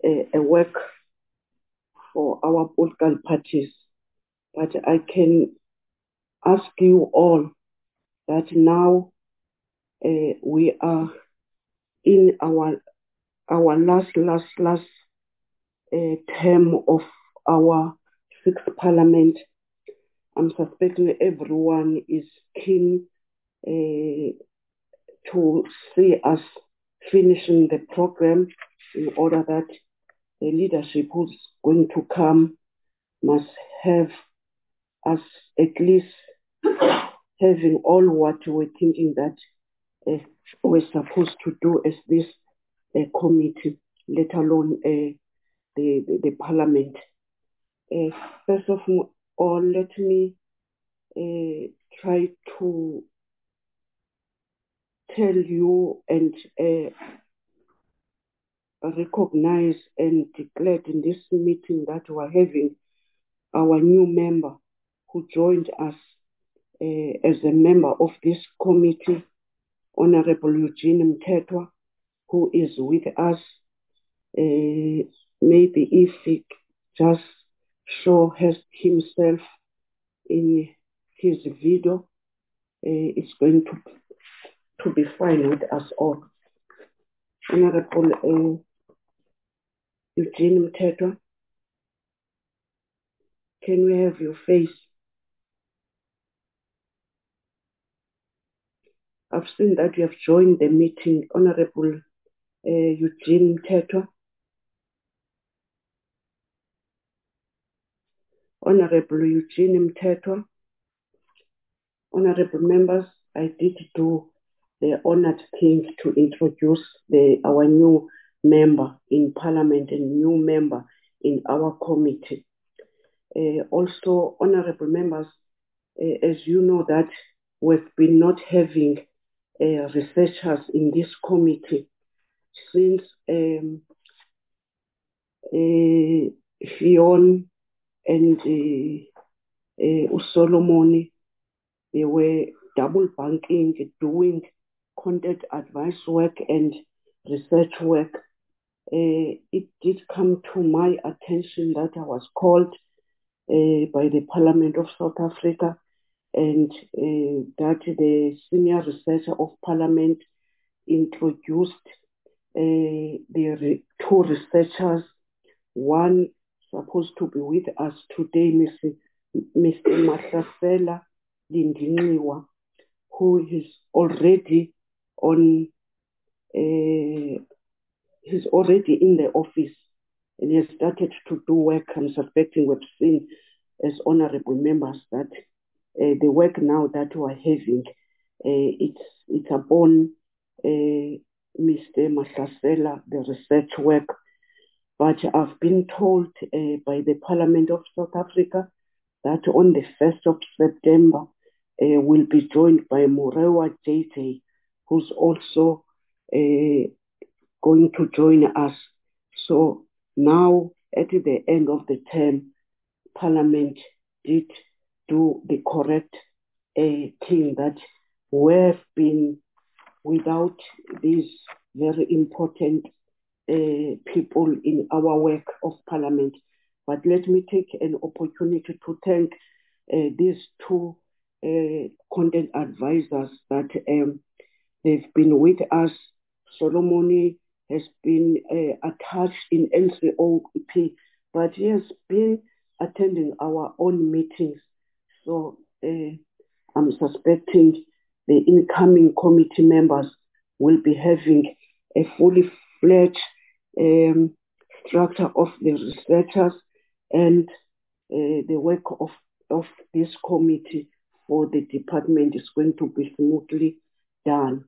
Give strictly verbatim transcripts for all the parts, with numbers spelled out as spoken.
a, a work for our political parties. But I can ask you all that now uh, we are in our our last, last, last uh, term of our sixth parliament. I'm suspecting everyone is keen uh, to see us finishing the program in order that the leadership who's going to come must have us at least having all what we're thinking that uh, we're supposed to do as this uh, committee, let alone uh, the, the, the parliament. Uh, first of all, let me uh, try to tell you and uh, recognize and declare in this meeting that we're having our new member who joined us uh, as a member of this committee, Honorable Eugene Mthethwa, who is with us. Uh, maybe if he just show his, himself in his video, uh, it's going to, to be fine with us all. Honorable uh, Eugene Mthethwa, can we have your face? I've seen that you have joined the meeting, Honorable uh, Eugene Mthethwa. Honorable Eugene Mthethwa, honorable members, I did do the honored thing to introduce the, our new member in Parliament and new member in our committee. Uh, also, honorable members, uh, as you know that we've been not having uh, researchers in this committee since um, uh, Fion and uh, uh, Solomon, they were double banking, doing content advice work and research work. Uh, it did come to my attention that I was called uh, by the Parliament of South Africa and uh, that the senior researcher of Parliament introduced uh, the re two researchers, one supposed to be with us today, Mister Mister Mahlasela Lindiniwa, who is already on, uh, he's already in the office and he has started to do work. I'm suspecting we've seen as honorable members that uh, the work now that we're having, uh, it's, it's upon uh, Mister Mahlasela, the research work. But I've been told uh, by the Parliament of South Africa that on the first of September, uh, we'll be joined by Murewa J J, who's also uh, going to join us. So now, at the end of the term, Parliament did do the correct uh, thing that we've been without these very important uh, people in our work of Parliament. But let me take an opportunity to thank uh, these two uh, content advisors that um, they've been with us. Solomon has been uh, attached in N C O P, but he has been attending our own meetings. So uh, I'm suspecting the incoming committee members will be having a fully fledged um, structure of the researchers and uh, the work of, of this committee for the department is going to be smoothly done.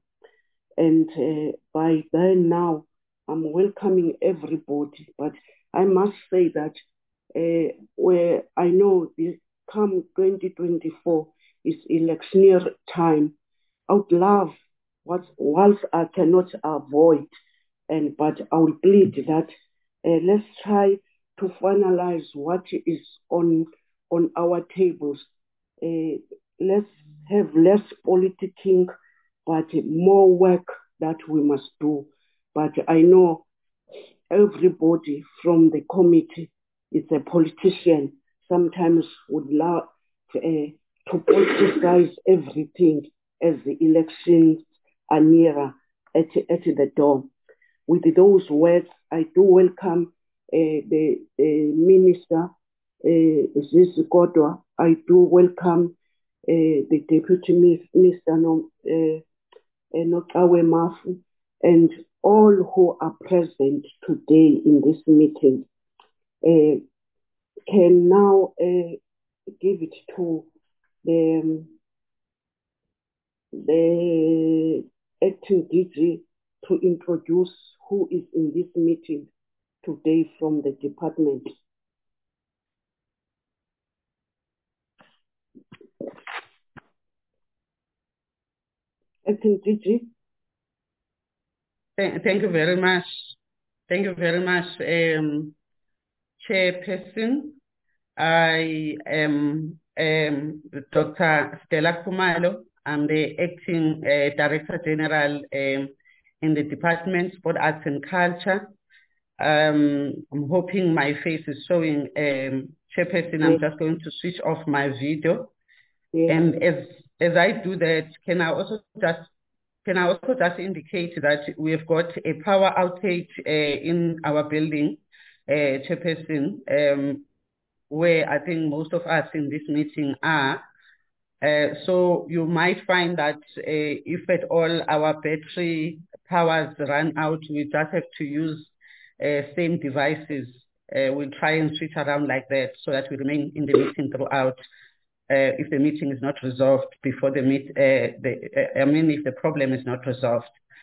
And uh, by then now, I'm welcoming everybody, but I must say that uh, where I know this come twenty twenty-four is electioneer time, I would love what whilst I cannot avoid, and but I will plead that uh, let's try to finalize what is on on our tables. Uh, let's have less politicking, but more work that we must do. But I know everybody from the committee is a politician, sometimes would love uh, to politicize everything as the elections are nearer at, at the door. With those words, I do welcome uh, the, the Minister, uh, Zizi Kodwa. I do welcome uh, the Deputy Minister, no, uh, Nokawe Mafu, and all who are present today in this meeting. Uh, can now uh, give it to the, um, the acting D G to introduce who is in this meeting today from the department. Acting D G. Thank, thank you very much. Thank you very much, um, Chairperson. I am um, Doctor Stella Kumalo. I'm the Acting uh, Director General um, in the Department Sport, Arts and Culture. Um, I'm hoping my face is showing. Um, Chairperson, I'm just going to switch off my video. Yes. And as, as I do that, can I also just Can I also just indicate that we've got a power outage uh, in our building, uh, Chairperson, um, where I think most of us in this meeting are. Uh, so you might find that uh, if at all our battery powers run out, we just have to use uh, same devices. Uh, we'll try and switch around like that so that we remain in the meeting throughout. Uh, if the meeting is not resolved before the meet, uh, the, uh, I mean, if the problem is not resolved.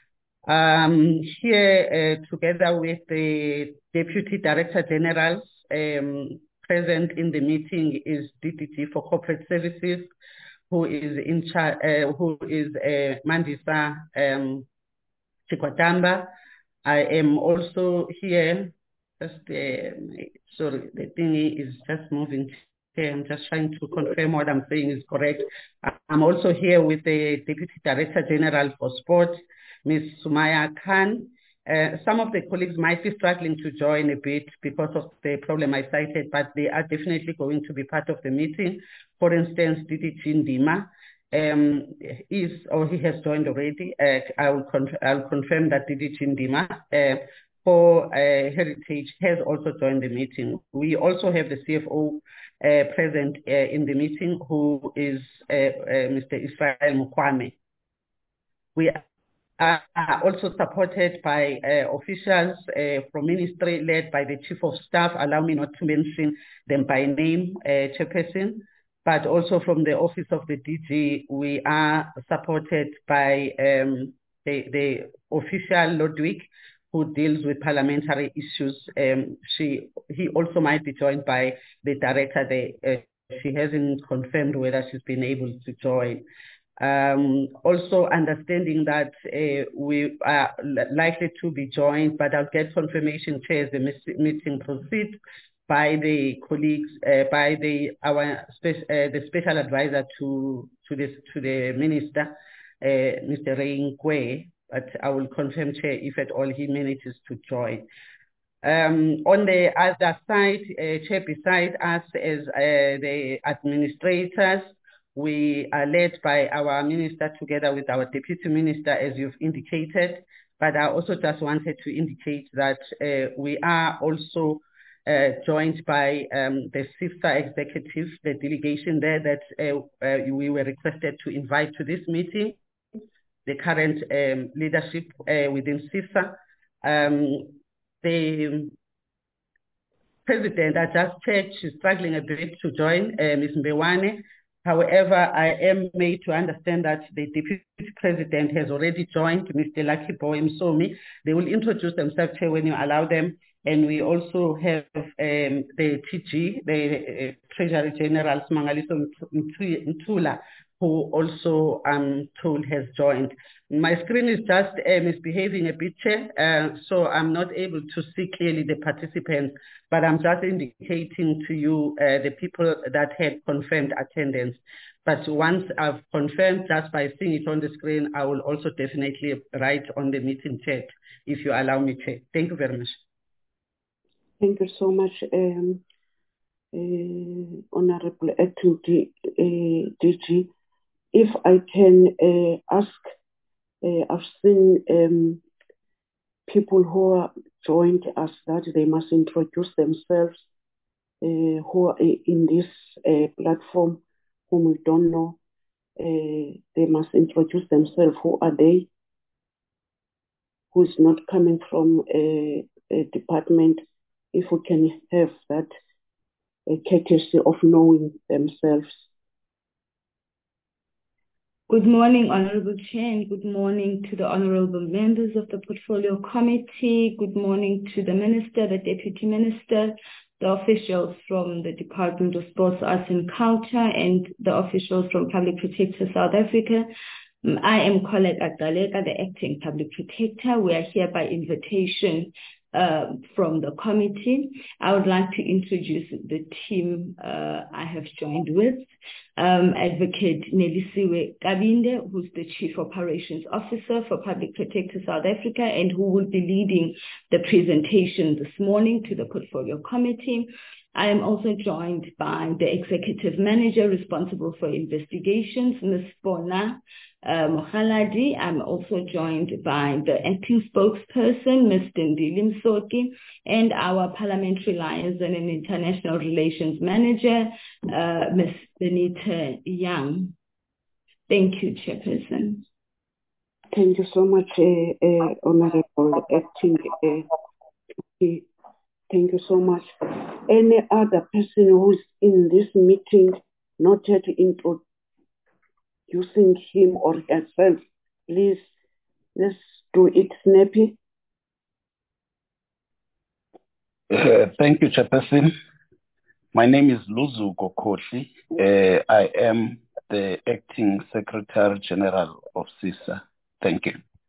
Um, here, uh, together with the Deputy Director General, um, present in the meeting is D D G for Corporate Services, who is in charge, uh, who is uh, Mandisa um, Chikwatamba. I am also here. Just uh, sorry, the thing is just moving. Okay, I'm just trying to confirm what I'm saying is correct. I'm also here with the Deputy Director General for Sport, Miz Sumaya Khan. Uh, some of the colleagues might be struggling to join a bit because of the problem I cited, but they are definitely going to be part of the meeting. For instance, D D G Ndima um, is, or he has joined already. Uh, I will con I'll confirm that D D G Ndima uh, for uh, Heritage has also joined the meeting. We also have the C F O uh, present uh, in the meeting, who is uh, uh, Mister Israel Mukwame. We are also supported by uh, officials uh, from ministry led by the Chief of Staff. Allow me not to mention them by name, uh, Chairperson, but also from the Office of the D G. We are supported by um, the, the official Ludwig, who deals with parliamentary issues. Um, she, he also might be joined by the director. The, uh, she hasn't confirmed whether she's been able to join. Um, also understanding that uh, we are likely to be joined, but I'll get confirmation, Chair, as the meeting proceeds, by the colleagues, uh, by the our spe uh, the special advisor to to this to the minister, uh, Mister Ray Nkwe. But I will confirm, Chair, if at all he manages to join. Um, on the other side, uh, Chair, beside us as uh, the administrators, we are led by our minister together with our deputy minister, as you've indicated. But I also just wanted to indicate that uh, we are also uh, joined by um, the SIFSA executive, the delegation there that uh, uh, we were requested to invite to this meeting, the current um, leadership uh, within SIFSA. Um, the president, I just checked, she's struggling a bit to join, uh, Miz Mbewane. However, I am made to understand that the deputy president has already joined, Mister Lucky Boy Msomi. They will introduce themselves here when you allow them. And we also have um, the T G, the uh, Treasury General Smangaliso Ntula, who also I'm told has joined. My screen is just uh, misbehaving a bit, Chair, uh, so I'm not able to see clearly the participants, but I'm just indicating to you uh, the people that had confirmed attendance. But once I've confirmed just by seeing it on the screen, I will also definitely write on the meeting chat, if you allow me, Chair. Thank you very much. Thank you so much, um, uh, Honorable Acting D, uh, D G. If I can uh, ask, uh, I've seen um, people who are joined us that they must introduce themselves, uh, who are in this uh, platform, whom we don't know. Uh, they must introduce themselves. Who are they? Who is not coming from a, a department? If we can have that uh, courtesy of knowing themselves. Good morning, Honorable Chair, and good morning to the honorable members of the Portfolio Committee. Good morning to the Minister, the Deputy Minister, the officials from the Department of Sports, Arts and Culture, and the officials from Public Protector South Africa. I am Colette Agdaleka, the Acting Public Protector. We are here by invitation uh, from the committee. I would like to introduce the team uh, I have joined with. Um, Advocate Nelisiwe Kabinde, who's the Chief Operations Officer for Public Protector South Africa and who will be leading the presentation this morning to the Portfolio Committee. I am also joined by the Executive Manager responsible for investigations, Miz Bona uh, Mohaladi. I'm also joined by the Acting Spokesperson, Mister Ndili Msoki, and our Parliamentary Liaison and International Relations Manager, uh, Miz Benita Young. Thank you, Chairperson. Thank you so much, uh, uh, Honorable Acting. Uh, thank you so much. Any other person who's in this meeting not yet introducing him or herself, please, let's do it snappy. Uh, thank you, Chairperson. My name is Luzuko Koshi. Uh, I am the Acting Secretary General of CISA. Thank you.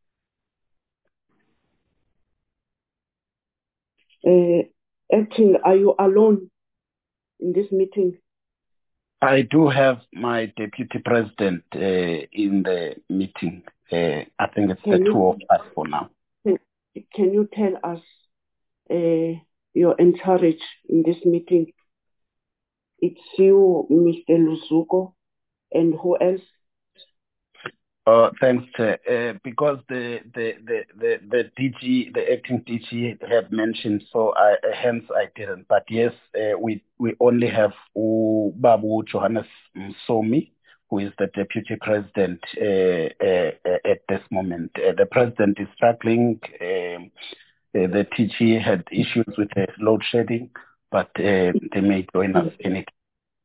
Uh, Acting, are you alone in this meeting? I do have my Deputy President uh, in the meeting. Uh, I think it's can the you, two of us for now. Can, can you tell us uh, your entourage in this meeting? It's you, Mister Luzuko, and who else? Uh, thanks, Chair. Uh, because the, the, the, the, the D G, the acting D G had mentioned, so I, uh, hence I didn't. But yes, uh, we, we only have U Babu Johannes Msomi, who is the Deputy President uh, uh, at this moment. Uh, the President is struggling. Um, uh, the T G had issues with the load shedding, but uh, they may join us in it.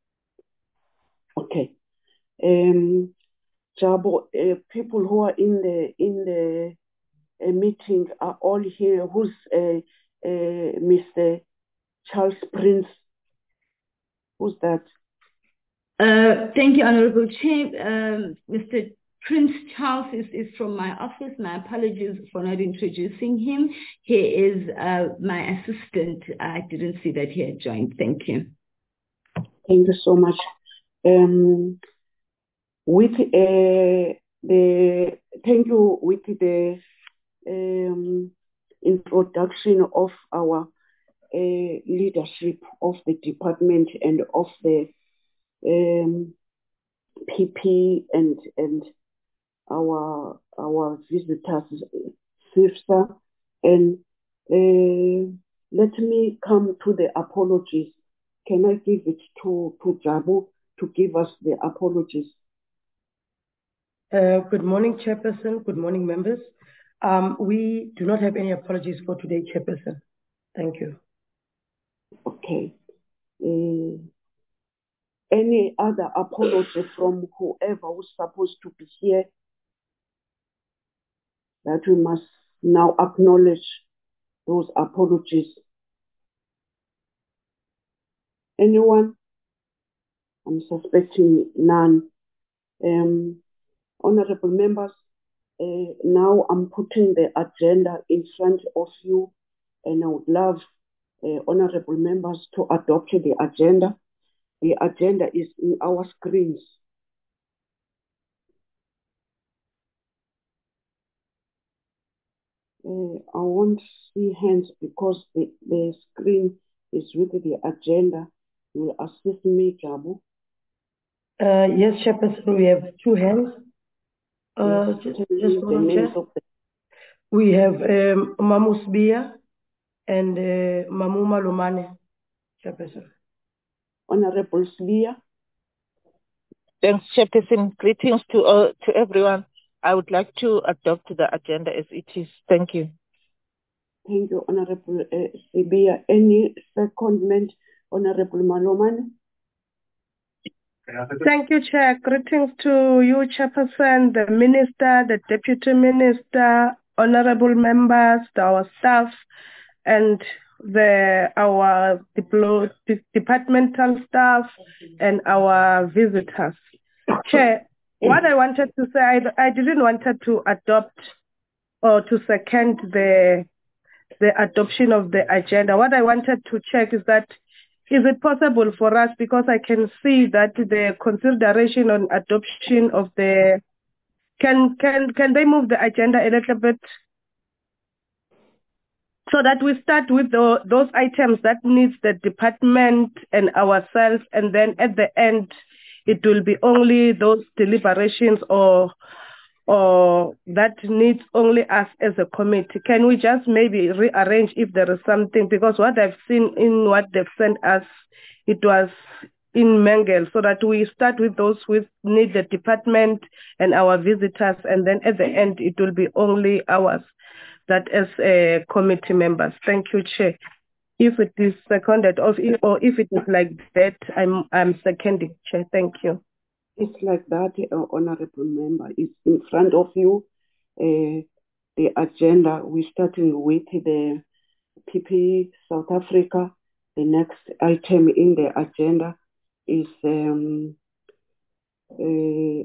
Okay. Um, Jabo, uh, people who are in the in the uh, meeting are all here. Who's uh, uh, Mister Charles Prince? Who's that? Uh, thank you, Honorable Chair. Um, Mister Prince Charles is, is from my office. My apologies for not introducing him. He is uh, my assistant. I didn't see that he had joined. Thank you. Thank you so much. Um, with uh, the thank you with the um, introduction of our uh, leadership of the department and of the um, P P and and our our visitors, CISA, and uh, let me come to the apologies. Can I give it to to Jabu to give us the apologies? Uh, good morning, Chairperson. Good morning, members. Um, we do not have any apologies for today, Chairperson. Thank you. Okay. Uh, any other apology from whoever was supposed to be here that we must now acknowledge those apologies? Anyone? I'm suspecting none. Um, honorable members, uh, now I'm putting the agenda in front of you, and I would love uh, honorable members to adopt the agenda. The agenda is in our screens. Uh, I won't see hands because the, the screen is with the agenda. You will assist me, Jabu. Uh, yes, Chairperson, we have two hands. Uh, Yes, just, tell just me hold the on, names Chair. of the We have um, Mamus Bia and uh, Mamuma Lumane, Chairperson. Honorable Slia. Thanks, Chairperson. Greetings to uh, to everyone. I would like to adopt the agenda as it is. Thank you. Thank you, Honorable uh, Sibia. Any secondment, Honorable Malomane? Thank you, Chair. Greetings to you, Chairperson, the Minister, the Deputy Minister, honorable members, our staff, and the our diplo- departmental staff and our visitors. Chair, what I wanted to say, I, I didn't wanted to adopt or to second the the adoption of the agenda. What I wanted to check is that is it possible for us, because I can see that the consideration on adoption of the, can can can they move the agenda a little bit so that we start with the, those items that needs the department and ourselves, and then at the end it will be only those deliberations or or that needs only us as a committee. Can we just maybe rearrange if there is something? Because what I've seen in what they've sent us, it was in Mangle, so that we start with those who need the department and our visitors, and then at the end it will be only ours, that as uh, committee members. Thank you, Chair. If it is seconded, or if, or if it is like that, I'm I'm seconding, Chair. Thank you. It's like that, uh, Honorable Member. It's in front of you, uh, the agenda. We're starting with the P P E South Africa. The next item in the agenda is um, uh,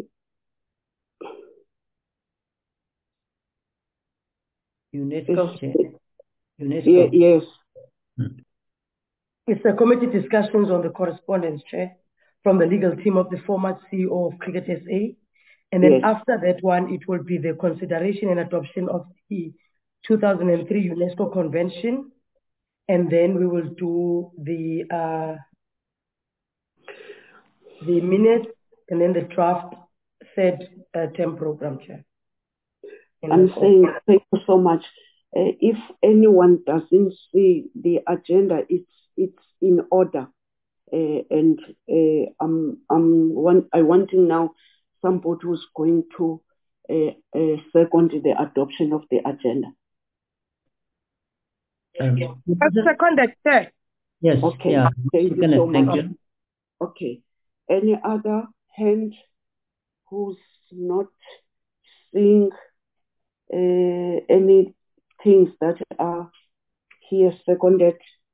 UNESCO, Chair. UNESCO. Yeah, yes. Hmm. It's the committee discussions on the correspondence, Chair, from the legal team of the former C E O of Cricket S A. And then Yes. after that one, it will be the consideration and adoption of the two thousand three UNESCO Convention. And then we will do the uh, the minutes and then the draft third uh, term program, Chair. In I'm that saying order. thank you so much. Uh, if anyone doesn't see the agenda, it's it's in order, uh, and uh, I'm I'm one I wanting now somebody who's going to uh, uh, second the adoption of the agenda. Um, That's seconded, Chair. yes, Okay. yeah. Thank you Second, so thank much. you. Okay. Any other hand who's not seeing uh, any things that are here seconded?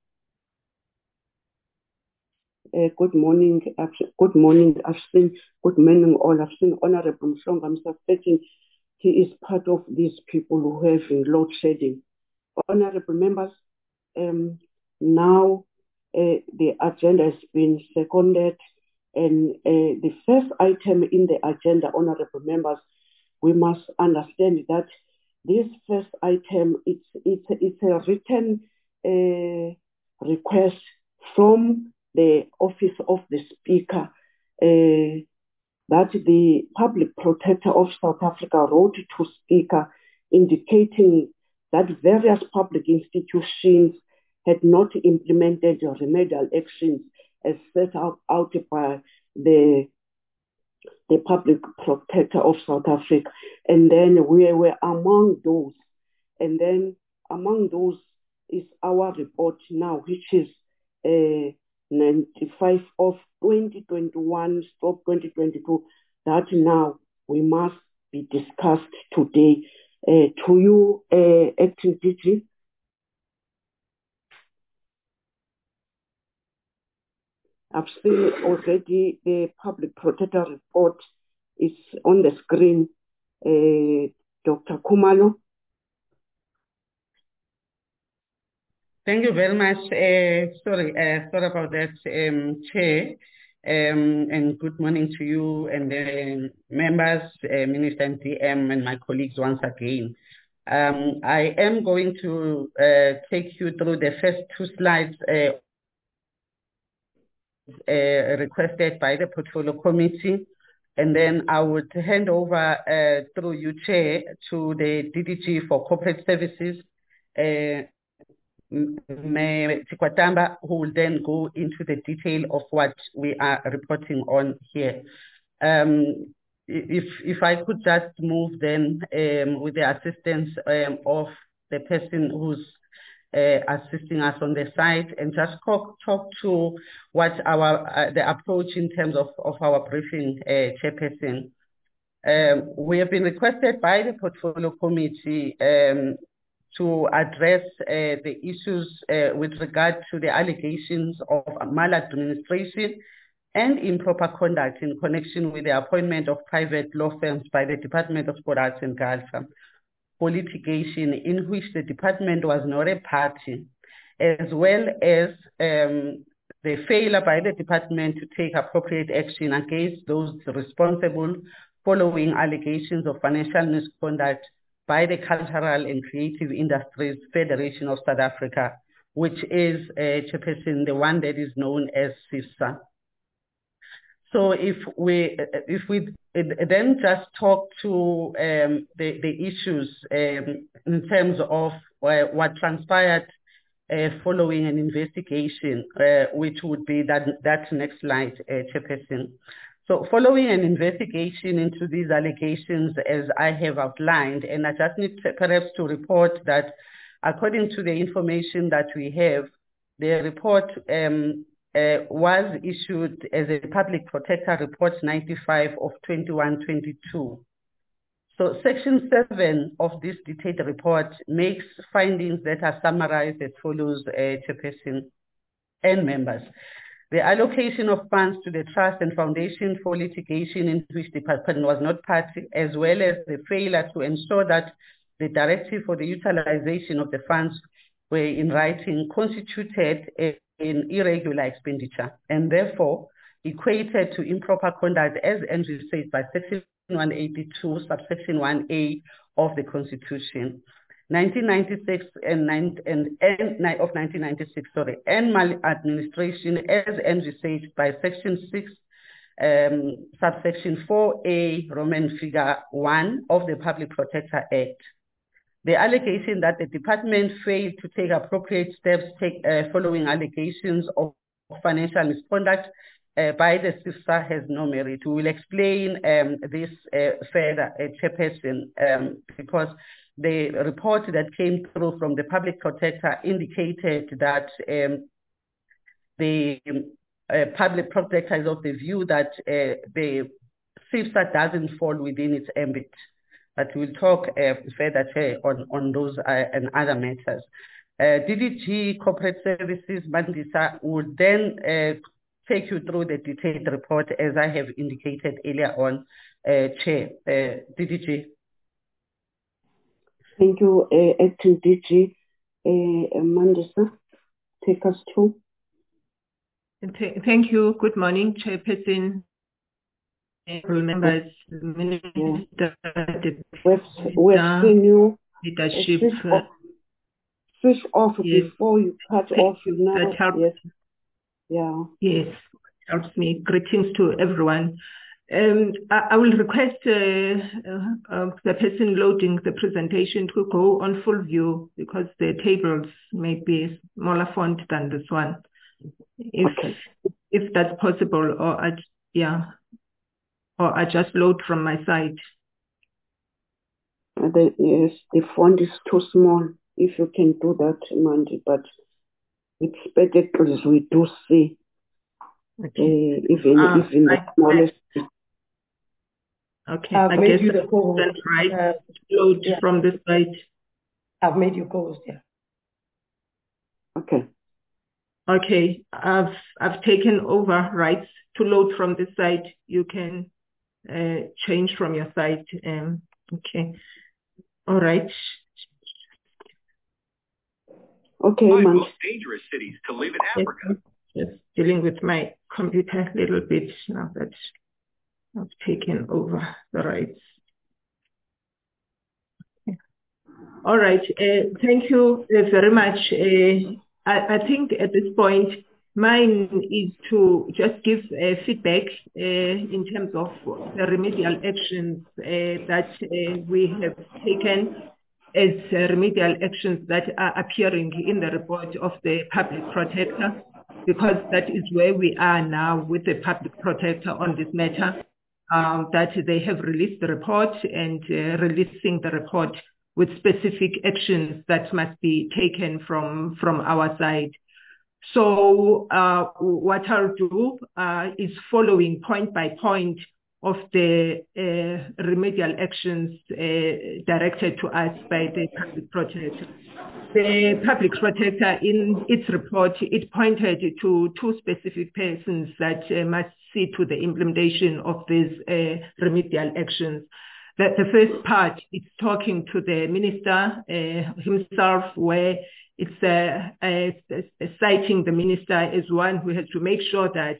Uh, good morning. I've, good morning. I've seen, good morning all. I've seen Honorable Mhlongo. I'm suspecting he is part of these people who have load shedding. Honorable members, um, now uh, the agenda has been seconded, and uh, the first item in the agenda, honorable members, we must understand that this first item, it's, it's, it's a written uh, request from the Office of the Speaker uh, that the Public Protector of South Africa wrote to Speaker indicating that various public institutions had not implemented remedial actions as set out, out by the, the Public Protector of South Africa. And then we were among those. And then among those is our report now, which is uh, ninety-five of twenty twenty-one stroke twenty twenty-two, that now we must be discussed today. Uh, to you, uh, Acting D G. I've seen already the Public Protector report is on the screen. Uh, Doctor Khumalo. Thank you very much. Uh, sorry, uh, sorry about that, um, Chair. Um, and good morning to you and the members, uh, Minister and D M, and my colleagues once again. Um, I am going to uh, take you through the first two slides uh, uh, requested by the Portfolio Committee, and then I would hand over uh, through you, Chair, to the D D G for Corporate Services, uh, Mayor Tikwatamba, who will then go into the detail of what we are reporting on here. Um, if if I could just move then um, with the assistance um, of the person who's uh, assisting us on the site, and just talk, talk to what our uh, the approach in terms of, of our briefing, uh, Chairperson. Um, we have been requested by the Portfolio Committee um, to address uh, the issues uh, with regard to the allegations of maladministration and improper conduct in connection with the appointment of private law firms by the Department of Sport, Arts and Culture for litigation in which the department was not a party, as well as um, the failure by the department to take appropriate action against those responsible following allegations of financial misconduct by the Cultural and Creative Industries Federation of South Africa, which is, uh, Chairperson, the one that is known as SIFSA. So if we if we then just talk to um, the the issues um, in terms of uh, what transpired uh, following an investigation, uh, which would be that that next slide, uh, Chairperson. So following an investigation into these allegations, as I have outlined, and I just need to, perhaps to report that according to the information that we have, the report um, Uh, was issued as a Public Protector Report ninety-five of twenty-one twenty-two. So Section seven of this detailed report makes findings that are summarized as follows, uh, Chairperson and members. The allocation of funds to the Trust and Foundation for litigation in which the department was not party, as well as the failure to ensure that the directive for the utilization of the funds were in writing, constituted a in irregular expenditure, and therefore equated to improper conduct as envisaged by Section one eighty-two, subsection one A of the Constitution. nineteen ninety-six and, and, and, and of nineteen ninety-six, sorry, and maladministration as envisaged by Section six, um, subsection four A, Roman figure one of the Public Protector Act. The allegation that the department failed to take appropriate steps take, uh, following allegations of financial misconduct uh, by the SIFSA has no merit. We will explain um, this uh, further, uh, Chairperson, um, because the report that came through from the Public Protector indicated that um, the uh, Public Protector is of the view that uh, the SIFSA doesn't fall within its ambit. But we'll talk uh, further Chair, on, on those uh, and other matters. Uh, D D G Corporate Services, Mandisa, will then uh, take you through the detailed report as I have indicated earlier on, uh, Chair. Uh, D D G. Thank you, uh, Acting D G. Uh, Mandisa, take us through. Thank you. Good morning, Chairperson. Members, Minister, we've, we've seen you leadership. Switch off, switch off yes. Before you cut Thank off. You. Now. That helps. Yes. Yeah. Yes, helps me. Greetings to everyone. Um, I, I will request uh, uh, uh, the person loading the presentation to go on full view because the tables may be smaller font than this one. If okay. if that's possible, or I, yeah. Or I just load from my side. Uh, the, yes, the font is too small. If you can do that, Mandy, but with spectacles we do see. Okay. Uh, even uh, even the smallest. Okay, I've I made guess you the co-host. Right, uh, load yeah. from this side. I've made you co-host, yeah. Okay. Okay, I've I've taken over rights to load from this side. You can. Uh, change from your side. Um, okay. All right. Okay, Five most dangerous cities to live in Africa. Just dealing with my computer a little bit now that I've taken over the rights. Okay. All right. Uh, thank you uh, very much. Uh, I, I think at this point, mine is to just give uh, feedback uh, in terms of the remedial actions uh, that uh, we have taken as uh, remedial actions that are appearing in the report of the public protector, because that is where we are now with the public protector on this matter, um, that they have released the report and uh, releasing the report with specific actions that must be taken from, from our side. So uh, what I'll do uh, is following point by point of the uh, remedial actions uh, directed to us by the public protector. The public protector, in its report, it pointed to two specific persons that uh, must see to the implementation of these uh, remedial actions. The, the first part is talking to the minister uh, himself, where it's uh, uh, citing the minister as one who has to make sure that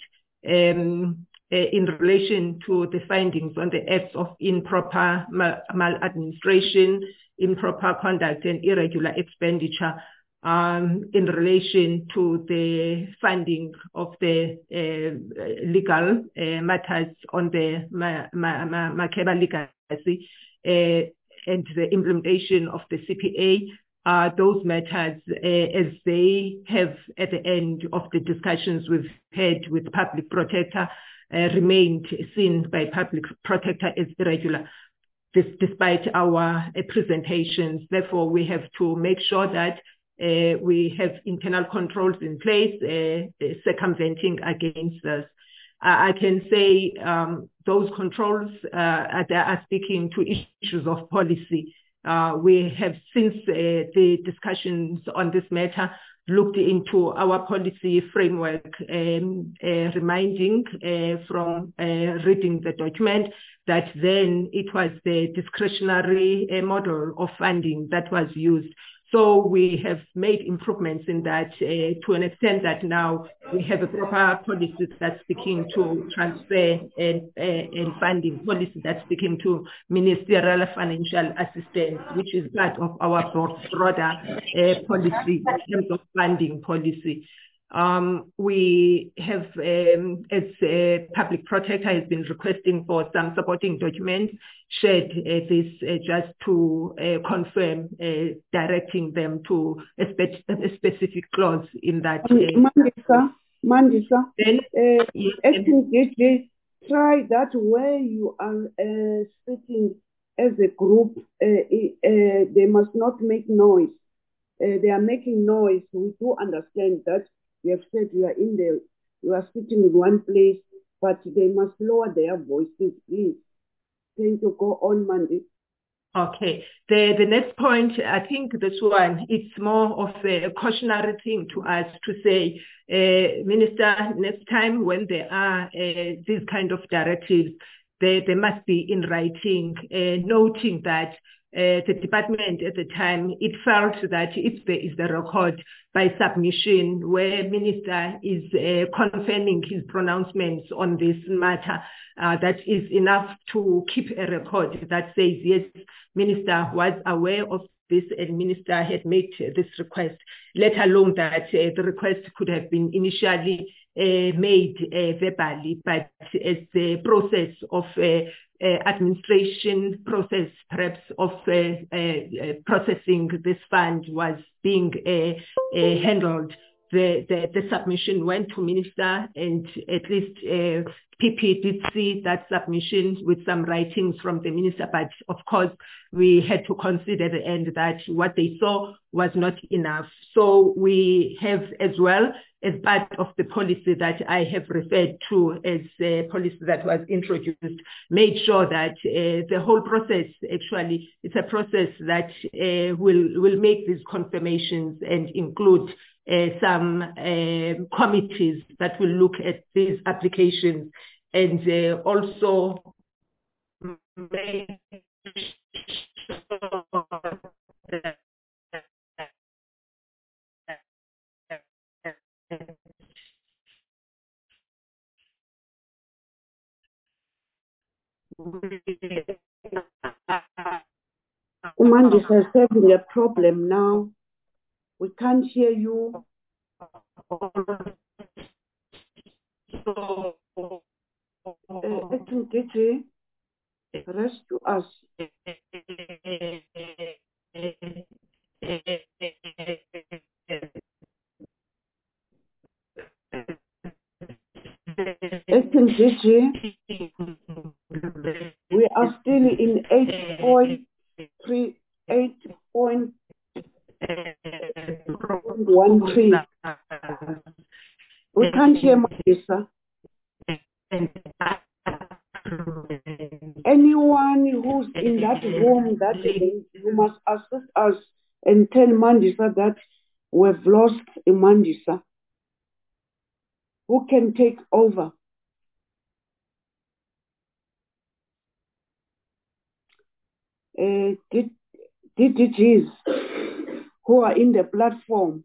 um, uh, in relation to the findings on the acts of improper mal maladministration, improper conduct and irregular expenditure, um, in relation to the funding of the uh, legal uh, matters on the Makeba legacy uh, and the implementation of the C P A, uh, those matters uh, as they have at the end of the discussions we've had with public protector uh, remained seen by public protector as irregular. This, despite our uh, presentations. Therefore, we have to make sure that uh, we have internal controls in place, uh, uh, circumventing against us. Uh, I can say um, those controls uh, are, are speaking to issues of policy. Uh, we have, since uh, the discussions on this matter, looked into our policy framework, um, uh, reminding uh, from uh, reading the document that then it was the discretionary uh, model of funding that was used. So we have made improvements in that uh, to an extent that now we have a proper policy that's speaking to transfer and, uh, and funding policy that's speaking to ministerial financial assistance, which is part of our broader uh, policy in terms of funding policy. Um, we have, um, as a public protector, has been requesting for some supporting documents, shared uh, this uh, just to uh, confirm, uh, directing them to a, spe a specific clause in that. Uh, Mandisa, Mandisa, then, uh, yes, acting D G, try that where you are uh, sitting as a group, uh, uh, they must not make noise. Uh, they are making noise. We do understand that. We have said you are in there, you are sitting in one place, but they must lower their voices, please. Thank you. Go on, Mandy. Okay. The the next point, I think this one, it's more of a cautionary thing to us to say, uh, Minister, next time when there are uh, these kind of directives, they, they must be in writing, uh, noting that Uh, the department at the time, it felt that if there is the record by submission where minister is uh, confirming his pronouncements on this matter, uh, that is enough to keep a record that says, yes, minister was aware of this and minister had made this request, let alone that uh, the request could have been initially uh, made uh, verbally, but as the process of uh, Uh, administration process, perhaps, of uh, uh, uh, processing this fund was being uh, uh, handled. The, the, the submission went to minister, and at least uh, P P did see that submission with some writings from the minister, but of course we had to consider the end that what they saw was not enough. So we have as well, as part of the policy that I have referred to as a policy that was introduced, made sure that uh, the whole process, actually, it's a process that uh, will, will make these confirmations and include uh, some uh, committees that will look at these applications and uh, also make sure that Mandisa is having a problem now. We can't hear you. Uh, Acting D G, rescue us. Acting D G, we are still in eight point three, eight point one three. We can't hear Mandisa. Anyone who's in that room, that you must assist us and tell Mandisa that we've lost Mandisa. Who can take over? Uh, D D Gs who are in the platform.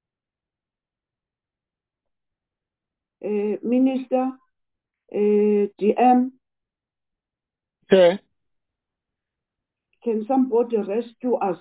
Uh, Minister, uh, D M. Okay. Can somebody rescue us?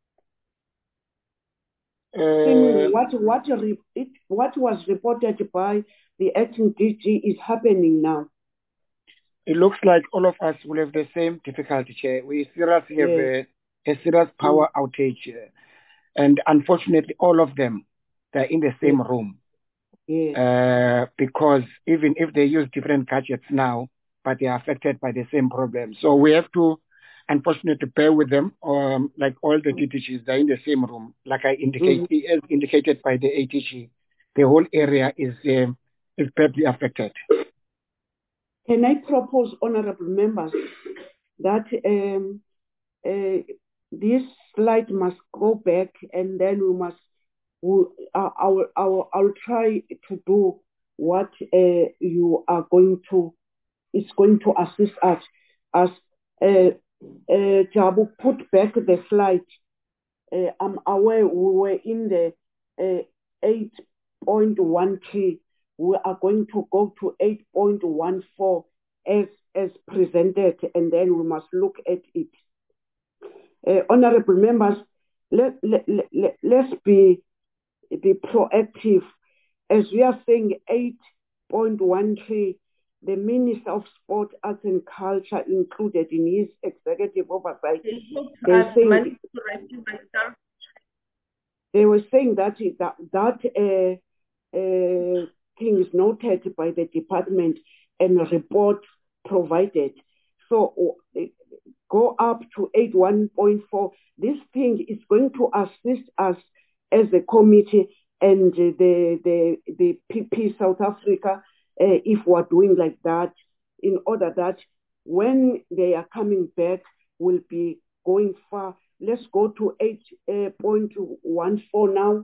Uh, what what re, it, what was reported by the acting D G is happening now. It looks like all of us will have the same difficulty, Chair. We seriously have Yes. a, a serious power mm. outage, uh, and unfortunately, all of them they're in the same yes. room. Yes. Uh, because even if they use different gadgets now, but they are affected by the same problem. So we have to, unfortunately, bear with them. Um, like all the D T Gs, they're in the same room. Like I indicate, mm-hmm. as indicated by the A T G, the whole area is um, is badly affected. Can I propose, honourable members, that um, uh, this slide must go back, and then we must. We, uh, I will, I will, I will try to do what uh, you are going to. It's going to assist us. As uh, uh, Jabu put back the slide. Uh, I'm aware we were in the uh, eight point one three. We are going to go to eight point one four as as presented, and then we must look at it. Uh, honorable members, let, let, let, let's be, be proactive. As we are saying eight point one three, the Minister of Sport, Arts and Culture included in his executive oversight. They, saying, they were saying that that, that uh, uh, thing is noted by the department and a report provided. So uh, go up to eighty-one point four. This thing is going to assist us as a committee and uh, the, the, the P P South Africa, uh, if we're doing like that, in order that when they are coming back, we'll be going far. Let's go to eight point one four now.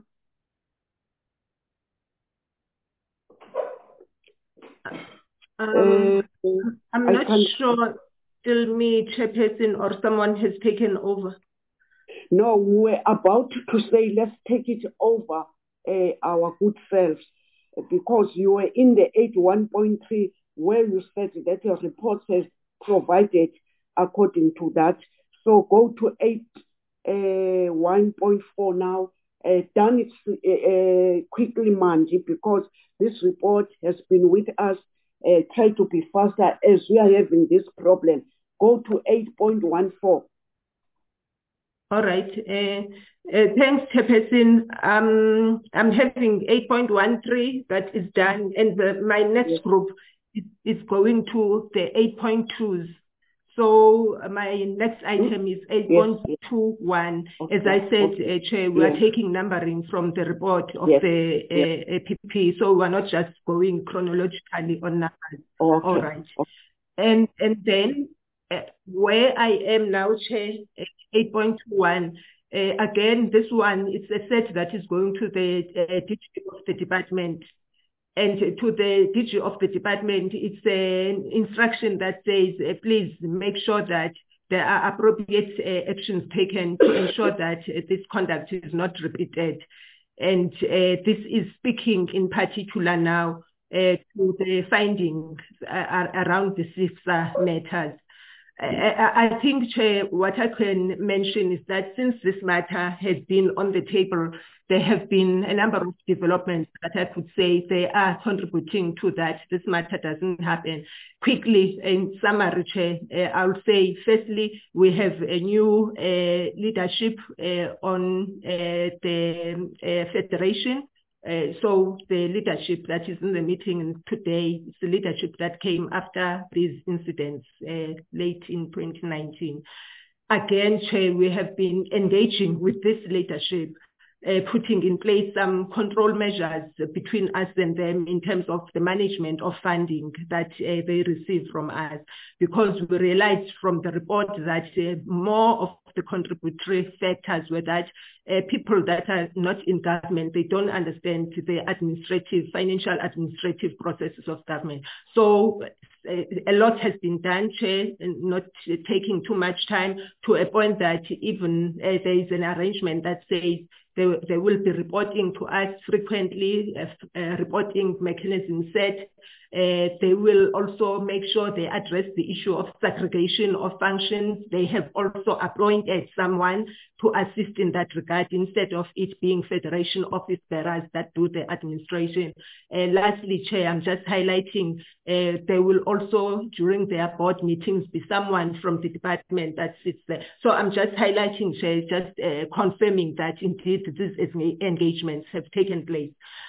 Um, uh, I'm not sure, still me, Chairperson, or someone has taken over. No, we're about to say, let's take it over, uh, our good selves, because you were in the eighty-one point three where you said that your report has provided according to that. So go to eighty-one point four now. Uh, done it uh, quickly, Manji, because this report has been with us. Uh, try to be faster as we are having this problem. Go to eight point one four. All right. Uh, uh, thanks, Chairperson. Um, I'm having eight point one three that is done, and the, my next yes. group is, is going to the eight point twos. So uh, my next item is eight point two one. Yes. As I said, okay. uh, Chair, we yes. are taking numbering from the report of yes. the uh, yes. P P P, so we're not just going chronologically on numbers. Okay. All right. Okay. And and then uh, where I am now, Chair, eight point two one. Uh, again, this one is a set that is going to the uh, D G of the department. And to the D G of the department, it's an instruction that says, uh, please make sure that there are appropriate uh, actions taken to ensure that uh, this conduct is not repeated. And uh, this is speaking in particular now uh, to the findings uh, around the SIFSA matters. I, I think, Chair, what I can mention is that since this matter has been on the table, there have been a number of developments that I could say they are contributing to that this matter doesn't happen quickly. In summary, Chair, uh, I would say, firstly, we have a new uh, leadership uh, on uh, the uh, Federation. Uh, so the leadership that is in the meeting today is the leadership that came after these incidents uh, late in twenty nineteen. Again, Chair, we have been engaging with this leadership, uh, putting in place some control measures between us and them in terms of the management of funding that uh, they receive from us, because we realized from the report that uh, more of the contributory factors were that uh, people that are not in government, they don't understand the administrative, financial administrative processes of government. So uh, a lot has been done, Chair, not uh, taking too much time, to a point that even uh, there is an arrangement that says they, they will be reporting to us frequently, uh, uh, reporting mechanism set. Uh, they will also make sure they address the issue of segregation of functions. They have also appointed someone to assist in that regard instead of it being Federation office bearers that do the administration. Uh, lastly, Chair, I'm just highlighting uh, there will also, during their board meetings, be someone from the department that sits there. So I'm just highlighting, Chair, just uh, confirming that indeed these engagements have taken place.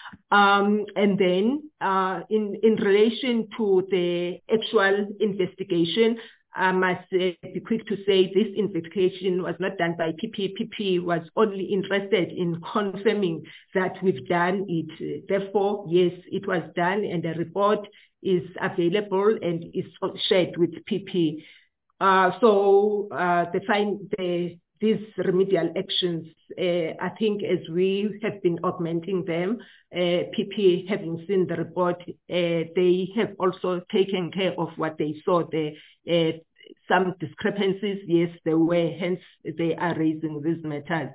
Um, and then uh, in, in relation to the actual investigation, I must uh, be quick to say this investigation was not done by P P. P P was only interested in confirming that we've done it. Therefore, yes, it was done, and the report is available and is shared with P P. Uh, so uh, the, fine, the these remedial actions, uh, I think as we have been augmenting them, uh, P P having seen the report, uh, they have also taken care of what they saw there. Uh, some discrepancies, yes, there were, hence they are raising these matters.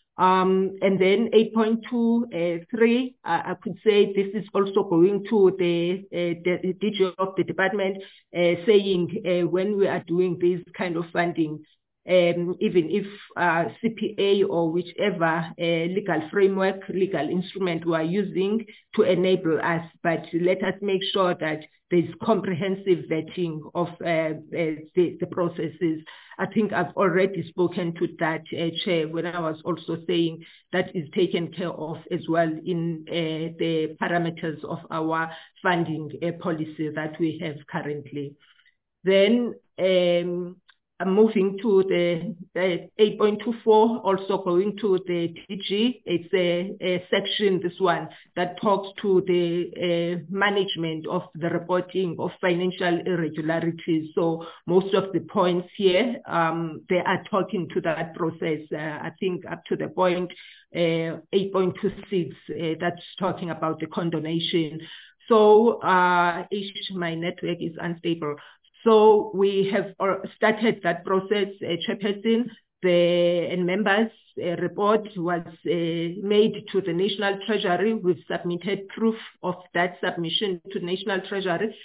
Um, and then eight point two three, uh, I could say this is also going to the, uh, the D G of the department, uh, saying uh, when we are doing this kind of funding, Um, even if uh, C P A or whichever uh, legal framework, legal instrument we are using to enable us, but let us make sure that there's comprehensive vetting of uh, uh, the, the processes. I think I've already spoken to that, uh, Chair, when I was also saying that is taken care of as well in uh, the parameters of our funding uh, policy that we have currently. Then, um, moving to the, the eight point two four, also going to the D G, it's a, a section, this one, that talks to the uh, management of the reporting of financial irregularities. So most of the points here, um, they are talking to that process, uh, I think up to the point uh, eight point two six, uh, that's talking about the condonation. So uh, my network is unstable. So we have started that process, uh, Chairperson. The and members uh, report was uh, made to the National Treasury. We've submitted proof of that submission to National Treasury,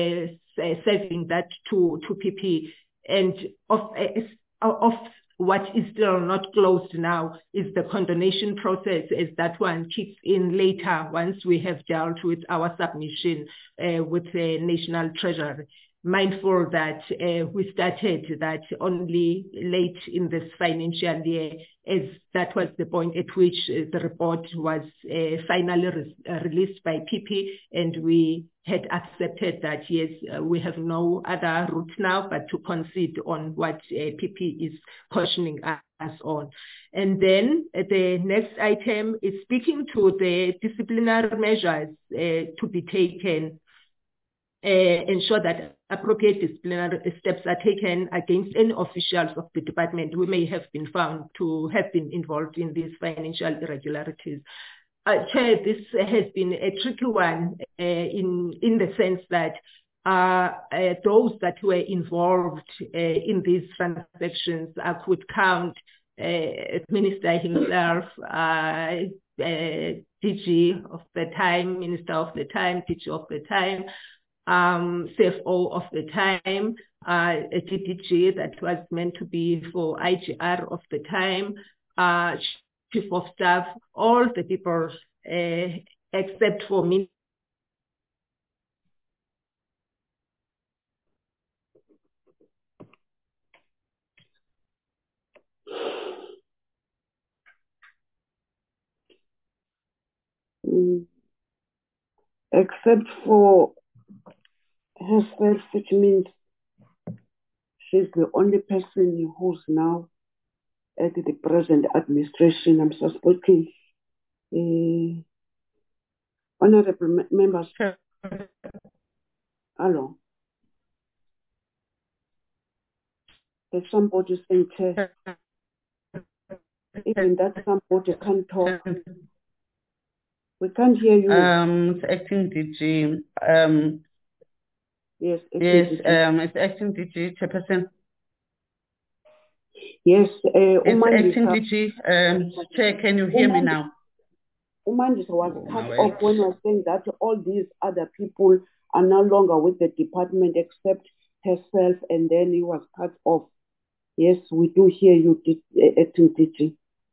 uh, serving that to, to P P. And of, uh, of what is still not closed now is the condonation process, as that one kicks in later once we have dealt with our submission uh, with the National Treasury. Mindful that uh, we started that only late in this financial year, as that was the point at which uh, the report was uh, finally re uh, released by P P, and we had accepted that, yes, uh, we have no other route now but to concede on what uh, P P is cautioning us on. And then uh, the next item is speaking to the disciplinary measures uh, to be taken. Uh, ensure that appropriate disciplinary steps are taken against any officials of the department who may have been found to have been involved in these financial irregularities. Uh, Chair, this has been a tricky one uh, in, in the sense that uh, uh, those that were involved uh, in these transactions, I could count uh, Minister himself, uh, uh, D G of the time, Minister of the time, D G of the time, um, C F O of the time, uh, a D D G that was meant to be for I G R of the time, uh, Chief of Staff, all the people uh, except for me. Mm. Except for herself, which means she's the only person who's now at the present administration. I'm suspecting. Uh, honorable members. Hello. There's somebody saying, Chair. Even that somebody can't talk. We can't hear you. Um, it's acting D G. Um, yes, yes, D G. um, it's acting D G, Chairperson. Yes, uh, it's acting D G. Um, Chair, can you hear me now? Umandisa was oh, cut off when we were saying that all these other people are no longer with the department except herself, and then he was cut off. Yes, we do hear you, uh, acting D G.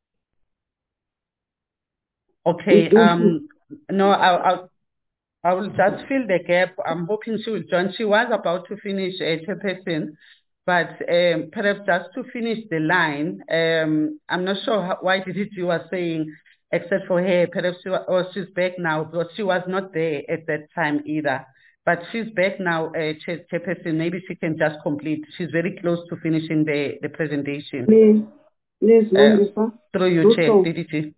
Okay, um, no, I'll, I'll, I will just fill the gap. I'm hoping she will join. She was about to finish a uh, Chairperson, but um, perhaps just to finish the line, um, I'm not sure how, why did it you were saying, except for her, perhaps she was, or she's back now, because she was not there at that time either. But she's back now, uh, chair, Chairperson. Maybe she can just complete. She's very close to finishing the, the presentation. Please, please, uh, through you, Chair, so. D D G.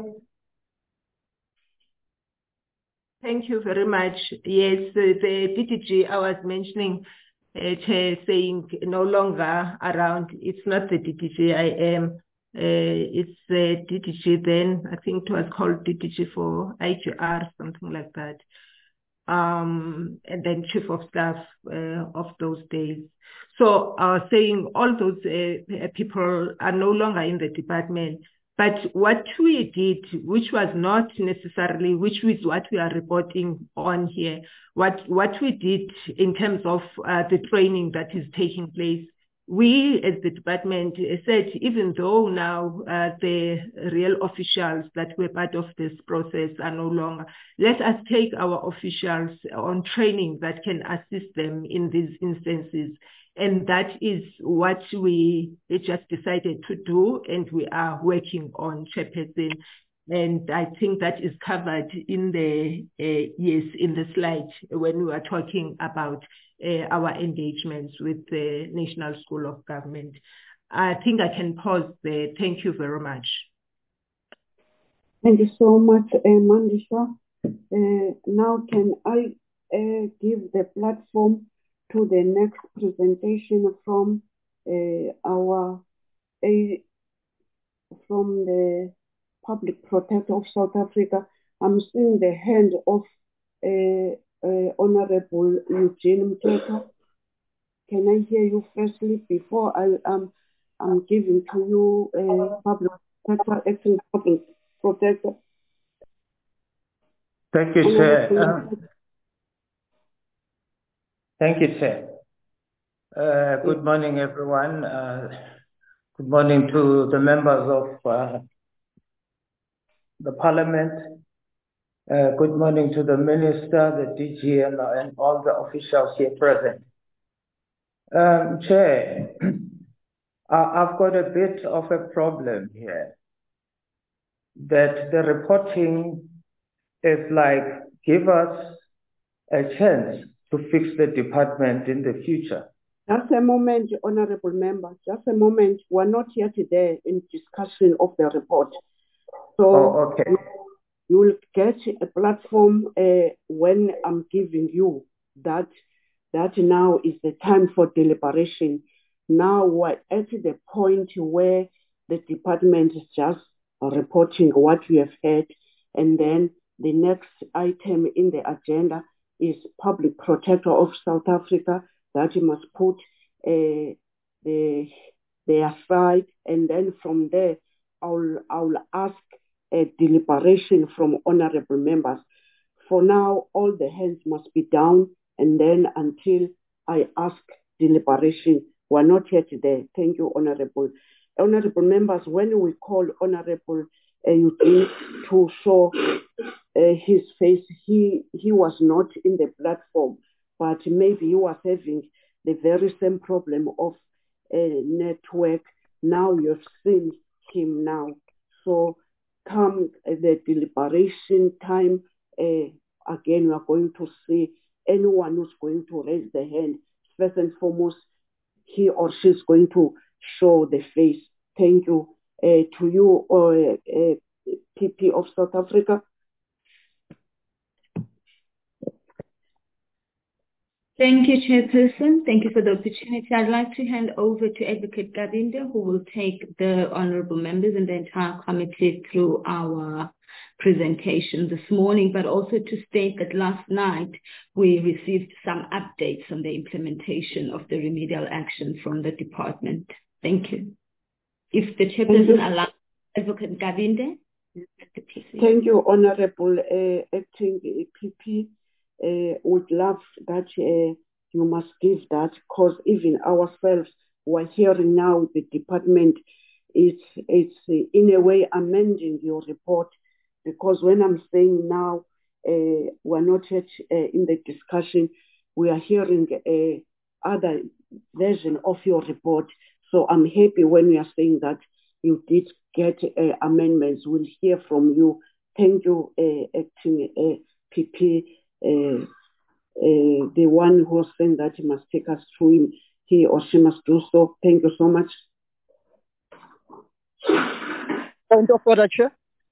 Thank you very much. Yes, the, the D D G I was mentioning, uh, Chair, saying no longer around. It's not the D D G I am. Uh, it's the D D G then. I think it was called D D G for I G R, something like that. Um, and then Chief of Staff uh, of those days. So I was saying all those uh, people are no longer in the department. But what we did, which was not necessarily, which is what we are reporting on here, what, what we did in terms of uh, the training that is taking place, we as the department said, even though now uh, the real officials that were part of this process are no longer, let us take our officials on training that can assist them in these instances. And that is what we just decided to do, and we are working on, Chairperson. And I think that is covered in the, uh, yes, in the slide when we are talking about uh, our engagements with the National School of Government. I think I can pause there. Thank you very much. Thank you so much, uh, Mandisa. Uh, now can I uh, give the platform to the next presentation from uh, our a from the Public Protector of South Africa. I'm seeing the hand of uh, uh, Honorable Eugene Mteka. Can I hear you firstly before I am um, I'm giving to you uh, Public Protector, acting Public Protector? Thank you, Chair. Um, thank you, Chair. Uh, good morning, everyone. Uh, good morning to the members of uh, the Parliament. Uh, good morning to the Minister, the D G, and, and all the officials here present. Um, Chair, I've got a bit of a problem here. That the reporting is like, give us a chance to fix the department in the future. Just a moment, Honorable Member. Just a moment. We're not here today in discussion of the report. So oh, okay. you will get a platform uh, when I'm giving you that. That now is the time for deliberation. Now we're at the point where the department is just reporting what we have heard, and then the next item in the agenda is Public Protector of South Africa that you must put uh, the their side, and then from there I'll I'll ask a deliberation from honorable members. For now, all the hands must be down and then until I ask deliberation, we're not yet there. Thank you, Honorable. Honorable members, when we call Honorable uh, Eugene to show uh, his face, he, he was not in the platform, but maybe he was having the very same problem of uh, network. Now you've seen him now. So come uh, the deliberation time, uh, again, we are going to see anyone who's going to raise the hand. First and foremost, he or she is going to show the face. Thank you. Uh, to you, uh, uh, P P of South Africa. Thank you, Chairperson. Thank you for the opportunity. I'd like to hand over to Advocate Gavinde, who will take the honourable members and the entire committee through our presentation this morning, but also to state that last night we received some updates on the implementation of the remedial action from the department. Thank you. If the Chairperson allows, Advocate Gavinde. Thank you, Honourable uh, Acting P P. Uh, would love that uh, you must give that, because even ourselves we're hearing now the department is it's uh, in a way amending your report, because when I'm saying now uh, we're not yet uh, in the discussion, we are hearing a other version of your report. So I'm happy when we are saying that you did get uh, amendments. We'll hear from you. Thank you, uh, Acting uh, P P. Uh, uh, the one who was saying that he must take us through him, he or she must do so. Thank you so much. Point of order, Chair.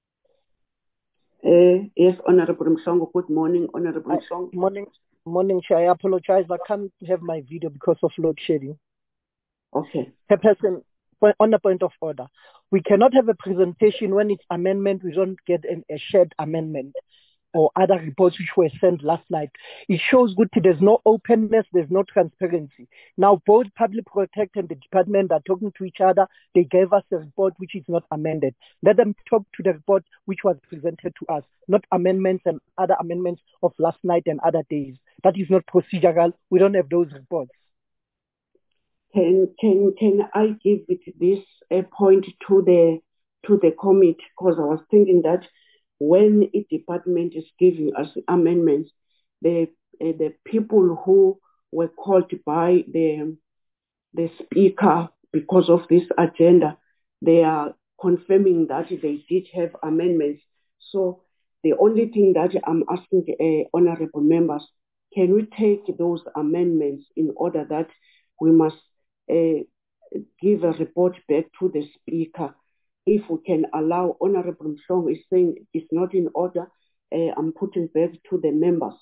Uh, yes, Honorable Mshongo. Good morning, Honorable Mshongo. Morning, morning, Chair. I apologize. I can't have my video because of load shedding. Okay. Chairperson, on the point of order, we cannot have a presentation when it's amendment. We don't get an, a shared amendment or other reports which were sent last night. It shows good there's no openness, there's no transparency. Now both Public Protect and the department are talking to each other. They gave us a report which is not amended. Let them talk to the report which was presented to us, not amendments and other amendments of last night and other days. That is not procedural. We don't have those reports. Can can can I give it this a point to the to the committee, because I was thinking that when a department is giving us amendments, the uh, the people who were called by the the speaker because of this agenda, they are confirming that they did have amendments. So the only thing that I'm asking uh, honourable members, can we take those amendments in order that we must uh, give a report back to the speaker? If we can allow, Honourable Mshongo is saying it's not in order, uh, I'm putting back to the members.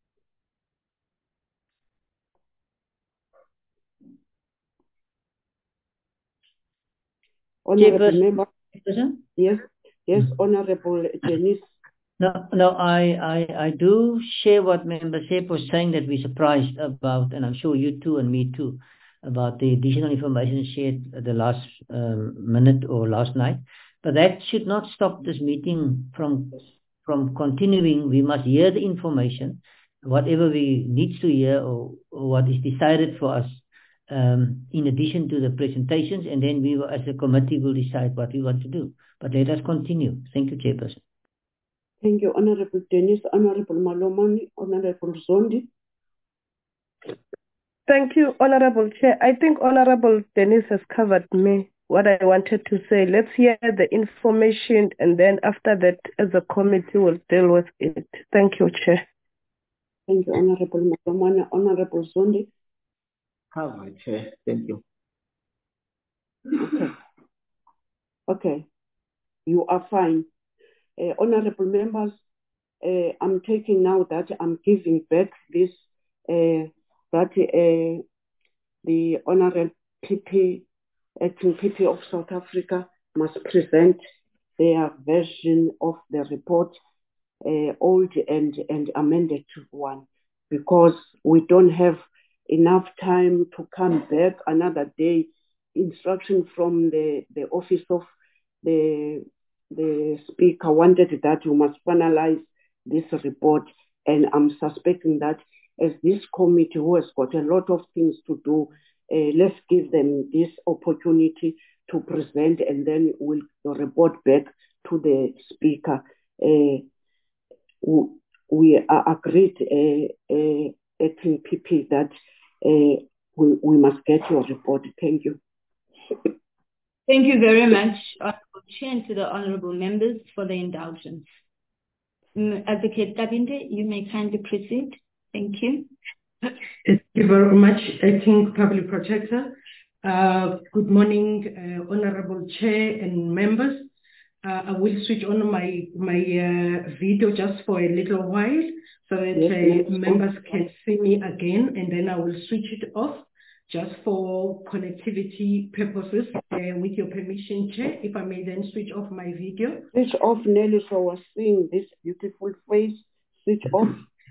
Honourable member. Yes, yes, Honourable Janice. No, no, I, I, I do share what Member Sepp was saying, that we're surprised about, and I'm sure you too and me too, about the additional information shared at the last um, minute or last night. But that should not stop this meeting from from continuing. We must hear the information, whatever we need to hear or, or what is decided for us, um, in addition to the presentations, and then we will, as a committee, will decide what we want to do. But let us continue. Thank you, Chairperson. Thank you, Honourable Dennis, Honourable Malomani, Honourable Zondi. Thank you, Honourable Chair. I think Honourable Dennis has covered me. What I wanted to say, let's hear the information, and then after that, as a committee, we'll deal with it. Thank you, Chair. Thank you, Honourable Malomani, Honourable Zondi. Covered, Chair. Thank you. Okay. Okay. You are fine. Uh, honourable members, uh, I'm taking now that I'm giving back this, uh, that uh, the Honourable P P, Acting P P of South Africa must present their version of the report, uh, old and, and amended one, because we don't have enough time to come back another day. Instruction from the, the office of the the speaker wanted that we must finalize this report, and I'm suspecting that as this committee who has got a lot of things to do, uh, let's give them this opportunity to present, and then we'll report back to the speaker. Uh, we are agreed, uh, uh, Acting P P, that uh, we, we must get your report. Thank you. Thank you very much, Honorable Chair, and to the honorable members for the indulgence. Mm, Advocate Tabinde, you may kindly proceed. Thank you. Thank you very much, Acting Public Protector. Uh, good morning, uh, Honorable Chair and members. Uh, I will switch on my my uh, video just for a little while so that Yes, uh, members can see me again, and then I will switch it off just for connectivity purposes. Uh, with your permission, Chair, if I may then switch off my video. Switch off, Nelly, so I was seeing this beautiful face. Switch off.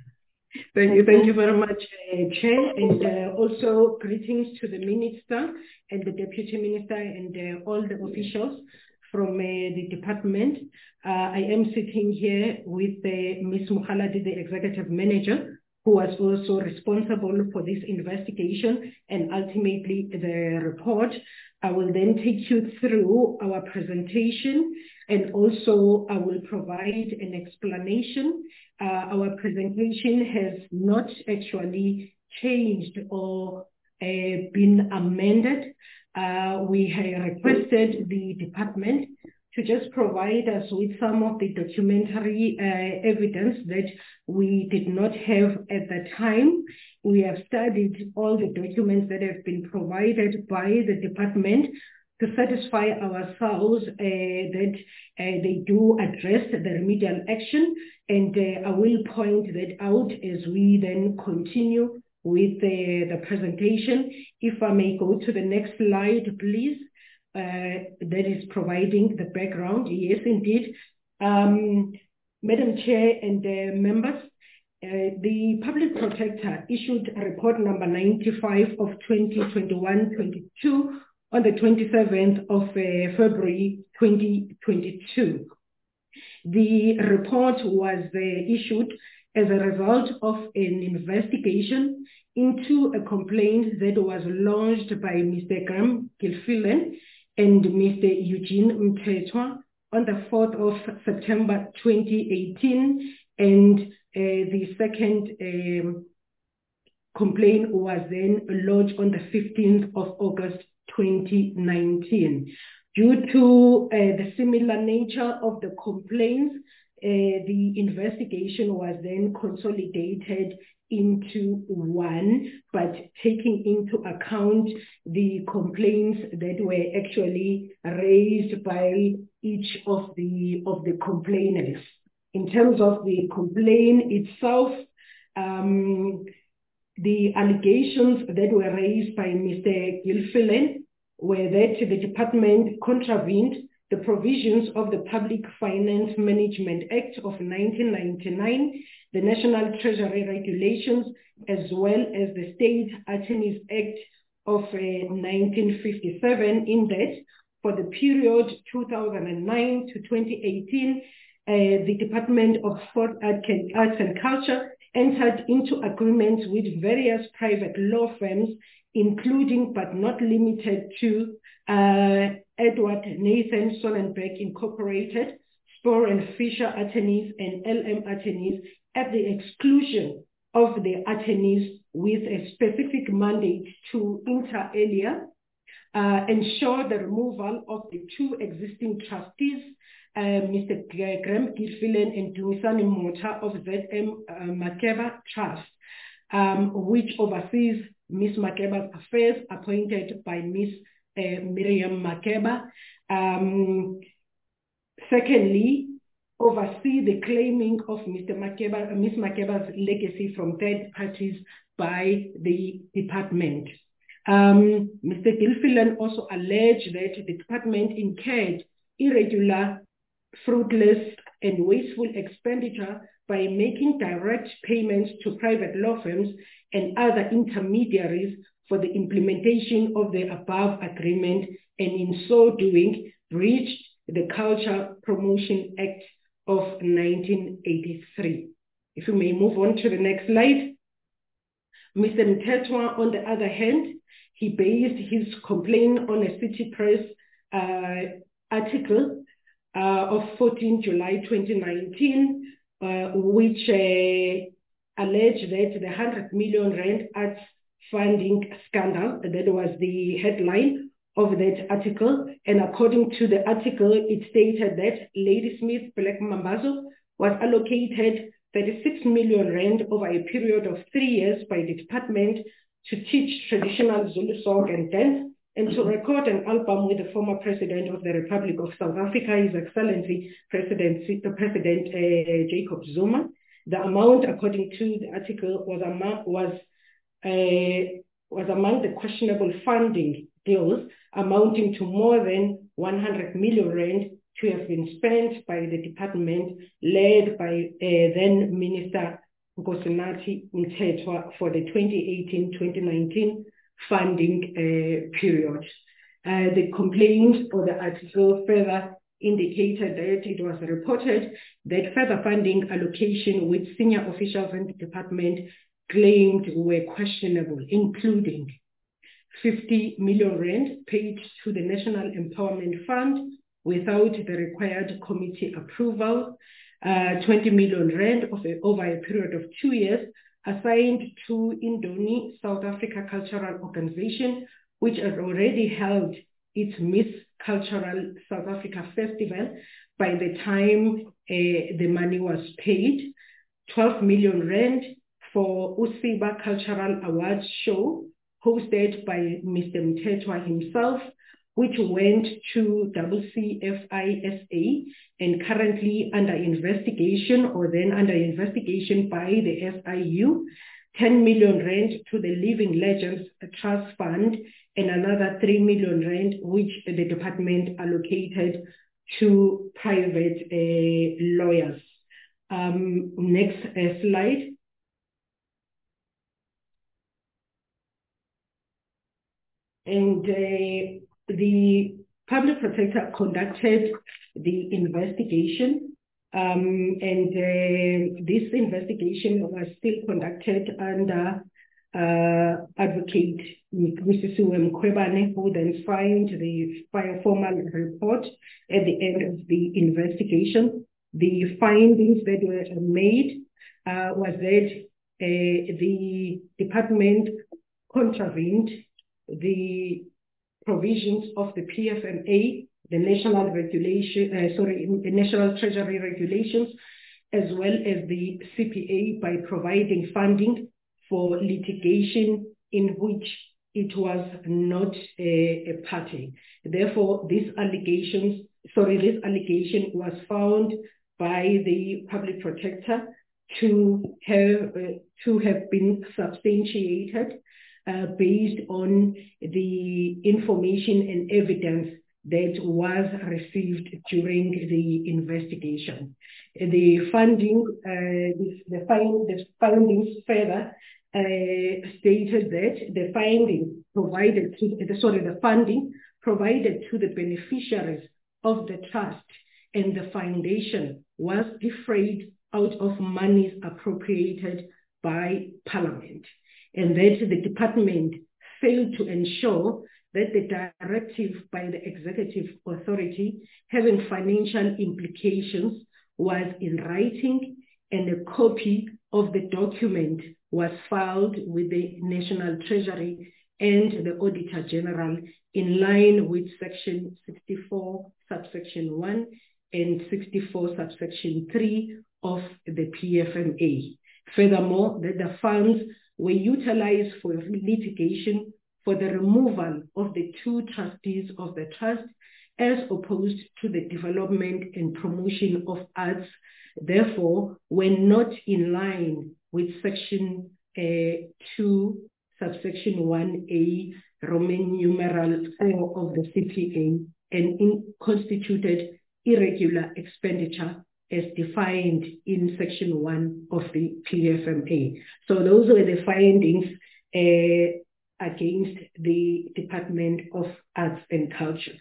Thank you, thank you very much, uh, Chair, and uh, also greetings to the Minister and the Deputy Minister and uh, all the officials from uh, the department. Uh, I am sitting here with uh, Miz Mukhaladi, the Executive Manager, who was also responsible for this investigation and ultimately the report. I will then take you through our presentation, and also I will provide an explanation. Uh, our presentation has not actually changed or uh, been amended. Uh, we have requested the department to just provide us with some of the documentary uh, evidence that we did not have at the time. We have studied all the documents that have been provided by the department to satisfy ourselves uh, that uh, they do address the remedial action, and uh, I will point that out as we then continue with uh, the presentation. If I may go to the next slide, please. Uh, that is providing the background. Yes, indeed. Um, Madam Chair and uh, members, uh, the Public Protector issued a report number ninety-five of twenty twenty-one twenty-two on the twenty-seventh of uh, February twenty twenty-two. The report was uh, issued as a result of an investigation into a complaint that was launched by Mister Graham Gilfillan and Mister Eugene Mthethwa on the fourth of September twenty eighteen, and uh, the second um, complaint was then lodged on the fifteenth of August twenty nineteen. Due to uh, the similar nature of the complaints, uh, the investigation was then consolidated into one, but taking into account the complaints that were actually raised by each of the of the complainants. In terms of the complaint itself, um, the allegations that were raised by Mister Gilfillan were that the department contravened the provisions of the Public Finance Management Act of nineteen ninety-nine, the National Treasury Regulations, as well as the State Attorneys Act of uh, nineteen fifty-seven, in that for the period two thousand nine to twenty eighteen, uh, the Department of Sport, Arts and Culture entered into agreements with various private law firms, including but not limited to uh, Edward Nathan Sonnenberg Incorporated, Spohr and Fisher Attorneys, and L M Attorneys, at the exclusion of the attorneys with a specific mandate to inter alia, uh, ensure the removal of the two existing trustees, uh, Mister Graham Gilfillan and Dumisani Mota of Z M uh, Makeba Trust, um, which oversees Miz Makeba's affairs, appointed by Miz Uh, Miriam Makeba. Um, secondly, oversee the claiming of Mister Makeba, Miz Makeba's legacy from third parties by the department. Um, Mister Gilfillan also alleged that the department incurred irregular, fruitless, and wasteful expenditure by making direct payments to private law firms and other intermediaries for the implementation of the above agreement, and in so doing breached the Culture Promotion Act of nineteen eighty-three. If you may move on to the next slide. Mister Mthethwa, on the other hand, he based his complaint on a City Press uh, article uh, of fourteenth July twenty nineteen, uh, which uh, alleged that the one hundred million rand arts funding scandal, that was the headline of that article. And according to the article, it stated that Ladysmith Black Mambazo was allocated thirty-six million rand over a period of three years by the department to teach traditional Zulu song and dance, and to record an album with the former President of the Republic of South Africa, His Excellency President, President uh, Jacob Zuma. The amount, according to the article, was among, was, uh, was among the questionable funding deals, amounting to more than one hundred million rand to have been spent by the department led by uh, then Minister Nkosinathi Mthethwa for the twenty eighteen twenty nineteen funding uh, period. Uh, the complaint or the article further indicated that it was reported that further funding allocation with senior officials in the department claimed were questionable, including fifty million rand paid to the National Empowerment Fund without the required committee approval, uh, twenty million rand of a, over a period of two years assigned to Indoni South Africa Cultural Organization, which had already held its Miss Cultural South Africa Festival by the time uh, the money was paid, twelve million rand for Usiba Cultural Awards Show, hosted by Mister Mthethwa himself, which went to C C F I S A and currently under investigation or then under investigation by the S I U, ten million rand to the Living Legends Trust Fund, and another three million rand which the department allocated to private uh, lawyers. Um, next uh, slide. And uh, the public protector conducted the investigation, um, and uh, this investigation was still conducted under uh, Advocate Missus Mkhwebane, who then signed the formal report at the end of the investigation. The findings that were made uh, was that uh, the department contravened the provisions of the P F M A, the national regulation, uh, sorry, the National Treasury regulations, as well as the C P A by providing funding for litigation in which it was not a, a party. Therefore, these allegations, sorry, this allegation was found by the public protector to have uh, to have been substantiated Uh, based on the information and evidence that was received during the investigation. The funding, uh, the, find, the findings further uh, stated that the finding provided to, the, sorry, the funding provided to the beneficiaries of the trust and the foundation was defrayed out of monies appropriated by Parliament, and that the department failed to ensure that the directive by the executive authority having financial implications was in writing, and a copy of the document was filed with the National Treasury and the Auditor General in line with Section sixty-four, subsection one and sixty-four, subsection three of the P F M A. Furthermore, that the funds were utilized for litigation for the removal of the two trustees of the trust as opposed to the development and promotion of arts, therefore were not in line with Section uh, two, subsection one A, Roman numeral four of the C P A, and in constituted irregular expenditure as defined in Section one of the P F M A. So those were the findings uh, against the Department of Arts and Culture.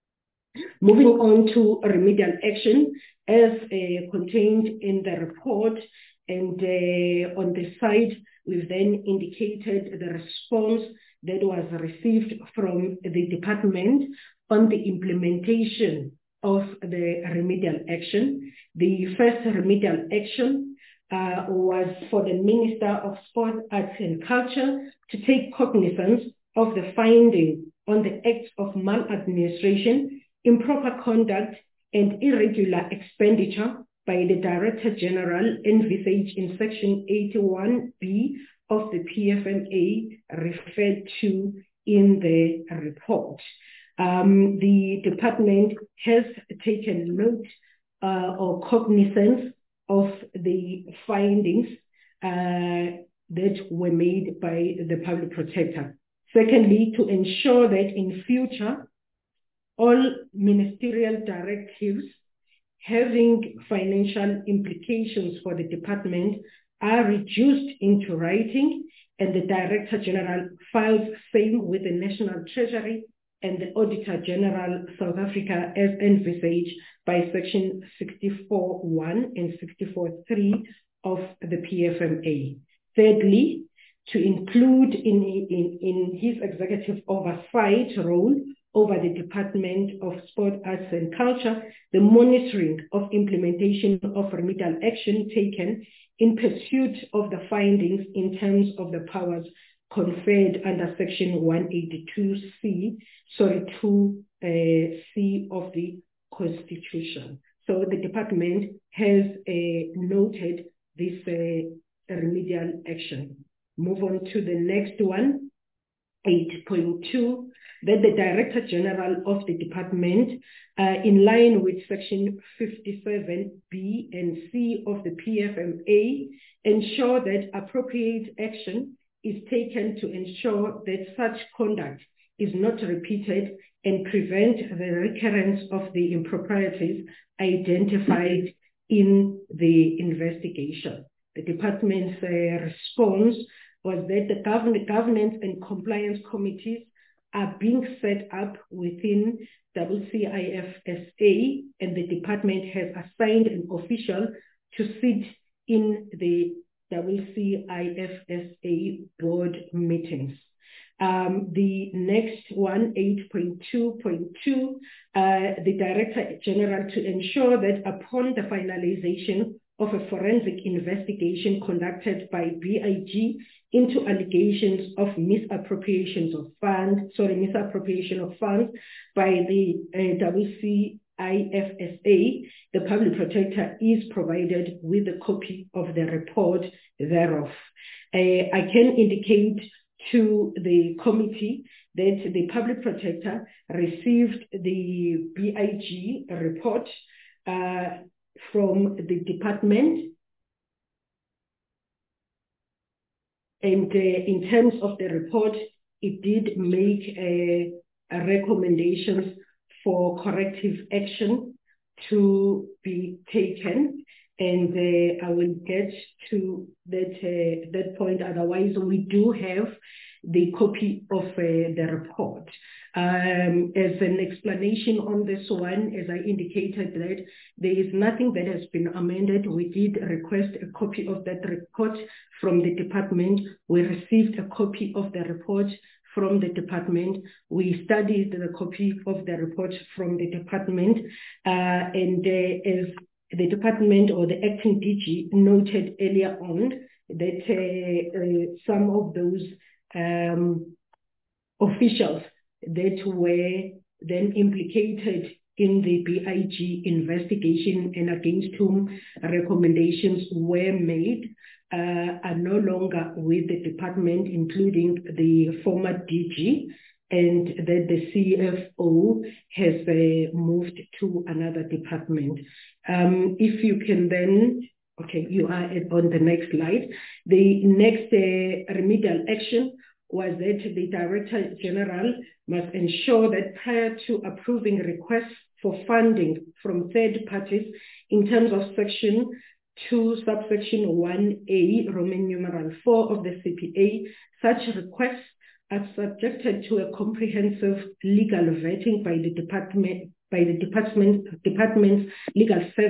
Moving on to remedial action, as uh, contained in the report, And uh, on the side, we've then indicated the response that was received from the department on the implementation of the remedial action. The first remedial action uh, was for the Minister of Sport, Arts and Culture to take cognizance of the finding on the acts of maladministration, improper conduct, and irregular expenditure by the Director General envisaged in Section eighty-one B of the P F M A referred to in the report. Um, the department has taken note uh, or cognizance of the findings uh, that were made by the public protector. Secondly, to ensure that in future, all ministerial directives having financial implications for the department are reduced into writing, and the Director General files same with the National Treasury and the Auditor General South Africa as envisaged by Section sixty-four one and sixty-four three of the P F M A. Thirdly, to include in, in, in his executive oversight role over the Department of Sport, Arts and Culture, the monitoring of implementation of remedial action taken in pursuit of the findings in terms of the powers conferred under Section one eighty-two C, sorry, two C of the Constitution. So the department has uh, noted this uh, remedial action. Move on to the next one, eight point two, that the Director General of the department, uh, in line with Section fifty-seven B and C of the P F M A, ensure that appropriate action is taken to ensure that such conduct is not repeated and prevent the recurrence of the improprieties identified in the investigation. The department's uh, response was that the govern governance and compliance committees are being set up within W C I F S A, and the department has assigned an official to sit in the W C I F S A board meetings. Um, the next one, eight point two point two, uh, the Director General to ensure that upon the finalization of a forensic investigation conducted by B I G into allegations of misappropriations of funds, sorry, misappropriation of funds by the uh, W C I F S A, the Public Protector is provided with a copy of the report thereof. Uh, I can indicate to the committee that the Public Protector received the B I G report uh, from the department. And uh, in terms of the report, it did make uh, a recommendations for corrective action to be taken. And uh, I will get to that, uh, that point. Otherwise, we do have the copy of uh, the report. Um, as an explanation on this one, as I indicated, that there is nothing that has been amended. We did request a copy of that report from the department. We received a copy of the report from the department. We studied the copy of the report from the department, uh, and uh, as the department or the acting D G noted earlier on that uh, uh, some of those um, officials that were then implicated in the B I G investigation and against whom recommendations were made uh, are no longer with the department, including the former D G, and that the C F O has uh, moved to another department. Um, if you can then, okay, you are on the next slide. The next uh, remedial action was that the Director General must ensure that prior to approving requests for funding from third parties in terms of Section two, subsection one A, Roman numeral four of the C P A, such requests are subjected to a comprehensive legal vetting by the department, by the department, department's legal service,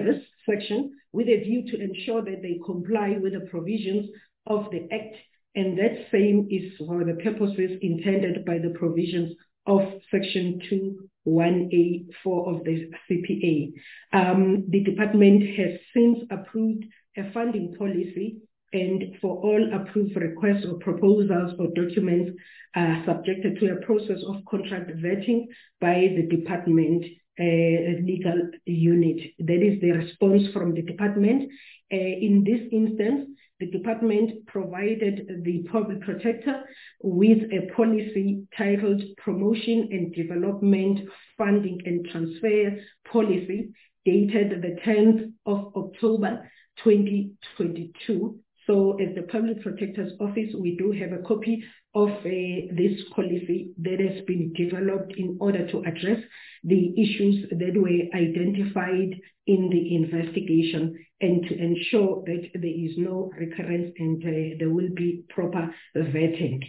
section with a view to ensure that they comply with the provisions of the Act, and that same is for the purposes intended by the provisions of Section two one A four of the C P A. Um, the department has since approved a funding policy, and for all approved requests or proposals or documents are subjected to a process of contract vetting by the department uh, legal unit. That is the response from the department. Uh, in this instance, the department provided the public protector with a policy titled Promotion and Development Funding and Transfer Policy, dated the tenth of October twenty twenty-two. So as the Public Protector's Office, we do have a copy of uh, this policy that has been developed in order to address the issues that were identified in the investigation and to ensure that there is no recurrence and uh, there will be proper vetting.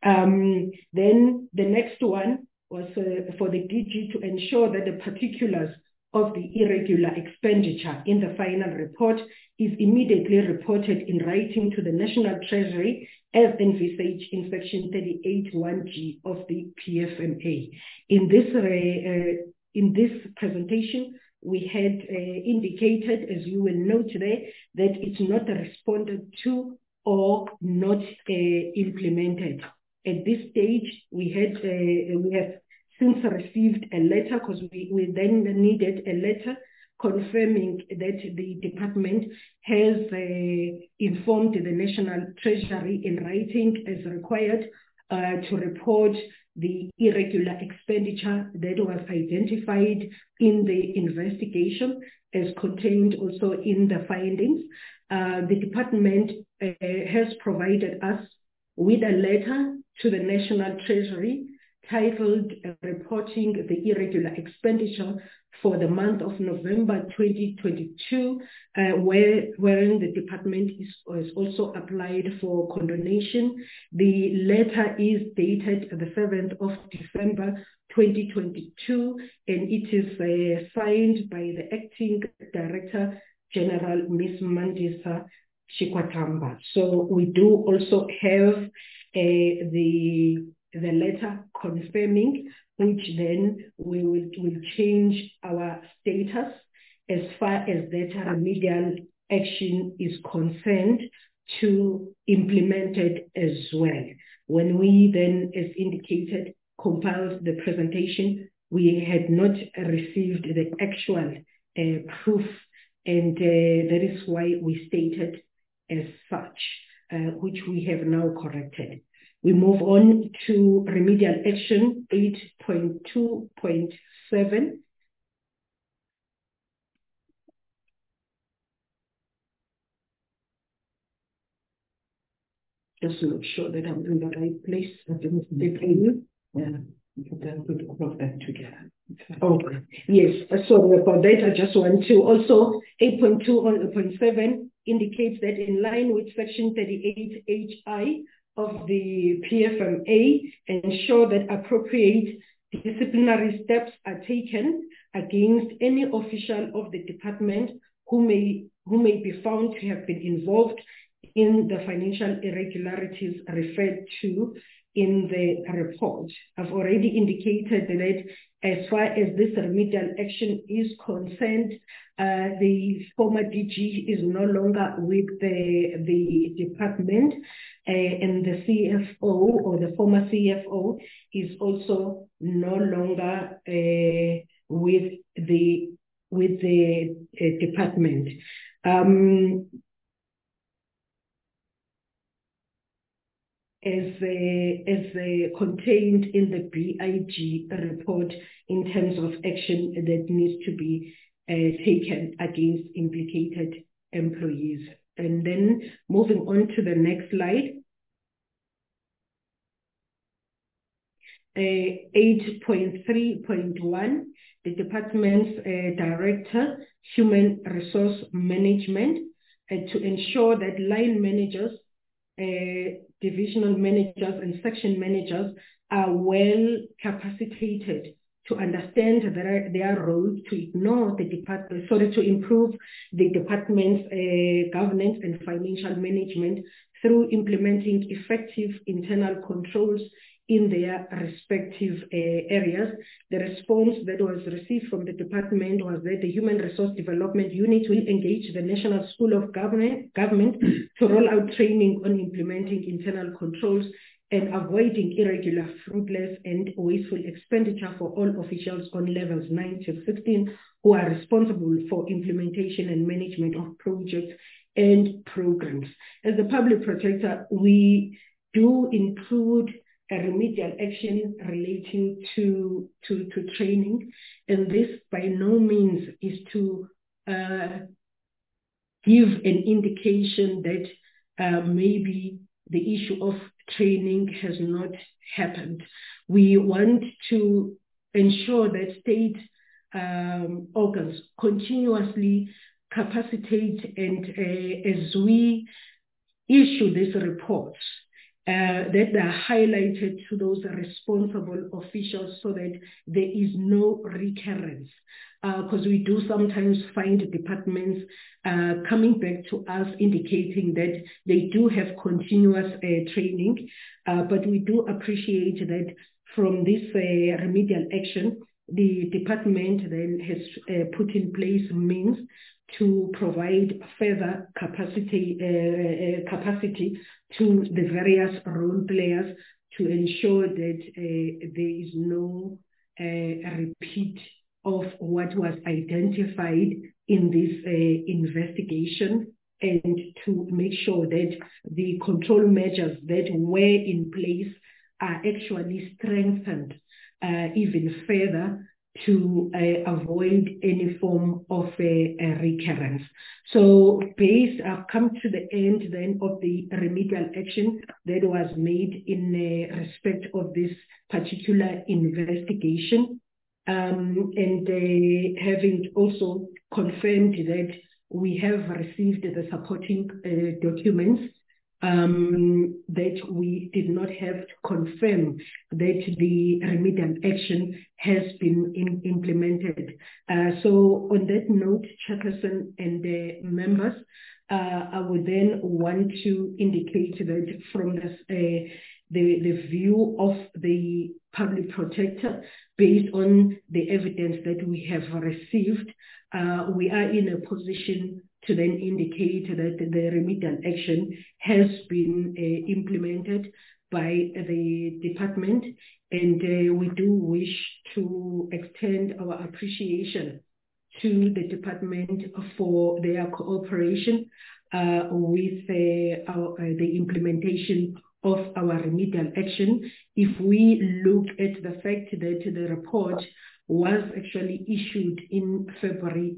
Um, then the next one was uh, for the D G to ensure that the particulars of the irregular expenditure in the final report is immediately reported in writing to the National Treasury as envisaged in Section thirty-eight one G of the P F M A. In this, uh, uh, in this presentation, we had uh, indicated, as you will know today, that it's not responded to or not uh, implemented. At this stage, we had uh, we have since received a letter, because we, we then needed a letter confirming that the department has uh, informed the National Treasury in writing as required uh, to report the irregular expenditure that was identified in the investigation as contained also in the findings. Uh, the department uh, has provided us with a letter to the National Treasury titled uh, Reporting the Irregular Expenditure for the month of November twenty twenty-two, uh, where, wherein the department is, is also applied for condonation. The letter is dated the seventh of December twenty twenty-two, and it is uh, signed by the Acting Director General, Miz Mandisa Chikwatamba. So we do also have uh, the the letter confirming, which then we will, will change our status as far as that remedial action is concerned to implemented as well. When we then, as indicated, compiled the presentation, we had not received the actual uh, proof, and uh, that is why we stated as such, uh, which we have now corrected. We move on to remedial action eight point two point seven. Just to make sure that I'm in the right place. I didn't you. Yeah, then put all of that together. Okay. Yes, so about that, I just want to also eight point two point seven indicates that in line with Section thirty-eight H I of the P F M A, ensure that appropriate disciplinary steps are taken against any official of the department who may who may be found to have been involved in the financial irregularities referred to in the report. I've already indicated that as far as this remedial action is concerned, uh, the former D G is no longer with the, the department, uh, and the C F O or the former C F O is also no longer uh, with the with the uh, department. Um, as uh, as uh, contained in the B I G report in terms of action that needs to be uh, taken against implicated employees. And then moving on to the next slide. Uh, eight point three point one, the department's uh, director, human resource management, uh, to ensure that line managers, uh, divisional managers and section managers are well capacitated to understand their, their role, to ignore the department, sorry, to improve the department's uh, governance and financial management through implementing effective internal controls in their respective uh, areas. The response that was received from the department was that the Human Resource Development Unit will engage the National School of Government, Government to roll out training on implementing internal controls and avoiding irregular, fruitless, and wasteful expenditure for all officials on levels nine to sixteen who are responsible for implementation and management of projects and programs. As the public protector, we do include a remedial action relating to, to, to training, and this by no means is to uh, give an indication that uh, maybe the issue of training has not happened. We want to ensure that state um, organs continuously capacitate, and uh, as we issue these reports, uh, that they are highlighted to those responsible officials so that there is no recurrence. Because uh, we do sometimes find departments uh, coming back to us indicating that they do have continuous uh, training, uh, but we do appreciate that from this uh, remedial action, the department then has uh, put in place means to provide further capacity, uh, uh, capacity to the various role players to ensure that uh, there is no uh, repeat of what was identified in this uh, investigation, and to make sure that the control measures that were in place are actually strengthened uh, even further to uh, avoid any form of a, a recurrence. So based, I've come to the end then of the remedial action that was made in uh, respect of this particular investigation. Um, and uh, having also confirmed that we have received the supporting uh, documents, um, that we did not have to confirm that the remedial action has been in, implemented. Uh, so on that note, Chairperson and the members, uh, I would then want to indicate that from this, uh, the, the view of the public protector, based on the evidence that we have received, uh, we are in a position to then indicate that the remedial action has been uh, implemented by the department, and uh, we do wish to extend our appreciation to the department for their cooperation uh, with uh, our, uh, the implementation of our remedial action. If we look at the fact that the report was actually issued in February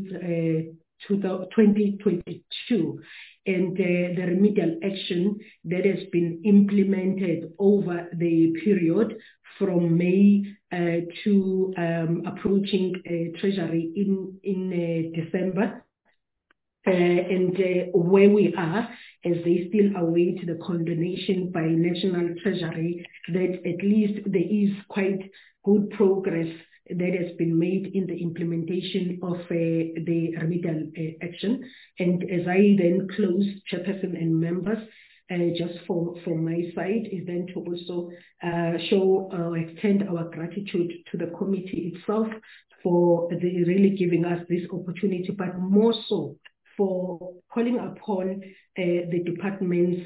to, uh, twenty twenty-two, and uh, the remedial action that has been implemented over the period from May uh, to um, approaching uh, Treasury in, in uh, December, uh, and uh, where we are, as they still await the condonation by National Treasury, that at least there is quite good progress that has been made in the implementation of uh, the remedial uh, action. And as I then close, Chairperson and members, uh, just for from my side, is then to also uh, show or uh, extend our gratitude to the committee itself for the, really giving us this opportunity, but more so for calling upon uh, the departments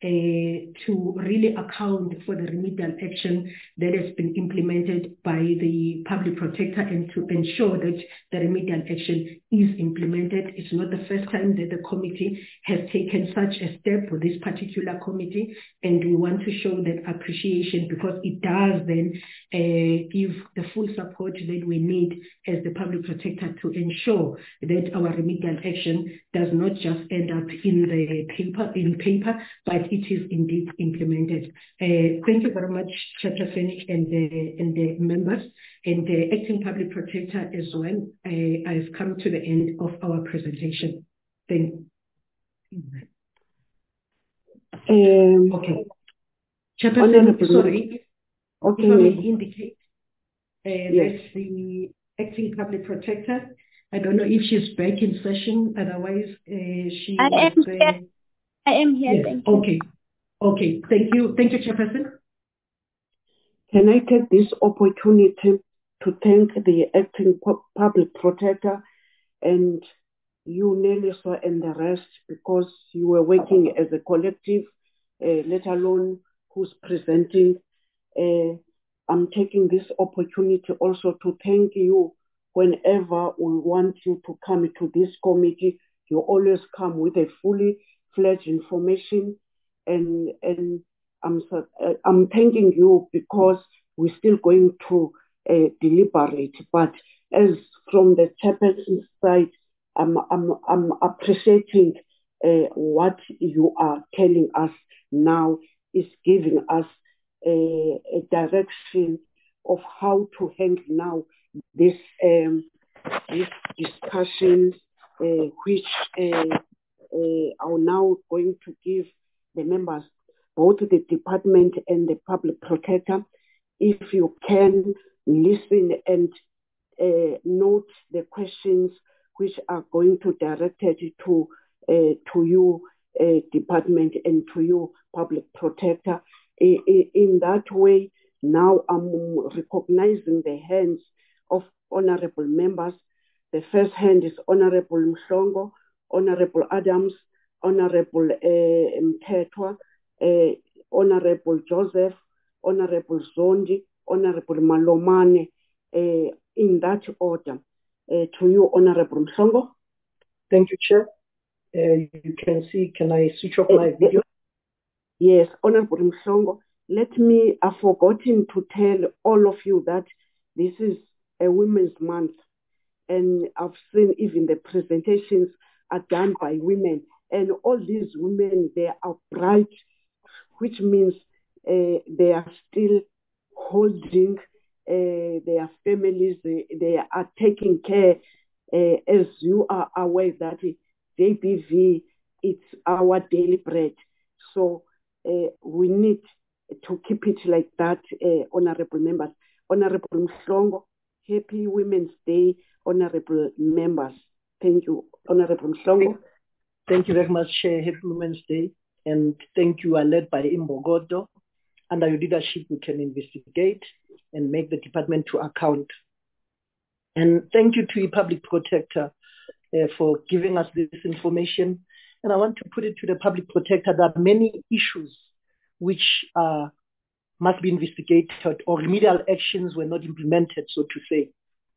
Uh, to really account for the remedial action that has been implemented by the public protector, and to ensure that the remedial action is implemented. It's not the first time that the committee has taken such a step with this particular committee, and we want to show that appreciation, because it does then uh, give the full support that we need as the public protector to ensure that our remedial action does not just end up in the paper, in paper, but it is indeed implemented. Uh, thank you very much, Chairperson and the, and the members, and the Acting Public Protector as well. Uh, I've come to the end of our presentation. Thank you. Um, okay. Chairperson, sorry, okay. if I may indicate, Yes. That's the acting public protector. I don't know if she's back in session. Otherwise, uh, she I was. am here. Uh, I am here. Yes. Thank you. Okay. Okay. Thank you. Thank you, Chairperson. Can I take this opportunity to thank the acting public protector and you, Nelisa, and the rest, because you were working as a collective, uh, let alone who's presenting. Uh, I'm taking this opportunity also to thank you. Whenever we want you to come to this committee, you always come with a fully fledged information, and and I'm I'm thanking you because we're still going to uh, deliberate. But as from the chairperson's side, I'm I'm I'm appreciating uh, what you are telling us now is giving us a, a direction of how to handle now this um, this discussion, uh, which uh, uh, are now going to give the members, both the department and the public protector, if you can listen and uh, note the questions which are going to direct it to uh, to you, uh, department, and to you, public protector. In, in that way, now I'm recognizing the hands of honorable members. The first hand is Honorable Mhlongo, Honorable Adams, Honorable uh, Mthethwa, uh, Honorable Joseph, Honorable Zondi, Honorable Malomane, uh, in that order. Uh, to you, Honorable Mhlongo. Thank you, Chair. Uh, you can see, can I switch off my video? Yes, Honorable Mhlongo. Let me, I've forgotten to tell all of you that this is a Women's Month. And I've seen even the presentations are done by women. And all these women, they are bright, which means uh, they are still holding uh, their families, they, they are taking care, uh, as you are aware that J B V, it's our daily bread. So uh, we need to keep it like that, uh, honorable members. Honorable Mhlongo, happy Women's Day, honorable members. Thank you, Honorable Mhlongo. Thank you very much, Chair. Happy Women's Day. And thank you, are led by Imbogodo. Under your leadership, we can investigate and make the department to account. And thank you to the public protector uh, for giving us this information. And I want to put it to the public protector that many issues which uh, must be investigated or remedial actions were not implemented, so to say.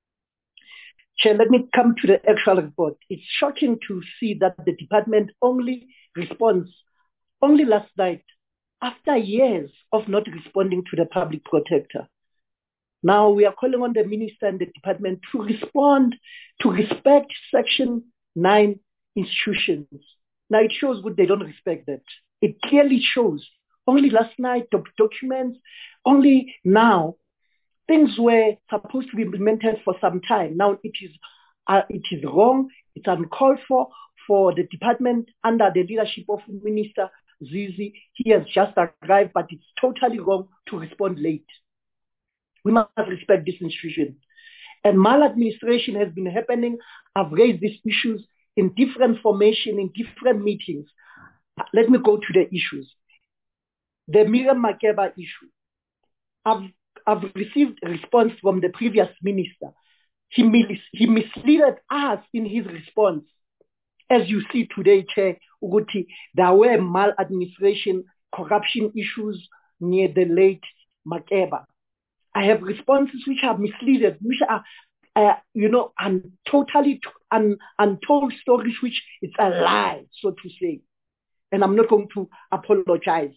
Chair, let me come to the actual report. It's shocking to see that the department only responds, only last night, after years of not responding to the public protector. Now we are calling on the minister and the department to respond, to respect Section nine institutions. Now it shows what they don't respect that. It clearly shows. Only last night, doc documents, only now, things were supposed to be implemented for some time. Now it is, uh, it is wrong. It's uncalled for for the department under the leadership of Minister Zizi. He has just arrived, but it's totally wrong to respond late. We must respect this institution. And maladministration has been happening. I've raised these issues in different formation, in different meetings. Let me go to the issues. The Miriam Makeba issue. I've, I've received a response from the previous minister. He, mis he misled us in his response. As you see today, Chair Uguti, there were maladministration, corruption issues near the late Makeba. I have responses which are misleaded, which are, uh, you know, un totally un untold stories, which it's a lie, so to say. And I'm not going to apologize.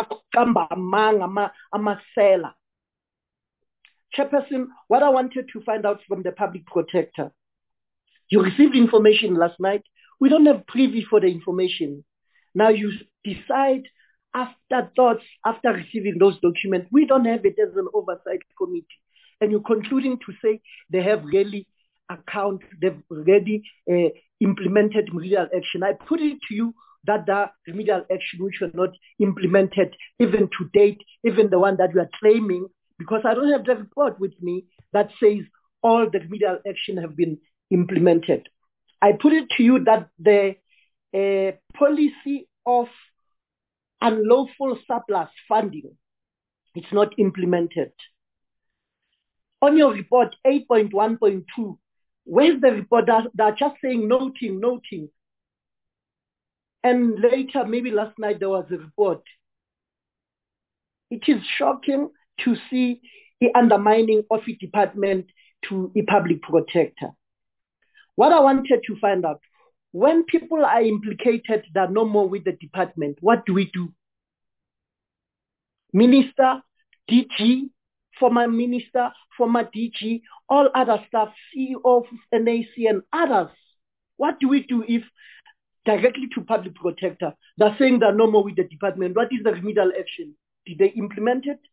Chairperson, what I wanted to find out from the public protector, you received information last night. We don't have privy for the information. Now you decide after thoughts, after receiving those documents, we don't have it as an oversight committee. And you're concluding to say they have really account, they've already uh, implemented remedial action. I put it to you that the remedial action which were not implemented even to date, even the one that you are claiming because I don't have the report with me that says all the remedial action have been implemented. I put it to you that the uh, policy of unlawful surplus funding, it's not implemented. On your report, eight point one point two, where's the report? They're just saying noting, noting. And later, maybe last night, there was a report. It is shocking to see the undermining of a department to a public protector. What I wanted to find out, when people are implicated that are no more with the department, what do we do? Minister, D G, former minister, former D G, all other staff, C E O of N A C and others. What do we do if directly to public protector, they're saying they're no more with the department? What is the remedial action? Did they implement it?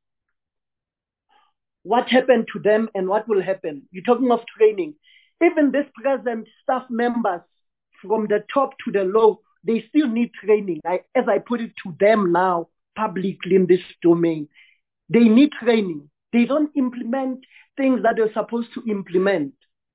What happened to them and what will happen? You're talking of training. Even this present staff members from the top to the low, they still need training. I, as I put it to them now, publicly in this domain, they need training. They don't implement things that they're supposed to implement.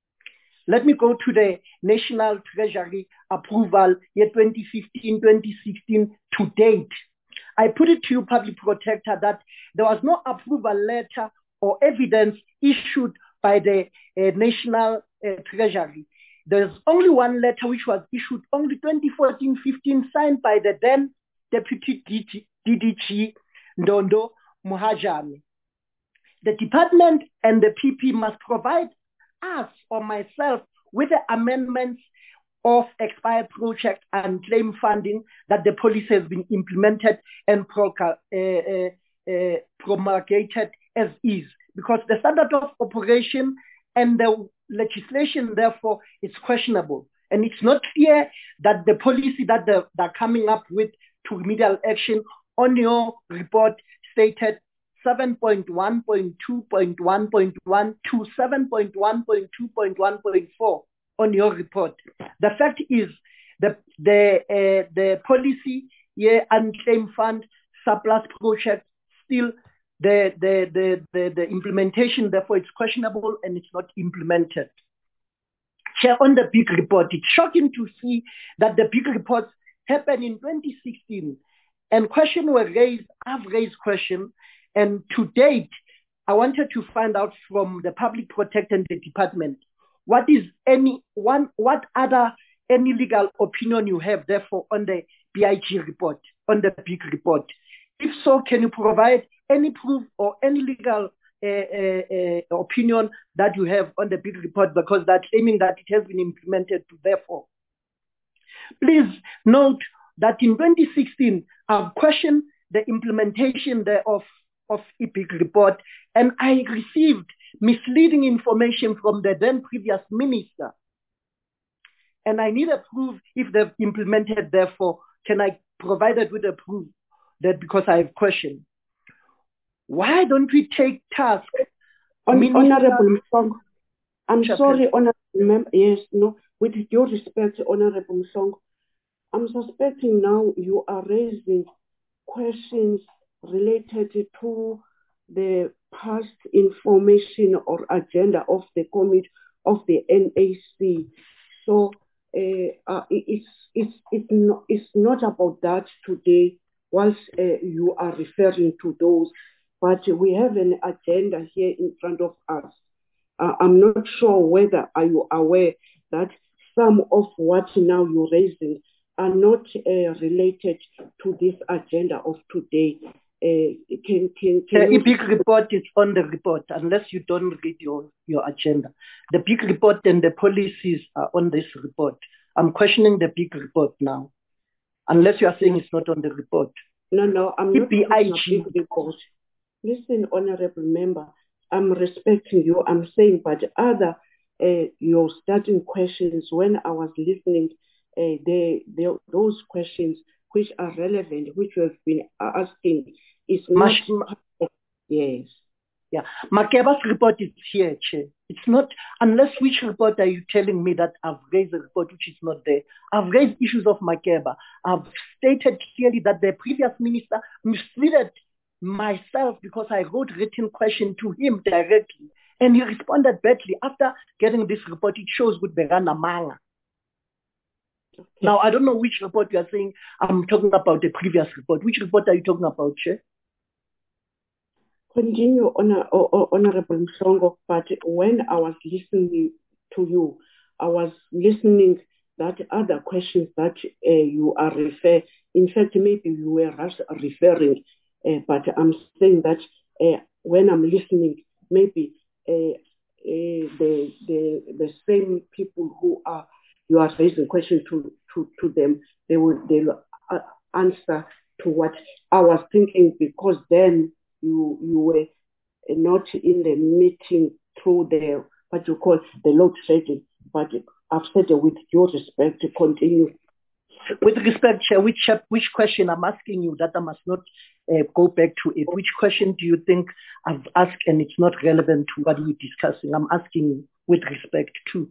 Let me go to the National Treasury approval year twenty fifteen, twenty sixteen to date. I put it to you, public protector, that there was no approval letter or evidence issued by the uh, National uh, Treasury. There's only one letter which was issued only twenty fourteen fifteen, signed by the then Deputy D D G, Ndondo Muhajani. The department and the P P must provide us or myself with the amendments of expired project and claim funding that the policy has been implemented and pro uh, uh, uh, promulgated as is. Because the standard of operation and the legislation, therefore, is questionable. And it's not clear that the policy that they're, they're coming up with to remedial action on your report stated seven point one point two point one point one to seven point one point two point one point four on your report. The fact is the the uh, the policy yeah, unclaimed fund surplus project still the the, the the the implementation, therefore it's questionable and it's not implemented. Chair, on the big report, it's shocking to see that the big reports happened in twenty sixteen and questions were raised. I've raised questions. And to date, I wanted to find out from the public protector and the department, what is any one, what other, any legal opinion you have, therefore, on the B I G report, on the big report. If so, can you provide any proof or any legal uh, uh, uh, opinion that you have on the big report, because they're claiming that it has been implemented, therefore. Please note that in twenty sixteen, I've questioned the implementation thereof of E P I C report, and I received misleading information from the then previous minister. And I need a proof if they've implemented, therefore, can I provide it with a proof that because I have questioned. Why don't we take task? On, minister, Honorable Msong, I'm Chapter. sorry, Honorable Member, yes, no, with due respect, Honorable Msong, I'm suspecting now you are raising questions related to the past information or agenda of the committee of the N A C. So uh, uh, it's, it's, it's, not, it's not about that today, whilst uh, you are referring to those, but we have an agenda here in front of us. Uh, I'm not sure whether are you aware that some of what now you're raising are not uh, related to this agenda of today. Uh, can, can, can the you... big report is on the report, unless you don't read your, your agenda. The big report and the policies are on this report. I'm questioning the big report now, unless you are saying it's not on the report. No, no, I'm not talking about big report. Listen, Honorable Member, I'm respecting you. I'm saying, but other uh, your starting questions, when I was listening, uh, they, they, those questions which are relevant, which you have been asking, is not... Mash, yes. Yeah, Makeba's report is here, Chair. It's not, unless which report are you telling me that I've raised a report which is not there? I've raised issues of Makeba. I've stated clearly that the previous minister misled, myself because I wrote written question to him directly. And he responded badly. After getting this report, it shows good Begana Manga. Okay. Now, I don't know which report you are saying. I'm talking about the previous report. Which report are you talking about, Chair? Continue, Honor, Honorable Mhlongo, but when I was listening to you, I was listening that other questions that uh, you are referring. In fact, maybe you were referring, uh, but I'm saying that uh, when I'm listening, maybe uh, uh, the the the same people who are you are raising questions to, to, to them, they will they will uh, answer to what I was thinking, because then you you were not in the meeting through the what you call the load shedding. But I've said uh, with your respect to continue. With respect, Chair, which which question I'm asking you that I must not uh, go back to it. Which question do you think I've asked and it's not relevant to what we're discussing? I'm asking with respect to.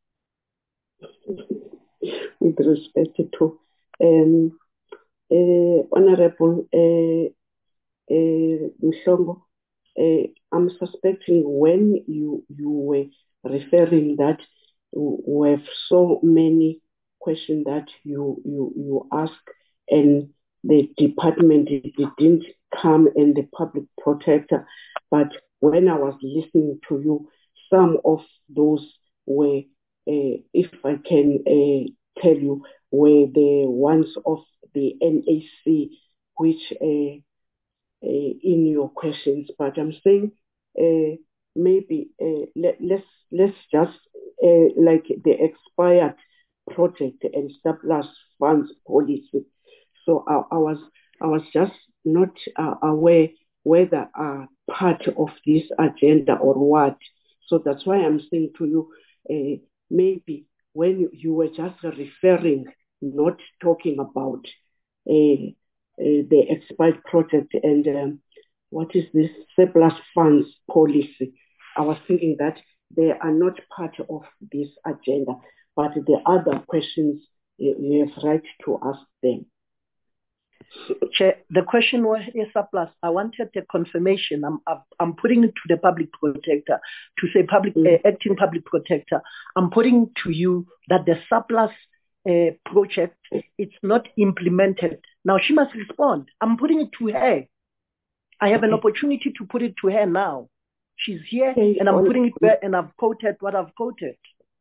With respect to um, uh, Honorable uh, uh, Mhlongo, uh, I'm suspecting when you you were referring that we have so many questions that you you you ask and the department it didn't come and the public protector, but when I was listening to you, some of those were, uh, if I can uh, tell you, were the ones of the N A C, which uh, uh, in your questions. But I'm saying uh, maybe uh, let, let's let's just uh, like the expired project and surplus funds policy. So I, I was I was just not uh, aware whether are part of this agenda or what. So that's why I'm saying to you, uh, maybe when you, you were just referring, not talking about uh, uh, the expired project and um, what is this surplus funds policy, I was thinking that they are not part of this agenda, but the other questions uh, you have right to ask them. Chair, the question was a surplus. I wanted a confirmation. I'm I'm putting it to the public protector to say public mm. uh, acting public protector. I'm putting to you that the surplus uh, project it's not implemented. Now she must respond. I'm putting it to her. I have okay. an opportunity to put it to her now. She's here, okay. and I'm putting it there, and I've quoted what I've quoted.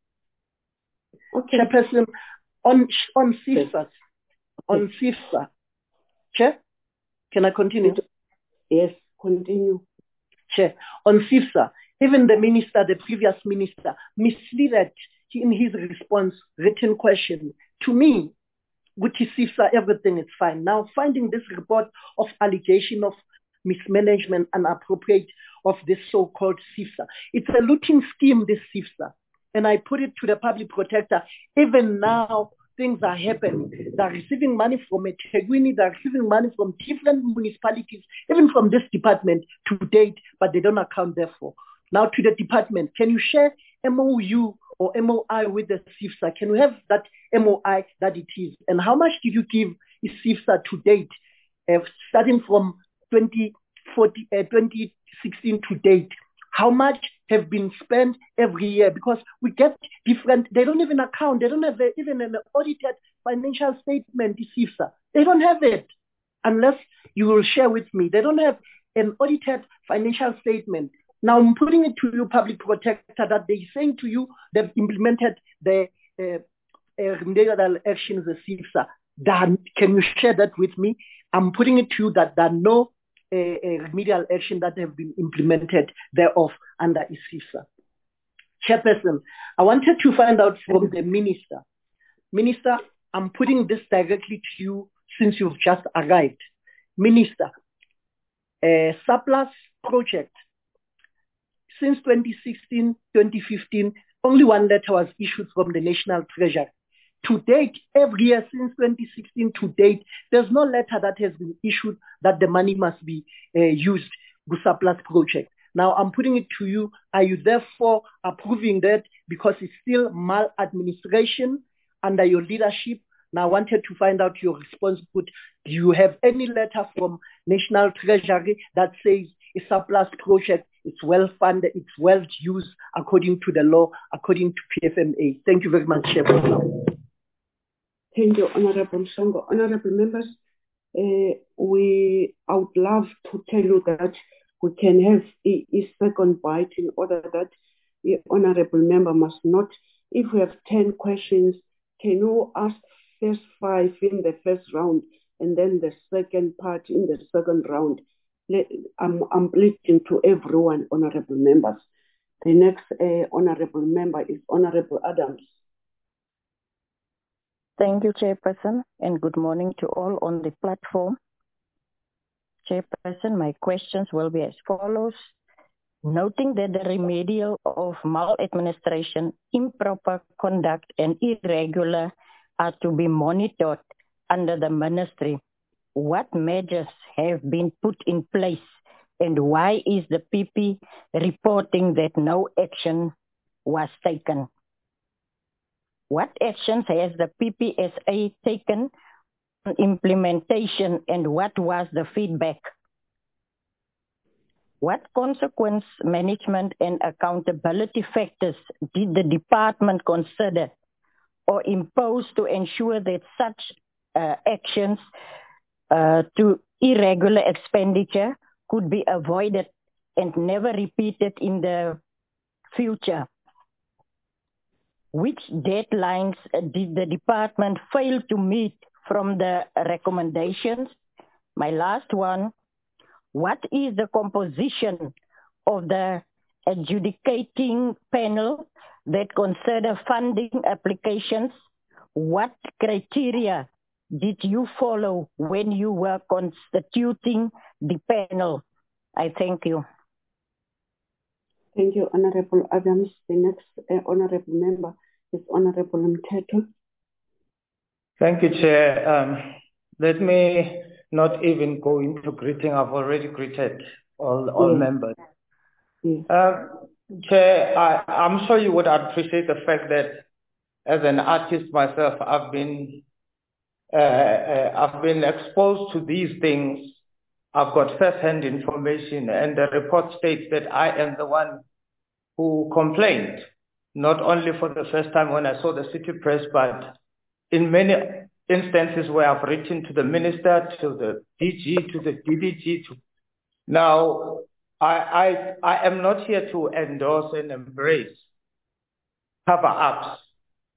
Okay. Chairperson, on on C I F S A, okay. on C I F S A. Chair, can I continue? Yes, continue. Chair, on C I F S A, even the minister, the previous minister, misled in his response, written question to me, which is C I F S A, everything is fine. Now, finding this report of allegation of mismanagement and appropriate of this so-called C I F S A, it's a looting scheme, this C I F S A. And I put it to the public protector, even now, things are happening. They're receiving money from eThekwini, they're receiving money from different municipalities, even from this department to date, but they don't account therefore. Now to the department, can you share M O U or M O I with the C I F S A? Can we have that M O I that it is? And how much did you give C I F S A to date, uh, starting from twenty sixteen to date? How much have been spent every year? Because we get different, they don't even account, they don't have a, even an audited financial statement, C I F S A. They don't have it, unless you will share with me. They don't have an audited financial statement. Now I'm putting it to you, public protector, that they're saying to you they've implemented the uh, uh, remedial actions, the C I F S A. Then, can you share that with me? I'm putting it to you that there are no A, a remedial action that have been implemented thereof under C I F S A. Chairperson, I wanted to find out from the minister. Minister, I'm putting this directly to you since you've just arrived. Minister, a surplus project, since twenty sixteen, twenty fifteen, only one letter was issued from the National Treasury. To date, every year since twenty sixteen to date, there's no letter that has been issued that the money must be uh, used for surplus project. Now, I'm putting it to you. Are you therefore approving that because it's still maladministration under your leadership? Now, I wanted to find out your response. Do you have any letter from National Treasury that says a surplus project is well funded, it's well used according to the law, according to P F M A? Thank you very much, Chair. Thank you, Honorable Songo. Honorable members, uh, we I would love to tell you that we can have a, a second bite in order that the honorable member must not, if we have ten questions, can you ask first five in the first round and then the second part in the second round? Let, I'm, I'm pleading to everyone, honorable members. The next uh, honorable member is Honorable Adams. Thank you, Chairperson, and good morning to all on the platform. Chairperson, my questions will be as follows. Noting that the remedial of maladministration, improper conduct, and irregular are to be monitored under the ministry, what measures have been put in place, and why is the P P reporting that no action was taken? What actions has the P P S A taken on implementation, and what was the feedback? What consequence management and accountability factors did the department consider or impose to ensure that such uh, actions uh, to irregular expenditure could be avoided and never repeated in the future? Which deadlines did the department fail to meet from the recommendations? My last one, what is the composition of the adjudicating panel that consider funding applications? What criteria did you follow when you were constituting the panel? I thank you. Thank you, Honorable Adams. The next uh, honorable member is Honorable Mteto. Thank you, Chair. Um, let me not even go into greeting. I've already greeted all, all yes. members. Yes. Uh, Chair, I, I'm sure you would appreciate the fact that as an artist myself, I've been uh, uh, I've been exposed to these things. I've got first-hand information, and the report states that I am the one who complained, not only for the first time when I saw the city press, but in many instances where I've written to the minister, to the D G, to the D D G. To... Now, I, I, I am not here to endorse and embrace cover-ups.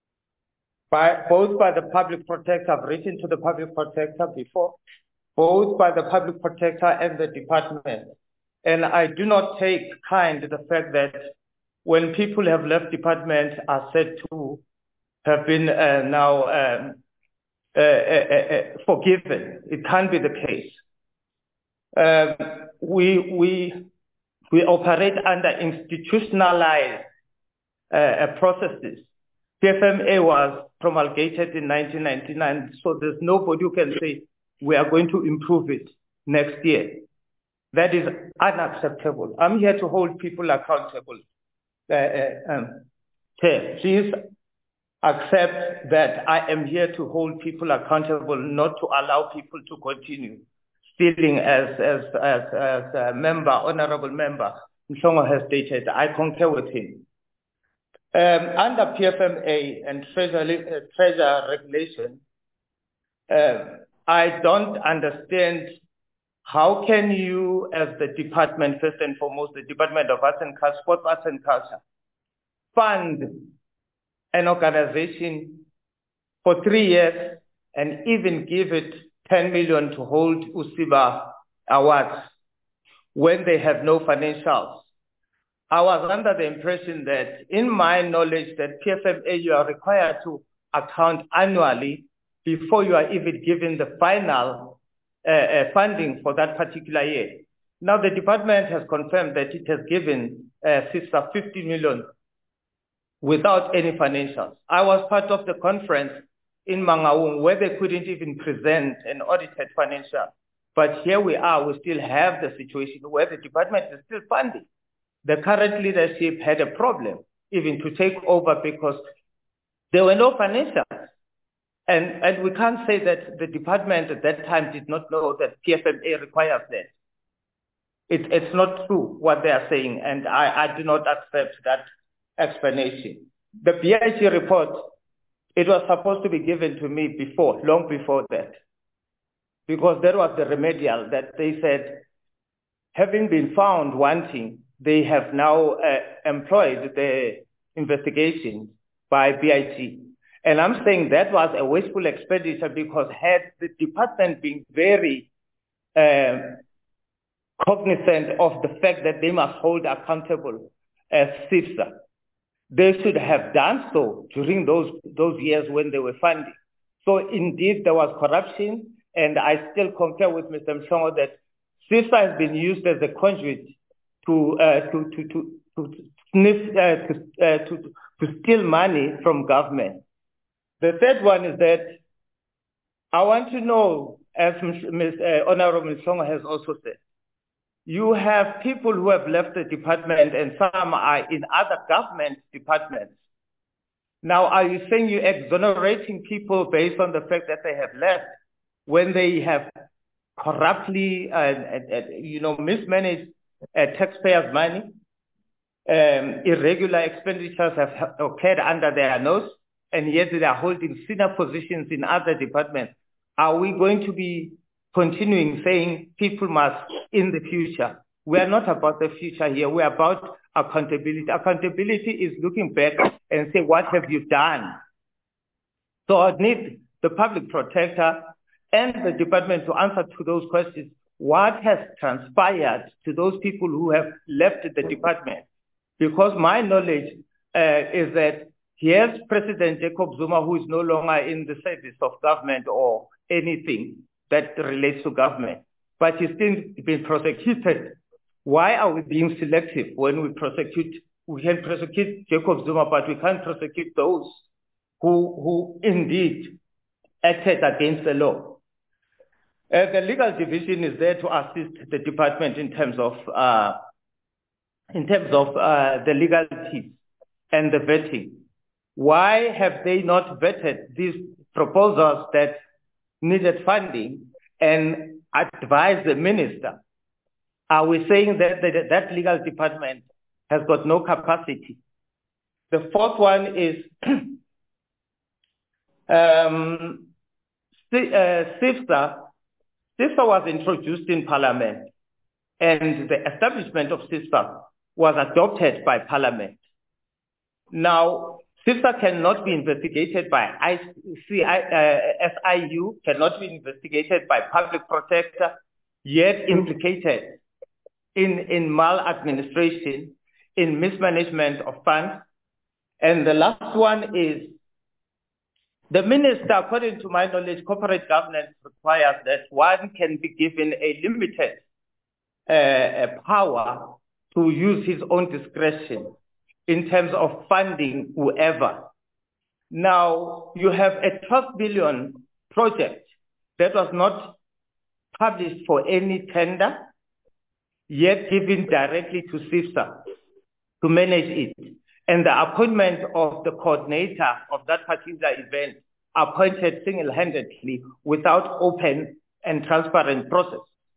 By, both by the public protector, I've written to the public protector before, both by the public protector and the department. And I do not take kind the fact that when people have left department are said to have been uh, now um, uh, uh, uh, forgiven. It can't be the case. Uh, we, we, we operate under institutionalized uh, processes. P F M A was promulgated in nineteen ninety-nine, so there's nobody who can say we are going to improve it next year. That is unacceptable. I'm here to hold people accountable. Uh, uh, um, please accept that I am here to hold people accountable, not to allow people to continue stealing, as as as, as a member, honorable member Mhlongo has stated. I concur with him. Um, under P F M A and Treasury, uh, Treasury regulation, uh, I don't understand how can you, as the department, first and foremost, the Department of Arts and Culture, Sports, Arts and Culture, fund an organization for three years and even give it ten million to hold USIBA awards when they have no financials. I was under the impression that, in my knowledge, that P F M A, you are required to account annually before you are even given the final uh, uh, funding for that particular year. Now, the department has confirmed that it has given uh, CISA fifty million without any financials. I was part of the conference in Mangaung where they couldn't even present an audited financial. But here we are, we still have the situation where the department is still funding. The current leadership had a problem even to take over because there were no financials. And, and we can't say that the department at that time did not know that P F M A requires that. It, it's not true what they are saying, and I, I do not accept that explanation. The B I G report, it was supposed to be given to me before, long before that, because that was the remedial that they said, having been found wanting, they have now uh, employed the investigation by B I G. And I'm saying that was a wasteful expenditure, because had the department been very uh, cognizant of the fact that they must hold accountable as SIFSA, they should have done so during those, those years when they were funding. So indeed there was corruption, and I still concur with Mister Mhlongo that SIFSA has been used as a conduit to, uh, to, to, to, to sniff, uh, to, uh, to, to steal money from government. The third one is that I want to know, as Miz Uh, Honorable Mhlongo has also said, you have people who have left the department and some are in other government departments. Now, are you saying you're exonerating people based on the fact that they have left when they have corruptly, uh, uh, you know, mismanaged uh, taxpayers' money? Um, irregular expenditures have occurred under their nose, and yet they are holding senior positions in other departments. Are we going to be continuing saying people must in the future? We are not about the future here. We are about accountability. Accountability is looking back and say, what have you done? So I need the public protector and the department to answer to those questions. What has transpired to those people who have left the department? Because my knowledge uh, is that here's President Jacob Zuma, who is no longer in the service of government or anything that relates to government, but he's still being prosecuted. Why are we being selective when we prosecute? We can prosecute Jacob Zuma, but we can't prosecute those who, who indeed acted against the law. Uh, the legal division is there to assist the department in terms of uh, in terms of uh, the legalities and the vetting. Why have they not vetted these proposals that needed funding and advised the minister? Are we saying that the, that legal department has got no capacity? The fourth one is um, SIFSA. SIFSA was introduced in Parliament, and the establishment of SIFSA was adopted by Parliament. Now, SIFSA cannot be investigated by I C I, uh, S I U, cannot be investigated by public protector, yet implicated in, in maladministration, in mismanagement of funds. And the last one is the minister, according to my knowledge, corporate governance requires that one can be given a limited uh, power to use his own discretion in terms of funding whoever. Now, you have a twelve billion project that was not published for any tender, yet given directly to SIFSA to manage it. And the appointment of the coordinator of that particular event appointed single-handedly without open and transparent process.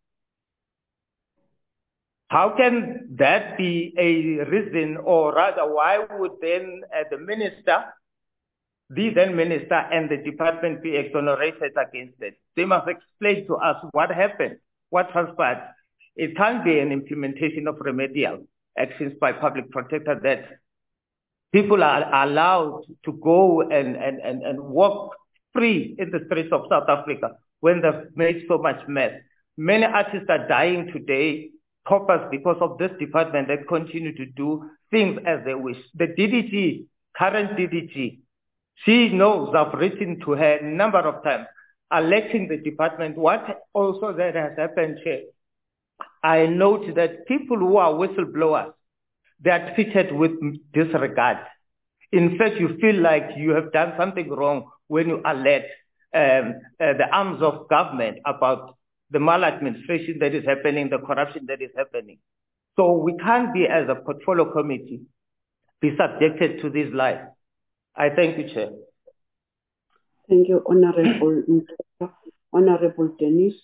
How can that be a reason, or rather, why would then uh, the minister, the then minister and the department be exonerated against it? They must explain to us what happened, what transpired. It can't be an implementation of remedial actions by public protector that people are allowed to go and, and, and, and walk free in the streets of South Africa when they've made so much mess. Many artists are dying today, coppers, because of this department that continue to do things as they wish. The D D G, current D D G, she knows, I've written to her a number of times, electing the department. What also that has happened here, I note that people who are whistleblowers, they are treated with disregard. In fact, you feel like you have done something wrong when you alert um, uh, the arms of government about the maladministration that is happening, the corruption that is happening. So we can't be, as a portfolio committee, be subjected to these lies. I thank you, Chair. Thank you, Honorable Honorable Dennis.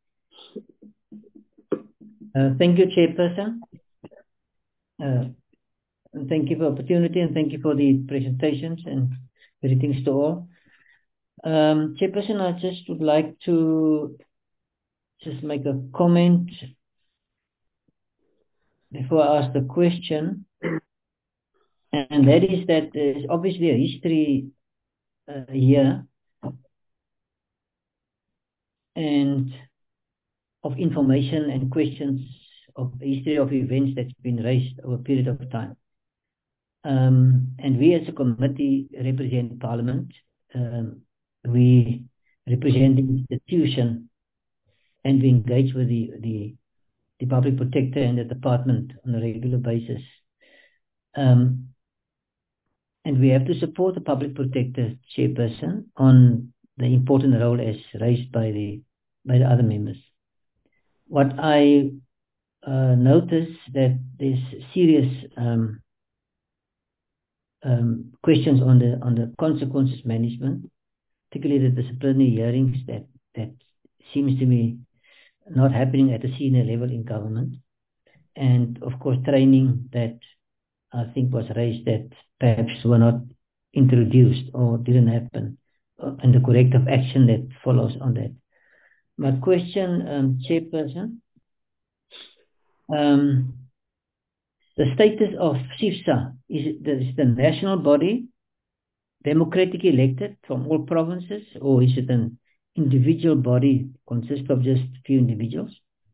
Uh, thank you, Chairperson. Uh, and thank you for the opportunity and thank you for the presentations and greetings to all. Um, Chairperson, I just would like to just make a comment before I ask the question. And that is that there's obviously a history uh, here and of information and questions of history of events that's been raised over a period of time. Um, and we as a committee represent Parliament. Um, we represent the institution and we engage with the, the, the Public Protector and the Department on a regular basis. Um, and we have to support the Public Protector Chairperson on the important role as raised by the, by the other members. What I uh, notice that there's serious um, um, questions on the on the consequences management, particularly the disciplinary hearings that that seems to be not happening at a senior level in government, and of course training that I think was raised that perhaps were not introduced or didn't happen, and the corrective action that follows on that. My question, um, Chairperson, um, the status of SIFSA, is it the, is the national body democratically elected from all provinces, or is it an individual body consist of just a few individuals?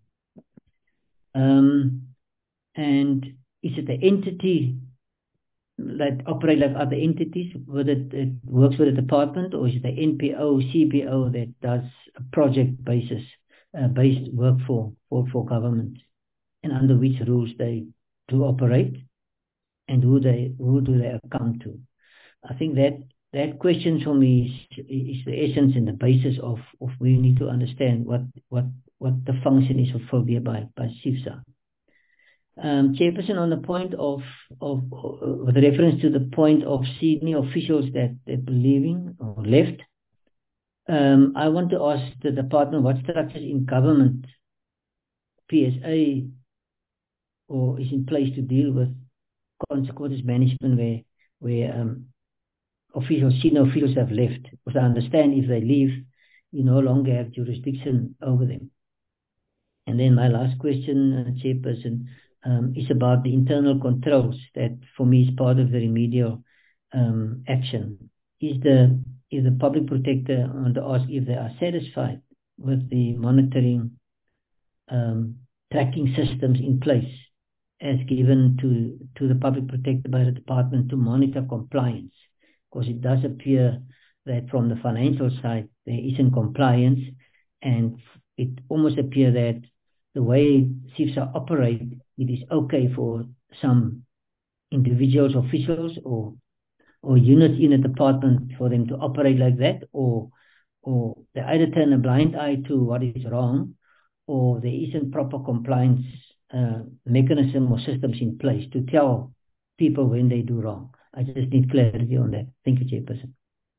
Um, and is it an entity that operate like other entities, whether it, it works with the department, or is it the N P O, C P O that does a project basis, uh, based work for, for, for government, and under which rules they do operate, and who they who do they account to? I think that that question for me is, is the essence and the basis of, of we need to understand what what what the function is of phobia by by SIFSA. Um, Chairperson, on the point of, of uh, with reference to the point of senior officials that that were leaving or left, um, I want to ask the department what structures in government, P S A, or is in place to deal with consequences management where where um, officials, senior officials have left. Because I understand if they leave, you no longer have jurisdiction over them. And then my last question, uh, Chairperson, um, is about the internal controls that for me is part of the remedial um, action. Is the is the Public Protector, I want to ask if they are satisfied with the monitoring um, tracking systems in place as given to, to the Public Protector by the department to monitor compliance? Because it does appear that from the financial side there isn't compliance, and it almost appears that the way SIFSA operate, it is okay for some individuals, officials, or or units in a department for them to operate like that, or or they either turn a blind eye to what is wrong, or there isn't proper compliance uh, mechanism or systems in place to tell people when they do wrong. I just need clarity on that. Thank you, Chairperson.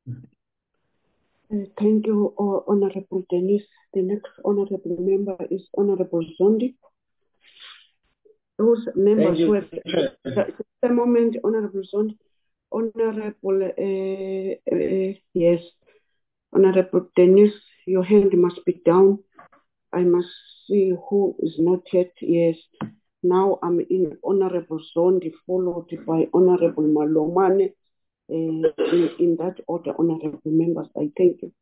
Uh, thank you, uh, Honorable Dennis. The next honorable member is Honorable Zondi. Those members who have the moment, Honorable Zondi, Honorable, uh, uh, yes, Honorable Dennis, your hand must be down. I must see who is not yet. Yes. Now I'm in Honorable Zondi, followed by Honorable Malomane. Uh, in, in that order, honorable members, I thank you.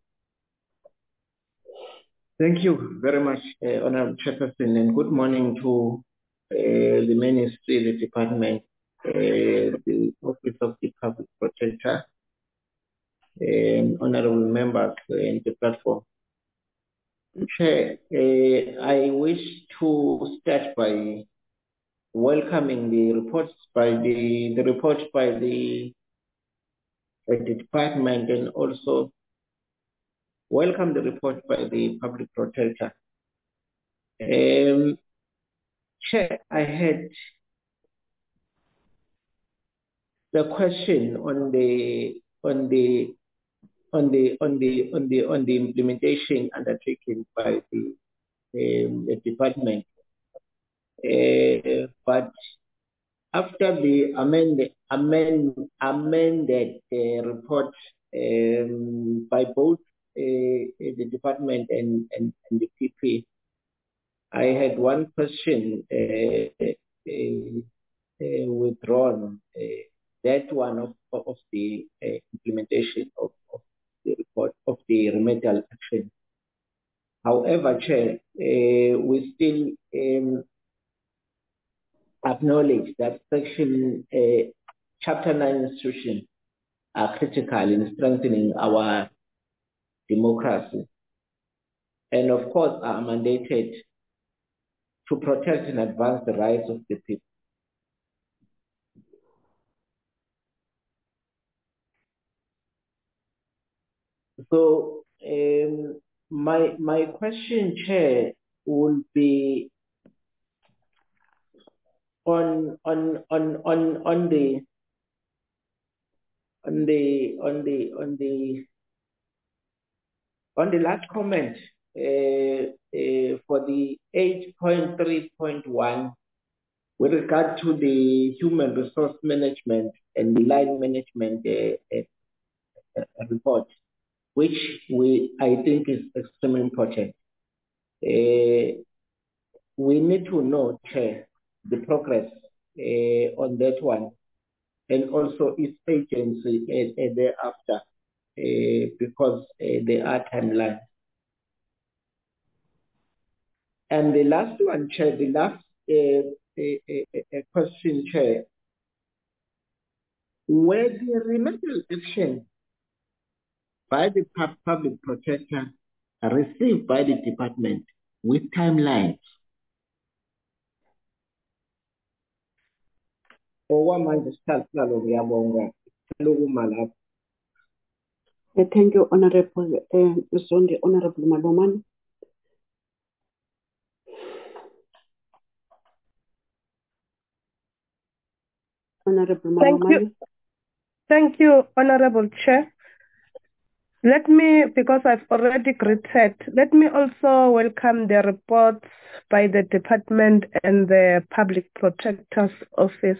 Thank you very much, uh, Honorable Chairperson, and good morning to uh, the Ministry, the Department, uh, the Office of the Public Protector, and honorable members in the platform. Chair, uh, I wish to start by welcoming the reports by the the report by the by the department, and also welcome the report by the Public Protector. Um, Chair, I had the question on the on the on the on the on the on the implementation undertaken by the, um, the department. Uh, but after the amended amend, amended uh, report um, by both uh, the department and, and, and the P P, I had one question uh, uh, uh, withdrawn. Uh, that one of, of the uh, implementation of, of the report of the remedial action. However, Chair, uh, we still um, acknowledge that section uh, chapter nine institutions are critical in strengthening our democracy, and of course are mandated to protect and advance the rights of the people. So um, my my question, Chair, will be on on on on on the on the on the on the on the last comment uh, uh, for the eight point three point one with regard to the human resource management and the line management uh, uh, uh, report, which we I think is extremely important. Uh, we need to know, Chair, the progress uh, on that one, and also its agency uh, uh, thereafter, uh, because uh, there are timelines. And the last one, Chair, the last uh, uh, uh, question, Chair, where the remedial action by the public protector are received by the department with timelines. Thank you, Honorable uh, Zondi, Honorable Malomane. Honorable Thank Malomane. you. Thank you, Honorable Chair. Let me, because I've already greeted, let me also welcome the reports by the department and the Public Protector's Office.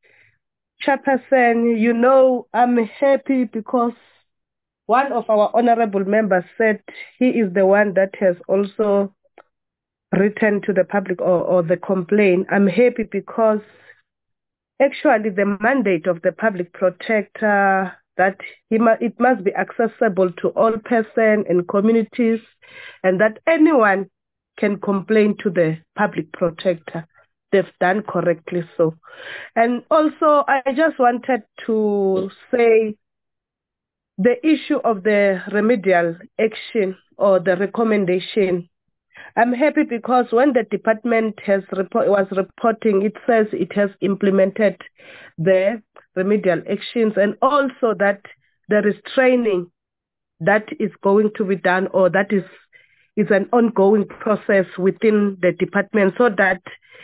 Chairperson, you know, I'm happy because one of our honorable members said he is the one that has also written to the public or, or the complaint. I'm happy because actually the mandate of the Public Protector that he mu- it must be accessible to all persons and communities, and that anyone can complain to the Public Protector. They've done correctly so. And also, I just wanted to say the issue of the remedial action or the recommendation. I'm happy because when the department has report, was reporting, it says it has implemented the remedial actions, and also that there is training that is going to be done, or that is is an ongoing process within the department, so that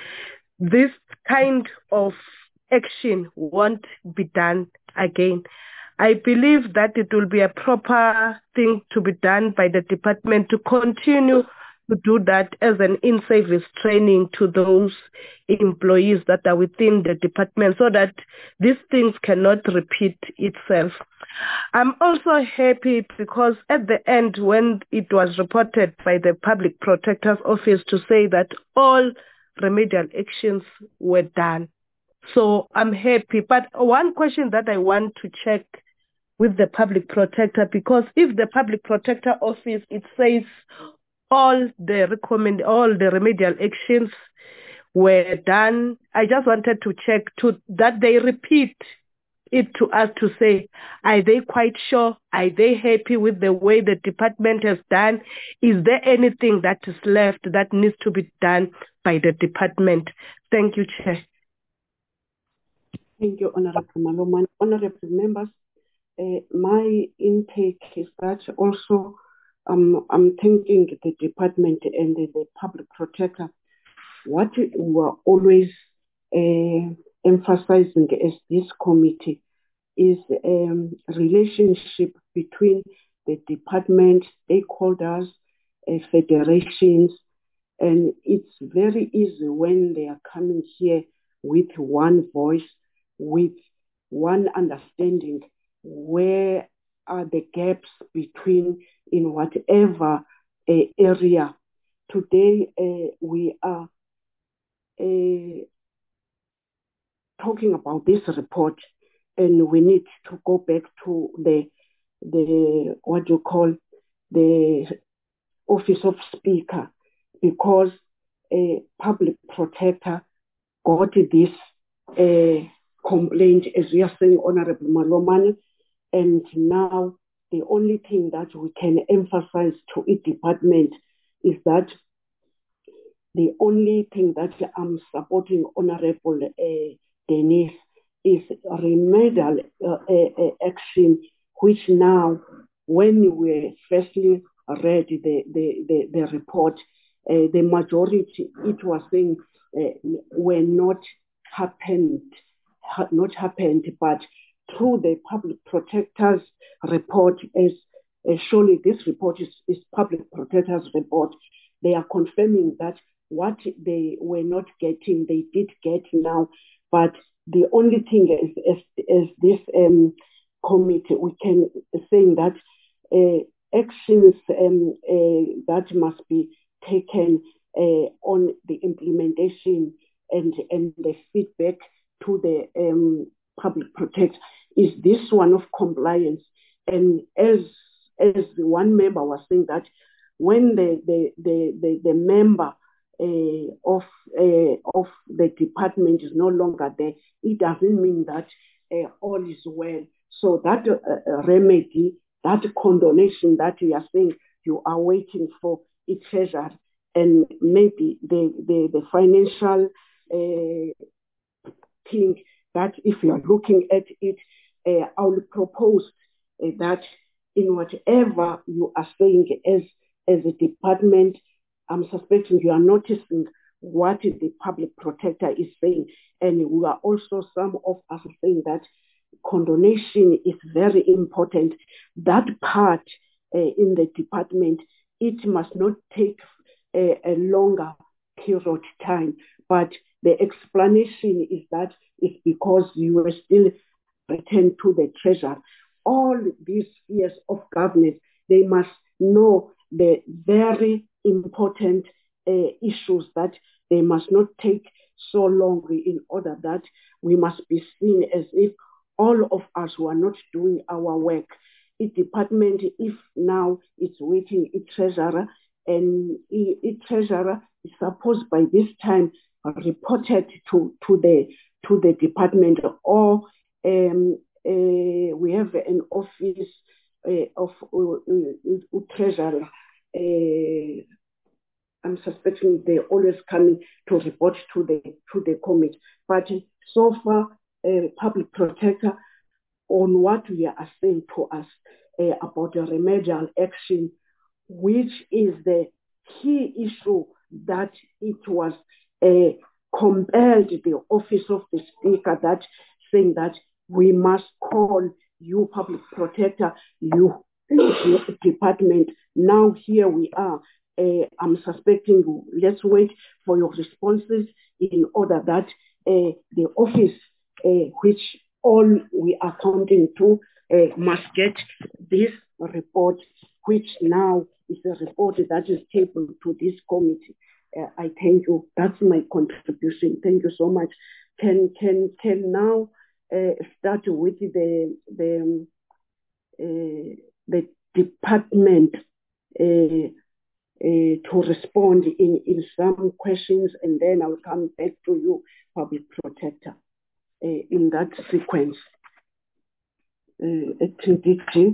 this kind of action won't be done again. I believe that it will be a proper thing to be done by the department to continue to do that as an in-service training to those employees that are within the department, so that these things cannot repeat itself. I'm also happy because at the end, when it was reported by the Public Protector's Office to say that all remedial actions were done. So I'm happy. But one question that I want to check with the Public Protector, because if the Public Protector Office, it says all the recommend all the remedial actions were done, I just wanted to check to that they repeat it to us to say, are they quite sure? Are they happy with the way the department has done? Is there anything that is left that needs to be done by the department? Thank you, Chair. Thank you, Honorable Malomane. Honorable members, uh, my intake is that also um, I'm thanking the department and the, the Public Protector. What we were always uh, emphasizing as this committee is um, relationship between the department, stakeholders, uh, federations, and it's very easy when they are coming here with one voice, with one understanding. Where are the gaps between in whatever uh, area? Today uh, we are uh, talking about this report, and we need to go back to the the what do you call the Office of Speaker, because a public protector got this uh, complaint, as we are saying, Honorable Malomane, and now the only thing that we can emphasize to each department is that the only thing that I'm supporting Honorable uh, Denise is remedial uh, uh, action, which now, when we firstly read the, the, the, the report, uh, the majority, it was saying, uh, were not happened, ha- not happened, but through the public protector's report, as uh, surely this report is, is public protector's report, they are confirming that what they were not getting, they did get now. But the only thing is, is, is this um, committee, we can say that uh, actions um, uh, that must be taken uh, on the implementation and, and the feedback to the um, public protect is this one of compliance. And as as one member was saying that when the the the the, the member uh, of uh, of the department is no longer there, it doesn't mean that uh, all is well. So that uh, remedy, that condonation that you are saying you are waiting for, it treasured, and maybe the the, the financial uh, thing that if you are looking at it, uh, I will propose uh, that in whatever you are saying as as a department, I'm suspecting you are noticing what the public protector is saying, and we are also, some of us are saying that condonation is very important. That part uh, in the department, it must not take a, a longer period of time, but the explanation is that it's because you were still returned to the treasurer. All these spheres of governance, they must know the very important uh, issues that they must not take so long in order that we must be seen as if all of us who are not doing our work. Each department, if now it's waiting, each treasurer, and each treasurer is supposed by this time reported to, to the to the department, or um, uh, we have an office uh, of uh, uh, treasurer. Uh, I'm suspecting they're always coming to report to the to the committee. But so far, uh, public protector, on what we are saying to us uh, about the remedial action, which is the key issue that it was uh, compelled the office of the speaker that saying that we must call you public protector, you, you department. Now here we are. Uh, I'm suspecting, let's wait for your responses in order that uh, the office, uh, which all we are counting to, uh, must get this report, which now is a report that is tabled to this committee. Uh, I thank you. That's my contribution. Thank you so much. Can can can now uh, start with the the uh, the department uh, uh, to respond in, in some questions, and then I'll come back to you, public protector, uh, in that sequence. Uh, D G.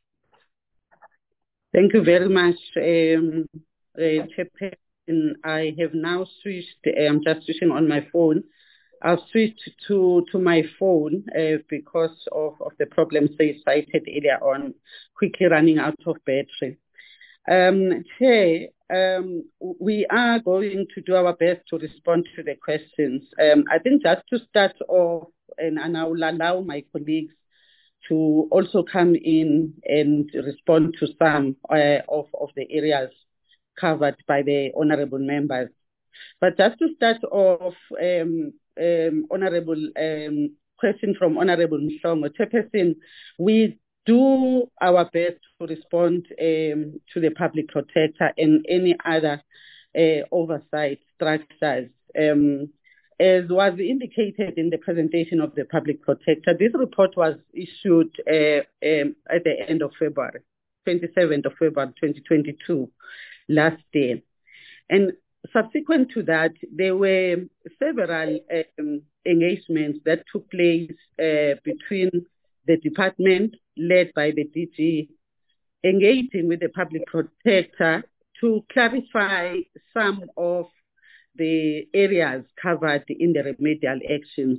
Thank you very much, um, uh, Chairperson. I have now switched, I'm just switching on my phone. I've switched to, to my phone uh, because of, of the problems they cited earlier on, quickly running out of battery. Um, Chair, um, we are going to do our best to respond to the questions. Um, I think just to start off, and, and I will allow my colleagues to also come in and respond to some uh, of, of the areas covered by the honorable members. But just to start off, um, um, honorable um, question from Honorable Mhlongo, Chairperson, we do our best to respond um, to the public protector and any other uh, oversight structures. Um, as was indicated in the presentation of the public protector, this report was issued uh, um, at the end of February, twenty-seventh of February twenty twenty-two, last year. And subsequent to that, there were several um, engagements that took place uh, between the department led by the D G, engaging with the public protector to clarify some of the areas covered in the remedial actions.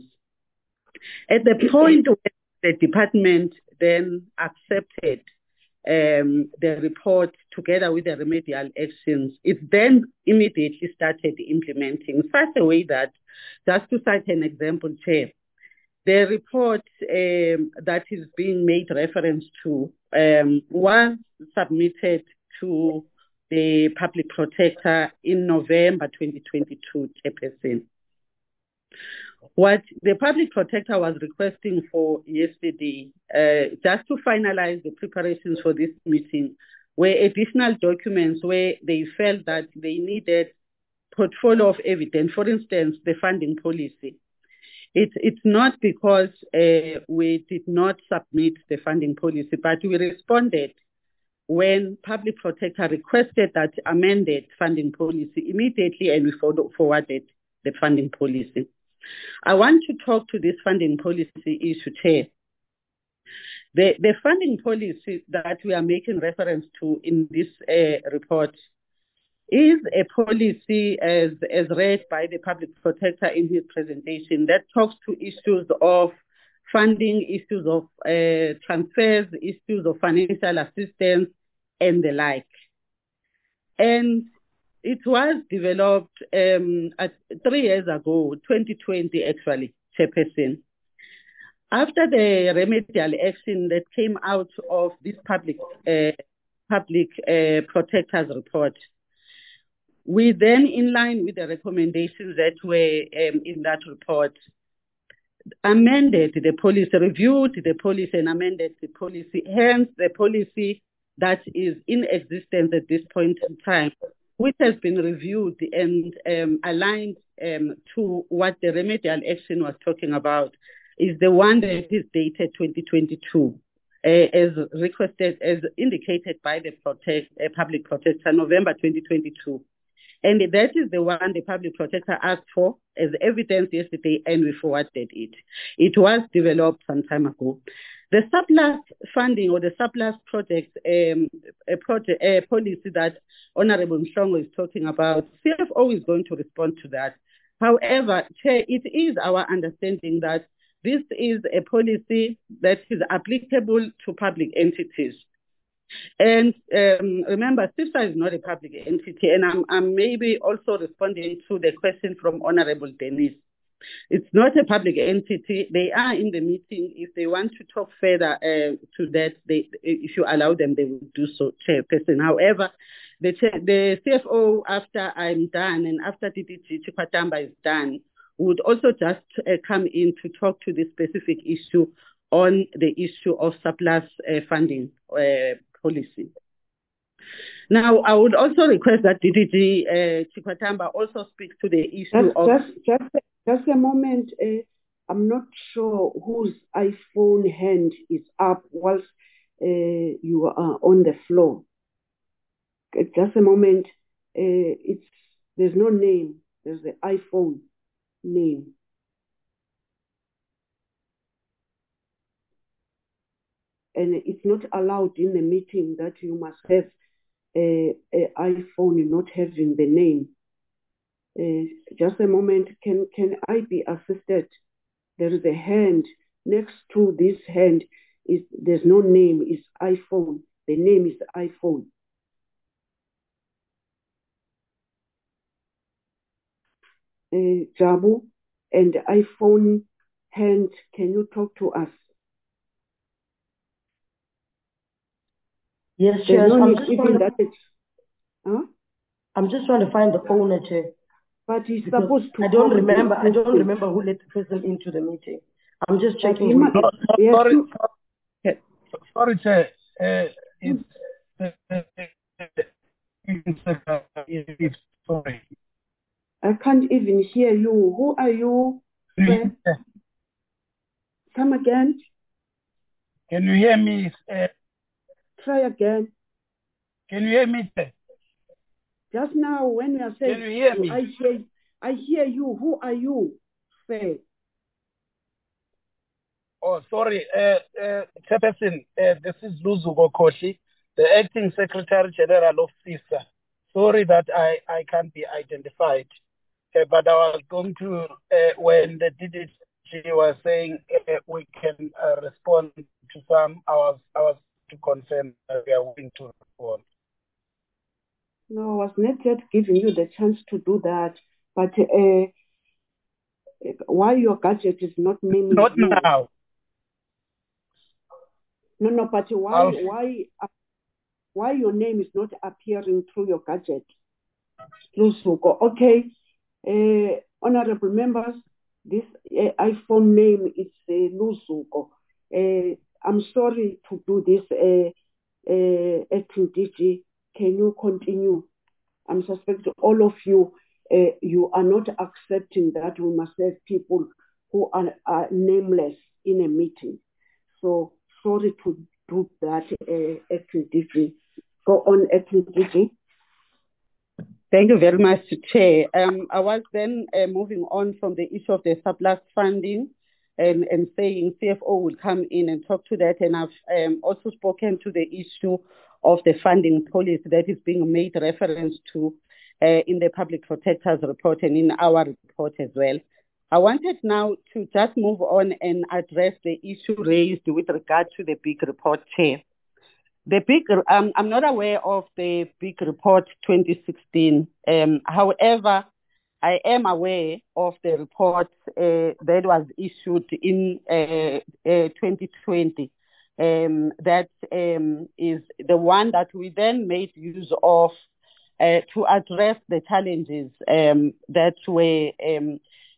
At the point where the department then accepted um, the report together with the remedial actions, it then immediately started implementing such a way that, just to cite an example, Chair, the report um, that is being made reference to um, was submitted to the public protector in November twenty twenty-two, Chairperson. What the public protector was requesting for yesterday, uh, just to finalize the preparations for this meeting, were additional documents where they felt that they needed portfolio of evidence, for instance, the funding policy. It, it's not because uh, we did not submit the funding policy, but we responded when public protector requested that amended funding policy immediately, and we forwarded the funding policy. I want to talk to this funding policy issue, Chair. The, the funding policy that we are making reference to in this uh, report is a policy as, as read by the public protector in his presentation that talks to issues of funding, issues of uh, transfers, issues of financial assistance, and the like. And it was developed um, at, three years ago, twenty twenty actually, Chairperson. After the remedial action that came out of this public, uh, public uh, protector's report, we then, in line with the recommendations that were um, in that report, amended the policy, reviewed the policy and amended the policy. Hence, the policy that is in existence at this point in time, which has been reviewed and um, aligned um, to what the remedial action was talking about, is the one that is dated twenty twenty-two, uh, as requested, as indicated by the protect, uh, public protector, November twenty twenty-two. And that is the one the public protector asked for as evidence yesterday, and we forwarded it. It was developed some time ago. The surplus funding or the surplus project, um, a project, a policy that Honorable Mhlongo is talking about, C F O is going to respond to that. However, Chair, it is our understanding that this is a policy that is applicable to public entities. And um, remember, SIFSA is not a public entity, and I'm, I'm maybe also responding to the question from Honorable Dennis. It's not a public entity. They are in the meeting. If they want to talk further uh, to that, they, if you allow them, they will do so, Chairperson. However, the, the C F O, after I'm done and after D D G Chikwatamba is done, would also just uh, come in to talk to this specific issue on the issue of surplus uh, funding uh, policy. Now, I would also request that D D G uh, Chikwatamba also speaks to the issue just, of... Just, just, just a moment. Uh, I'm not sure whose iPhone hand is up whilst uh, you are on the floor. Just a moment. Uh, it's there's no name. There's the iPhone name. And it's not allowed in the meeting that you must have an iPhone not having the name. Uh, just a moment. Can can I be assisted? There is a hand next to this hand. Is there's no name. It's iPhone. The name is iPhone. Uh, Jabu and iPhone hand. Can you talk to us? Yes, There's Chair. no I'm need just even trying that to, it's, huh? I'm just trying to find the owner, Chair. But he's Because supposed to I don't call remember. I don't the remember who let the person into the meeting. I'm just But checking he who might, it No, is. no, he has sorry, to, sorry, sorry, Chair. Uh, it's, uh, it's sorry. I can't even hear you. Who are you? Sir? Come again. Can you hear me? Uh, Try again. can you hear me? Sir? Just now when you are saying, Can you hear me? I hear, I hear you. Who are you? Say. Oh, sorry, uh, uh, Chairperson, uh, this is Luzuko Koshi, the Acting Secretary General of CISA. Sorry that I, I can't be identified, uh, but I was going to, uh, when the D D G was saying uh, we can uh, respond to some, I was, I was to confirm that we are willing to respond. No, I was not yet giving you the chance to do that. But uh, why your gadget is not naming Not you? now. No, no, but why, I'll... why, why your name is not appearing through your gadget? Lusuko. Okay, uh, honorable members, this uh, iPhone name is uh, Lusuko. Uh, I'm sorry to do this, uh, uh, Acting D G. Can you continue? I'm suspecting all of you, uh, you are not accepting that we must have people who are, are nameless in a meeting. So sorry to do that, uh, Acting D G. Go on, Acting D G. Thank you very much, Chair. Um, I was then uh, moving on from the issue of the surplus funding and, and saying C F O will come in and talk to that. And I've um, also spoken to the issue of the funding policy that is being made reference to uh, in the Public Protector's report and in our report as well. I wanted now to just move on and address the issue raised with regard to the big report, Chair. The big, um, I'm not aware of the big report twenty sixteen. Um, however, I am aware of the report uh, that was issued in uh, uh, twenty twenty. Um, that um, is the one that we then made use of uh, to address the challenges um, that were um,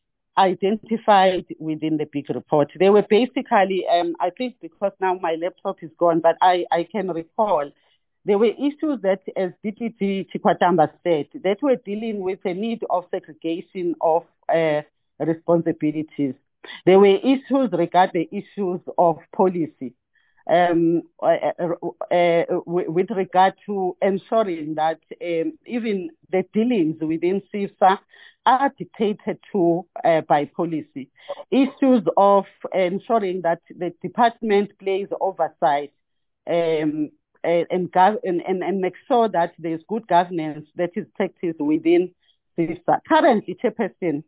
identified within the big report. They were basically, um, I think because now my laptop is gone, but I, I can recall, there were issues that, as D P G Chikwatamba said, that were dealing with the need of segregation of uh, responsibilities. There were issues regarding the issues of policy. Um, uh, uh, uh, with regard to ensuring that um, even the dealings within CISA are dictated to uh, by policy. Issues of ensuring that the department plays oversight um, and, gov- and, and, and make sure that there's good governance that is practiced within CISA. Currently, Chairperson,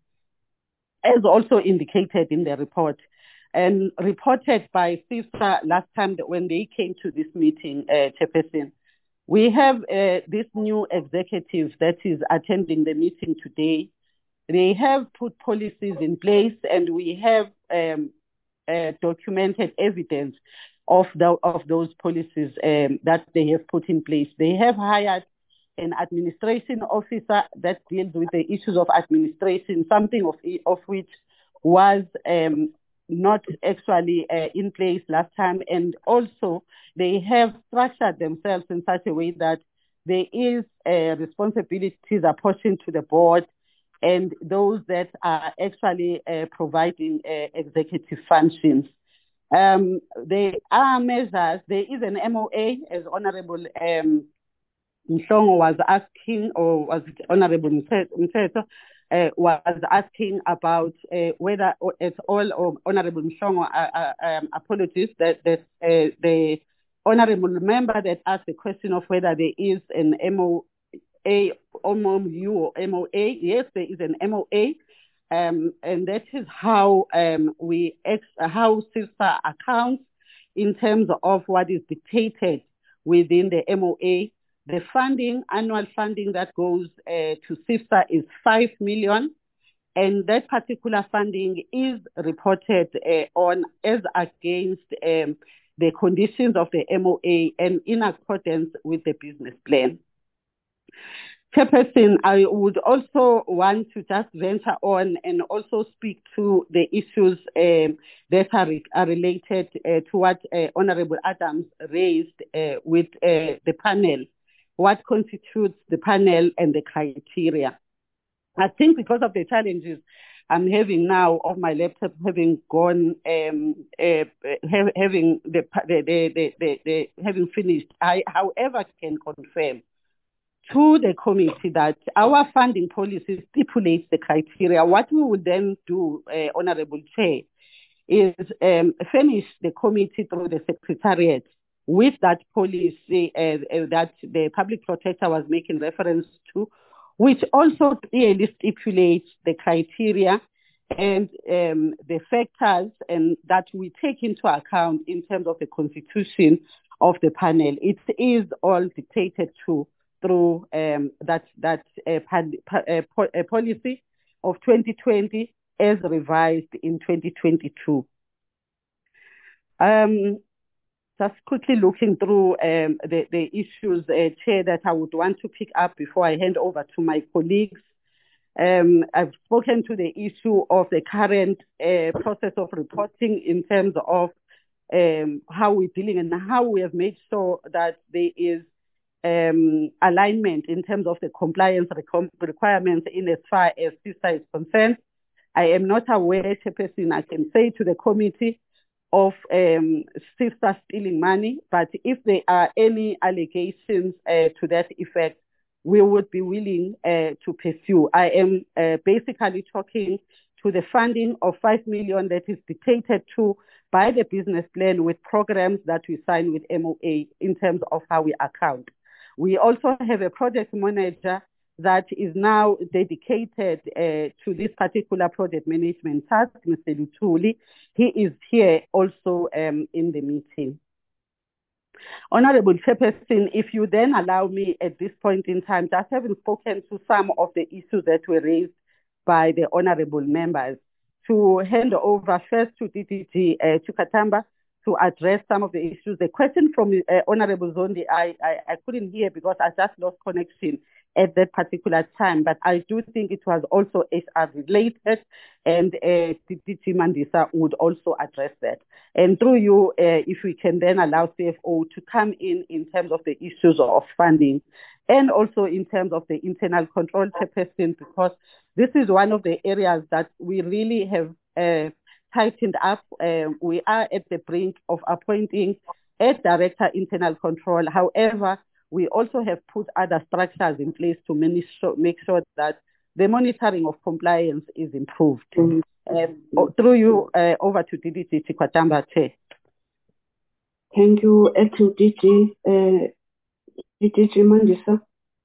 as also indicated in the report, and reported by CISA last time that when they came to this meeting, uh, Chairperson, we have uh, this new executive that is attending the meeting today. They have put policies in place, and we have um, uh, documented evidence of the, of those policies um, that they have put in place. They have hired an administration officer that deals with the issues of administration, something of, of which was um, not actually uh, in place last time. And also they have structured themselves in such a way that there is uh, responsibilities apportioned to the board and those that are actually uh, providing uh, executive functions. Um, there are measures. There is an M O A, as Honorable um, Mhlongo was asking, or was it Honorable Mteto, uh, was asking about uh, whether it's all, or Honorable Mhlongo, uh, uh, um, apologies, that, that uh, the Honorable member that asked the question of whether there is an M O A, M O U or M O A. Yes, there is an M O A. Um, and that is how um, we ex- how CISA accounts in terms of what is dictated within the M O A. The funding, annual funding that goes uh, to CISA is five million, and that particular funding is reported uh, on as against um, the conditions of the M O A and in accordance with the business plan. Chairperson, I would also want to just venture on and also speak to the issues um, that are, are related uh, to what uh, Honorable Adams raised uh, with uh, the panel, what constitutes the panel and the criteria. I think because of the challenges I'm having now of my laptop having gone, um, uh, ha- having the, the, the, the, the, the having finished, I, however, can confirm to the committee that our funding policy stipulates the criteria. What we would then do, uh, Honorable Chair, is um, furnish the committee through the Secretariat with that policy uh, uh, that the Public Protector was making reference to, which also clearly stipulates the criteria and um, the factors and that we take into account in terms of the constitution of the panel. It is all dictated to through um, that that uh, pan, uh, po- uh, policy of twenty twenty as revised in twenty twenty-two. Um, just quickly looking through um, the, the issues, uh, Chair, that I would want to pick up before I hand over to my colleagues. Um, I've spoken to the issue of the current uh, process of reporting in terms of um, how we're dealing and how we have made sure that there is Um, alignment in terms of the compliance requirements in as far as SISA is concerned. I am not aware, Chairperson, I can say to the committee of um, SISA stealing money, but if there are any allegations uh, to that effect, we would be willing uh, to pursue. I am uh, basically talking to the funding of five million that is dictated to by the business plan with programs that we sign with M O A in terms of how we account. We also have a project manager that is now dedicated uh, to this particular project management task, Mister Lutuli. He is here also um, in the meeting. Honorable Chairperson, if you then allow me at this point in time, just having spoken to some of the issues that were raised by the honorable members, to hand over first to D D G uh, Chukatamba, to address some of the issues. The question from uh, Honorable Zondi, I, I, I couldn't hear because I just lost connection at that particular time, but I do think it was also H R related, and uh, D G Mandisa would also address that. And through you, uh, if we can then allow C F O to come in in terms of the issues of funding and also in terms of the internal control, Chairperson, because this is one of the areas that we really have uh, tightened up. Uh, we are at the brink of appointing a director internal control. However, we also have put other structures in place to make sure that the monitoring of compliance is improved. Mm-hmm. Uh, through you, uh, over to D D G Chikwatamba, Chair. Thank you, Acting D G. Uh, D D G Mandisa.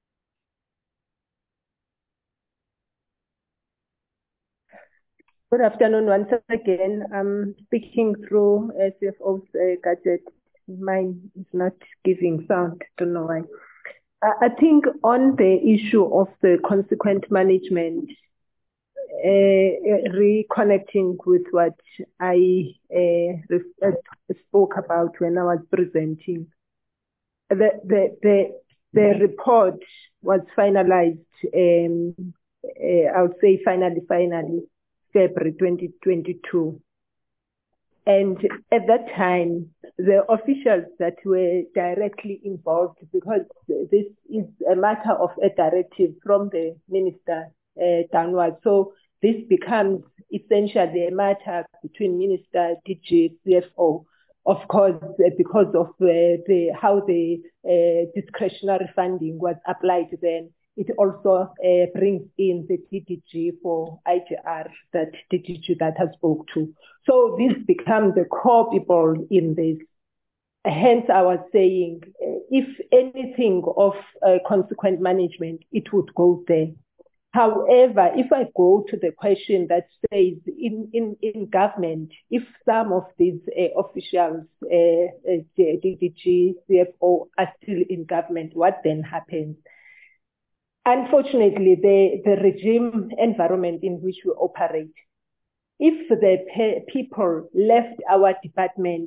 Good afternoon once again. I'm speaking through S F O's uh, gadget. Mine is not giving sound. Don't know why. I, I think on the issue of the consequent management, uh, reconnecting with what I uh, uh, spoke about when I was presenting, the the the, the report was finalized. Um, uh, I would say finally, finally. February twenty twenty-two. And at that time, the officials that were directly involved, because this is a matter of a directive from the minister uh, downwards, so this becomes essentially a matter between minister, D G, C F O, of course, uh, because of uh, the how the uh, discretionary funding was applied then. It also uh, brings in the D D G for I G R, that D D G that I spoke to. So this becomes the core people in this. Hence, I was saying, uh, if anything of uh, consequent management, it would go there. However, if I go to the question that says in, in, in government, if some of these uh, officials, uh, uh, D D G, C F O, are still in government, what then happens? Unfortunately, the, the regime environment in which we operate, if the pe- people left our department,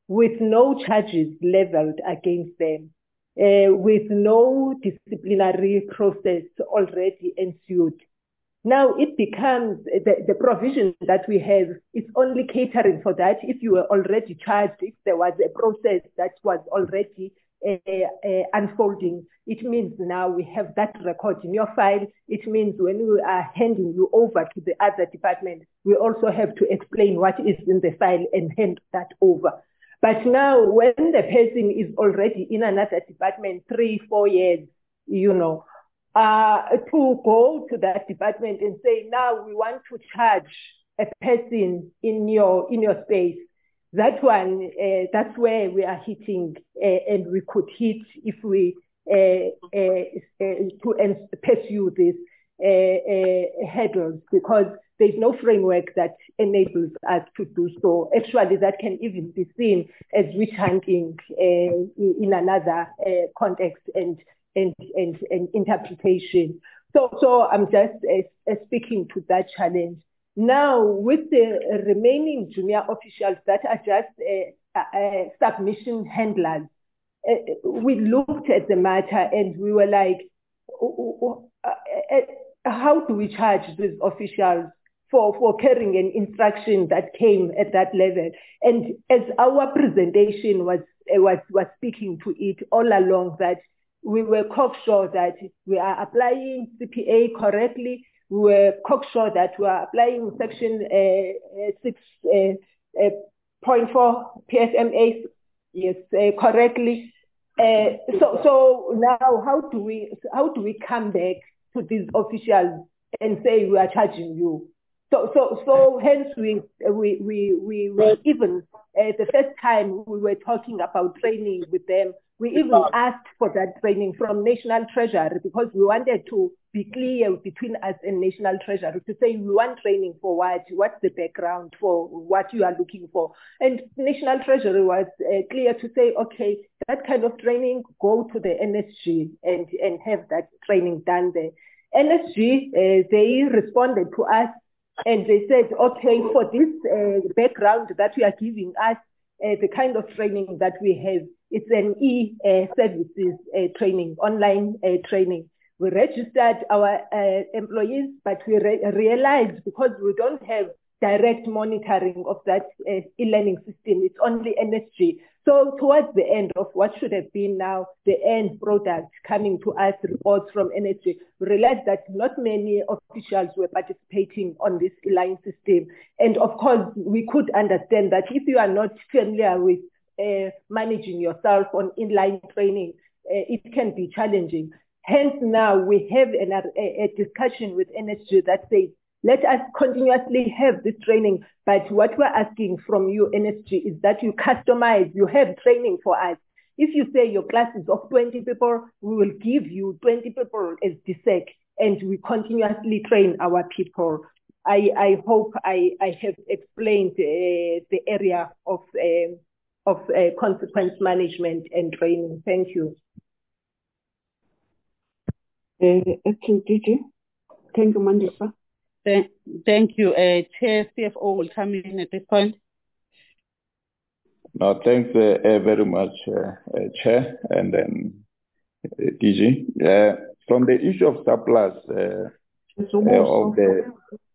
with no charges leveled against them, uh, with no disciplinary process already ensued. Now it becomes the, the provision that we have is only catering for that. If you were already charged, if there was a process that was already uh, uh, unfolding, it means now we have that record in your file. It means when we are handing you over to the other department, we also have to explain what is in the file and hand that over. But now when the person is already in another department, three, four years, you know, Uh, to go to that department and say, now we want to charge a person in your in your space. That one, uh, that's where we are hitting, uh, and we could hit if we uh, uh, uh, to pursue these uh, uh, hurdles, because there's no framework that enables us to do so. Actually, that can even be seen as witch hunting uh, in another uh, context and. And, and, and interpretation. So, so I'm just uh, uh, speaking to that challenge. Now, with the remaining junior officials that are just uh, uh, submission handlers, uh, we looked at the matter and we were like, uh, uh, how do we charge these officials for, for carrying an instruction that came at that level? And as our presentation was, uh, was, was speaking to it all along, that we were cocksure that we are applying C P A correctly. We were cocksure that we are applying section uh, six point four P S M A, yes, uh, correctly. Uh, so, so now, how do we how do we come back to these officials and say we are charging you? So, so, so hence we we we we, we even uh, the first time we were talking about training with them. We even asked for that training from National Treasury because we wanted to be clear between us and National Treasury to say we want training for what, what's the background for what you are looking for. And National Treasury was uh, clear to say, okay, that kind of training, go to the N S G and, and have that training done there. N S G, uh, they responded to us and they said, okay, for this uh, background that you are giving us, uh, the kind of training that we have, it's an e-services uh, uh, training, online uh, training. We registered our uh, employees, but we re realized because we don't have direct monitoring of that uh, e-learning system, it's only N S G. So towards the end of what should have been now the end product coming to us, reports from N S G, we realized that not many officials were participating on this e-learning system. And of course, we could understand that if you are not familiar with uh, managing yourself on inline training, uh, it can be challenging. Hence now we have an, a, a discussion with N S G that says, let us continuously have this training, but what we're asking from you, N S G, is that you customize, you have training for us. If you say your class is of twenty people, we will give you twenty people as D SEC, and we continuously train our people. I, I hope I, I have explained uh, the area of, uh, of uh, consequence management and training. Thank you. Uh, Acting D G. Thank you, Mandisa. Thank, thank you. Uh, Chair, C F O will come in at this point. No, thanks uh, uh, very much, uh, uh, Chair, and then uh, D G. Uh, from the issue of surplus uh, uh, of the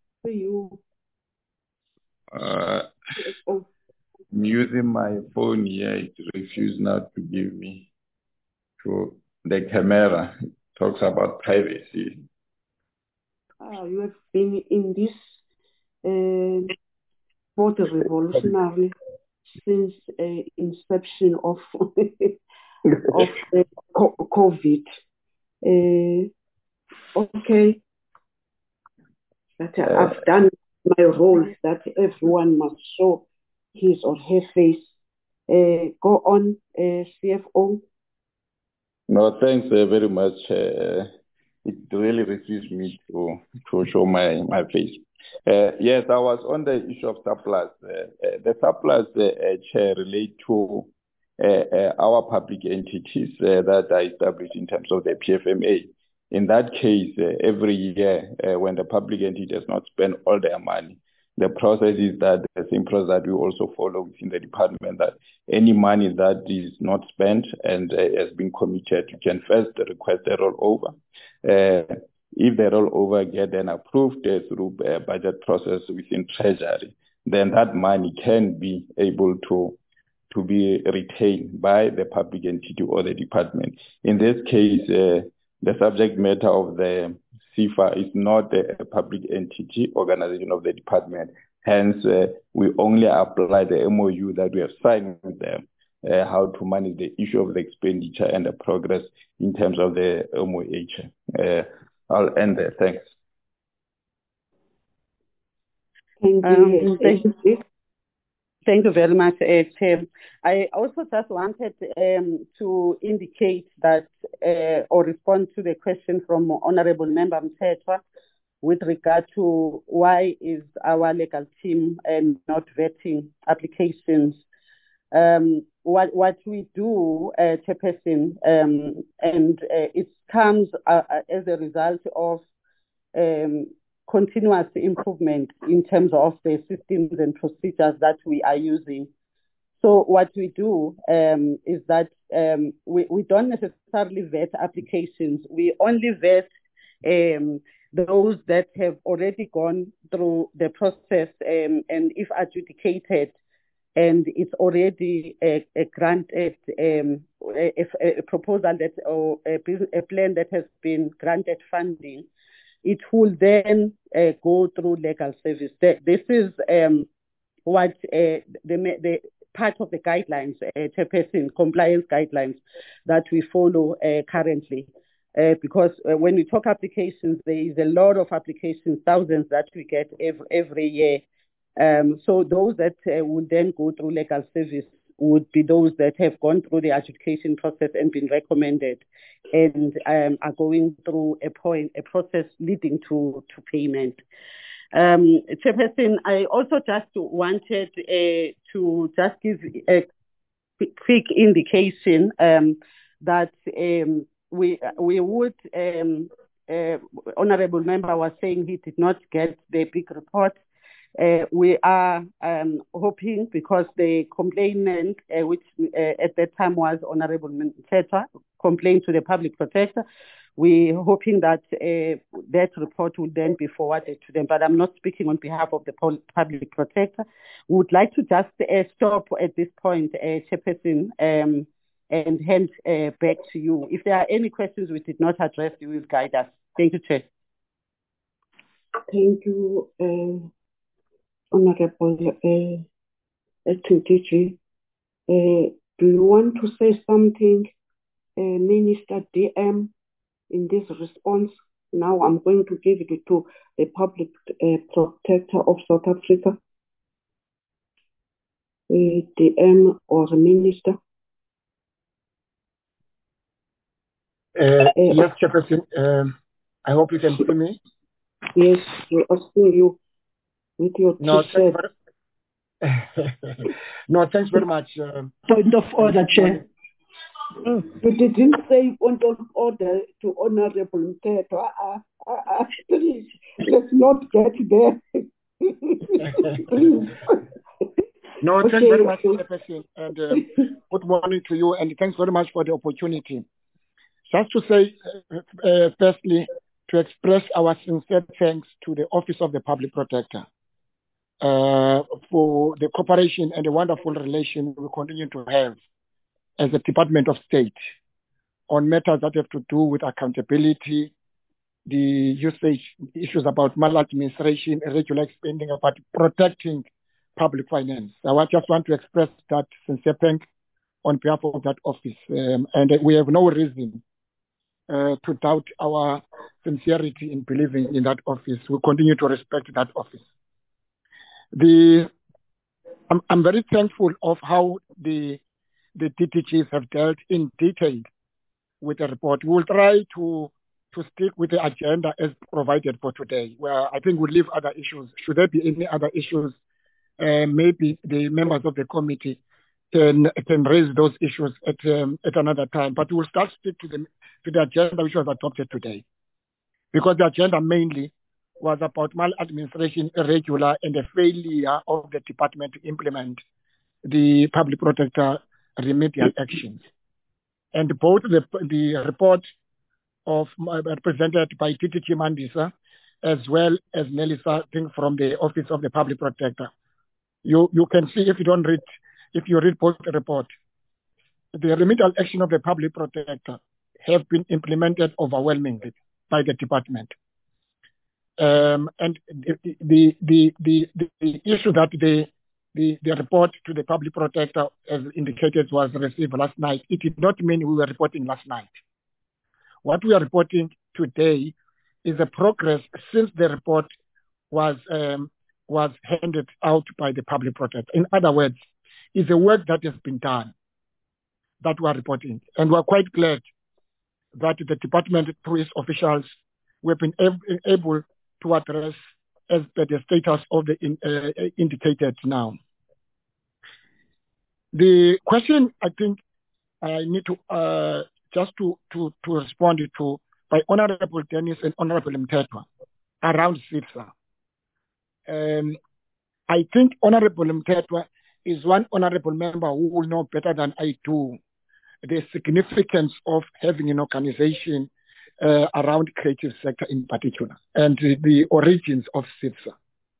uh, I'm using my phone here, it refused now to give me to the camera. It talks about privacy. Ah, you have been in this uh, border revolutionary since uh, inception of of uh, COVID. Uh, okay, that uh, I've done my role. That everyone must show his or her face. Uh, go on, uh, C F O. No, thanks uh, very much. Uh, it really refused me to to show my my face. Uh, yes, I was on the issue of surplus. Uh, uh, the surplus uh, uh, chair relate to uh, uh, our public entities uh, that are established in terms of the P F M A. In that case, uh, every year uh, when the public entity does not spend all their money, the process is that the same process that we also follow within the department, that any money that is not spent and uh, has been committed, you can first request a rollover. Uh, if the rollover get then approved uh, through a budget process within Treasury, then that money can be able to to be retained by the public entity or the department. In this case, uh, the subject matter of the C I F A is not a public entity organization of the department. Hence, uh, we only apply the M O U that we have signed with them, uh, how to manage the issue of the expenditure and the progress in terms of the M O H. Uh, I'll end there. Thanks. Thank Um, you. thank you. Thank you very much, uh, Chair. I also just wanted um, to indicate that uh, or respond to the question from Honorable Member Mthethwa with regard to why is our legal team um, not vetting applications. Um, what what we do, uh, Chairperson, um, and uh, it comes uh, as a result of um, continuous improvement in terms of the systems and procedures that we are using. So what we do um, is that um, we, we don't necessarily vet applications. We only vet um, those that have already gone through the process um, and if adjudicated and it's already a, a granted um, a, a proposal that or a, a plan that has been granted funding, it will then uh, go through legal service. This is um, what uh, the, the part of the guidelines, uh, Chairperson, compliance guidelines that we follow uh, currently. Uh, because uh, when we talk applications, there is a lot of applications, thousands that we get every, every year. Um, so those that uh, would then go through legal service would be those that have gone through the adjudication process and been recommended and um, are going through a point, a process leading to, to payment. Um, Chairperson, I also just wanted uh, to just give a quick indication um, that um, we we would, um, uh, Honourable Member was saying he did not get the big report. Uh, we are um, hoping, because the complainant, uh, which uh, at that time was Honourable Mthethwa, complained to the public protector. We're hoping that uh, that report will then be forwarded to them. But I'm not speaking on behalf of the public protector. We would like to just uh, stop at this point, uh, Chairperson, um, and hand uh, back to you. If there are any questions we did not address, you will guide us. Thank you, Chair. Thank you. Uh... Honorable uh, Acting D G, uh, do you want to say something, uh, Minister D M, in this response? Now I'm going to give it to the Public uh, Protector of South Africa, uh, D M or Minister. Uh, uh, yes, Chairperson. Um, I hope you can see me. Yes, we are seeing you. With your no, thanks very, no, thanks very much. Uh, point of order, Chair. Mm. You didn't say point of order to Honourable Mthethwa. Uh, uh, uh, please, let's not get there. Please. No, okay, thanks very much, okay. Chairperson, and uh, good morning to you, and thanks very much for the opportunity. Just to say, uh, uh, firstly, to express our sincere thanks to the Office of the Public Protector. Uh, for the cooperation and the wonderful relation we continue to have as a Department of State on matters that have to do with accountability, the usage issues about maladministration, irregular spending, about protecting public finance. I just want to express that sincere thanks on behalf of that office. Um, and we have no reason uh, to doubt our sincerity in believing in that office. We continue to respect that office. The, I'm, I'm very thankful of how the the D T Gs have dealt in detail with the report. We'll try to to stick with the agenda as provided for today, where I think we'll leave other issues. Should there be any other issues, uh, maybe the members of the committee can can raise those issues at um, at another time. But we'll start stick to the to the agenda which was adopted today, because the agenda mainly was about maladministration, irregular, and the failure of the department to implement the public protector remedial actions. And both the, the report of uh, presented by T T G Mandisa as well as Nelisa Thing from the Office of the Public Protector. You you can see if you don't read, if you read both the report, the remedial action of the Public Protector have been implemented overwhelmingly by the department. Um, and the the, the the the issue that the the the report to the Public Protector, as indicated, was received last night, it did not mean we were reporting last night. What we are reporting today is the progress since the report was um, was handed out by the Public Protector. In other words, it's the work that has been done that we are reporting, and we are quite glad that the department, through its officials, we have been able to address as per the status of the in, uh, indicated now. The question I think I need to uh, just to, to, to respond to by Honorable Dennis and Honorable Mthethwa around SIFSA. Um, I think Honorable Mthethwa is one honorable member who will know better than I do the significance of having an organization uh, around creative sector in particular, and the, the origins of SIFSA.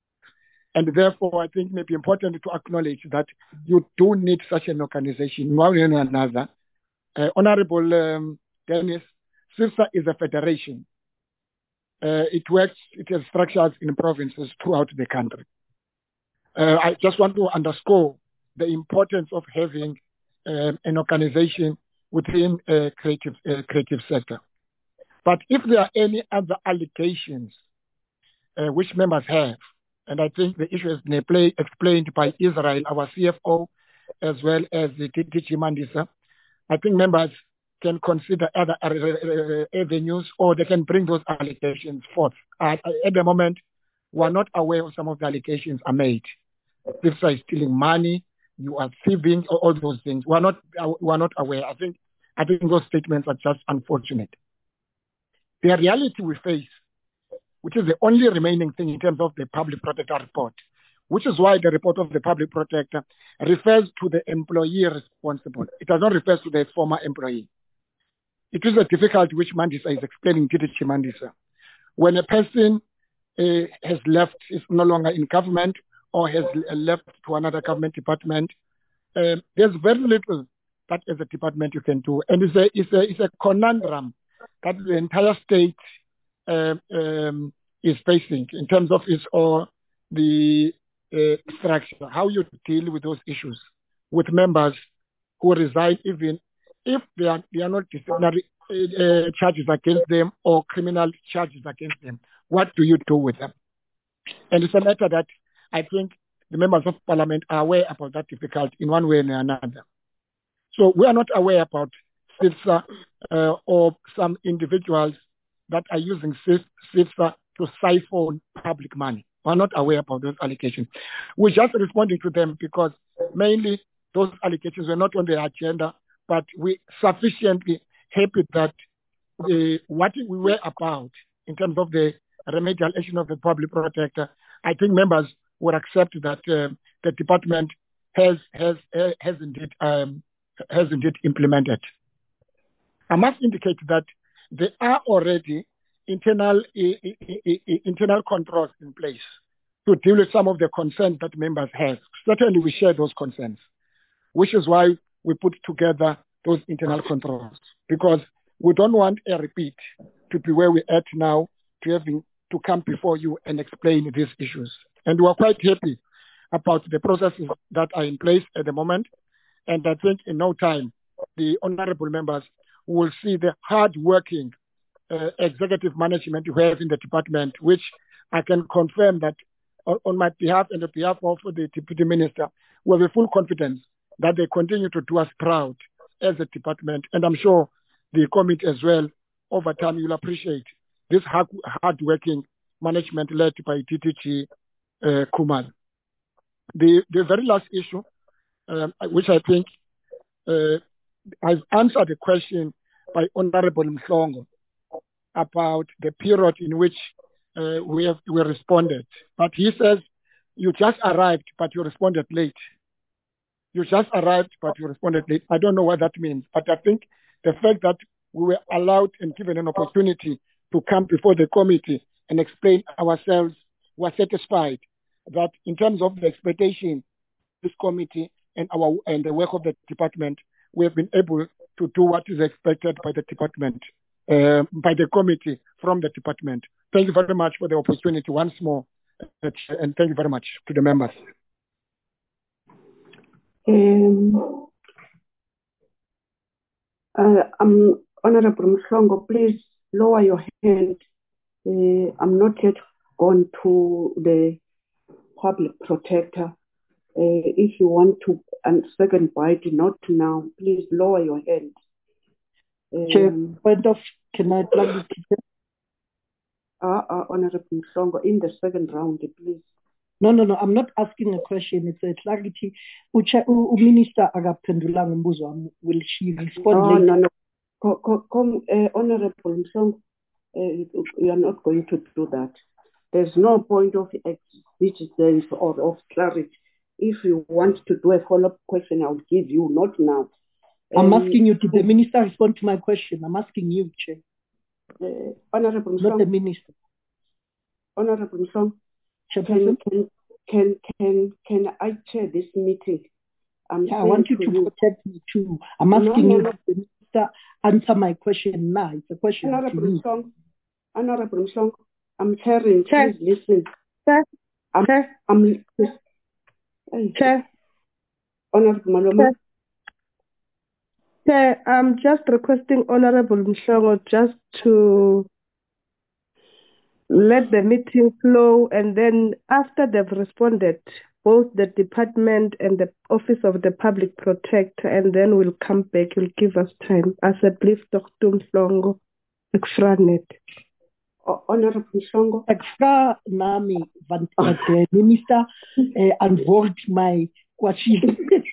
And therefore, I think it may be important to acknowledge that you do need such an organization, one way or another. Uh, Honorable um, Dennis, SIFSA is a federation. Uh, it works, it has structures in provinces throughout the country. Uh, I just want to underscore the importance of having uh, an organization within uh, creative uh, creative sector. But if there are any other allegations uh, which members have, and I think the issue has been play, explained by Israel, our C F O, as well as the T T G Mandisa, I think members can consider other uh, avenues, or they can bring those allegations forth. Uh, at the moment, we are not aware of some of the allegations are made. SIFSA is stealing money, you are thieving, all those things. We are not, we are not aware. I think, I think those statements are just unfortunate. The reality we face, which is the only remaining thing in terms of the Public Protector report, which is why the report of the Public Protector refers to the employee responsible. It does not refer to the former employee. It is a difficulty which Mandisa is explaining to the Mandisa. When a person uh, has left, is no longer in government, or has left to another government department, uh, there's very little that as a department you can do. And it's a, it's a, it's a conundrum that the entire state uh, um, is facing in terms of its or the uh, structure, how you deal with those issues with members who resign, even if they are, they are not disciplinary uh, charges against them or criminal charges against them. What do you do with them? And it's a matter that I think the members of parliament are aware about that difficulty in one way or another. So we are not aware about SIFSA uh, or some individuals that are using SIFSA to siphon public money. We are not aware about those allegations. We're just responding to them because mainly those allegations were not on the agenda, but we sufficiently happy that uh, what we were about in terms of the remedial action of the Public Protector, I think members would accept that uh, the department has has uh, has indeed um, has indeed implemented. I must indicate that there are already internal uh, internal controls in place to deal with some of the concerns that members have. Certainly, we share those concerns, which is why we put together those internal controls, because we don't want a repeat to be where we're at now, to having to come before you and explain these issues. And we're quite happy about the processes that are in place at the moment. And I think in no time, the honorable members will see the hard-working uh, executive management you have in the department, which I can confirm that on, on my behalf and on behalf of the Deputy Minister, we have full confidence that they continue to do us proud as a department. And I'm sure the committee as well, over time, you'll appreciate this hard, hard-working management led by T T G uh, Kumar. The, the very last issue, um, which I think uh, I've answered the question by Honorable Mhlongo about the period in which uh, we have we responded. But he says you just arrived, but you responded late. You just arrived, but you responded late. I don't know what that means, but I think the fact that we were allowed and given an opportunity to come before the committee and explain ourselves, we're satisfied that in terms of the expectation, this committee and our and the work of the department, we have been able to do what is expected by the department, uh, by the committee from the department. Thank you very much for the opportunity once more, and thank you very much to the members. Um, uh, um, Honorable Mhlongo, please lower your hand. Uh, I'm not yet gone to the public protector. Uh, if you want to, and second bite, not now, please lower your hand. Um, Chair, point of, can I plug it? Uh, uh, Honorable Mhlongo, in the second round, please. No, no, no, I'm not asking a question. It's a clarity. Ucha, u, u Minister akaphendulanga umbuzo wami. Will she respond oh, later? No, no. Come, come, uh, Honorable Mhlongo, uh, you are not going to do that. There's no point of exigence or of clarity. If you want to do a follow-up question, I'll give you, not now. I'm Um, asking you, did the minister respond to my question? I'm asking you, Chair. Uh, Honorable Not Mhlongo. the minister. Honorable Mhlongo, can, Chairperson? can, can, can, can I chair this meeting? I'm Yeah, I saying want you to to you. protect me too. I'm No, asking no, you, no. did the minister answer my question now? It's a question Honorable to you. Mhlongo, Honorable Mhlongo, I'm chairing. Chair. Please listen. Chair. I'm, Chair. I'm, hey. Chair. Honorable Maloma. Chair. Chair, I'm just requesting Honorable Mhlongo just to let the meeting flow, and then after they've responded, both the department and the Office of the Public Protector, and then we'll come back, you'll give us time. As a brief, Doctor Mhlongo, extranet. Honorable Mhlongo. Extra nami, want the minister antwoord my question.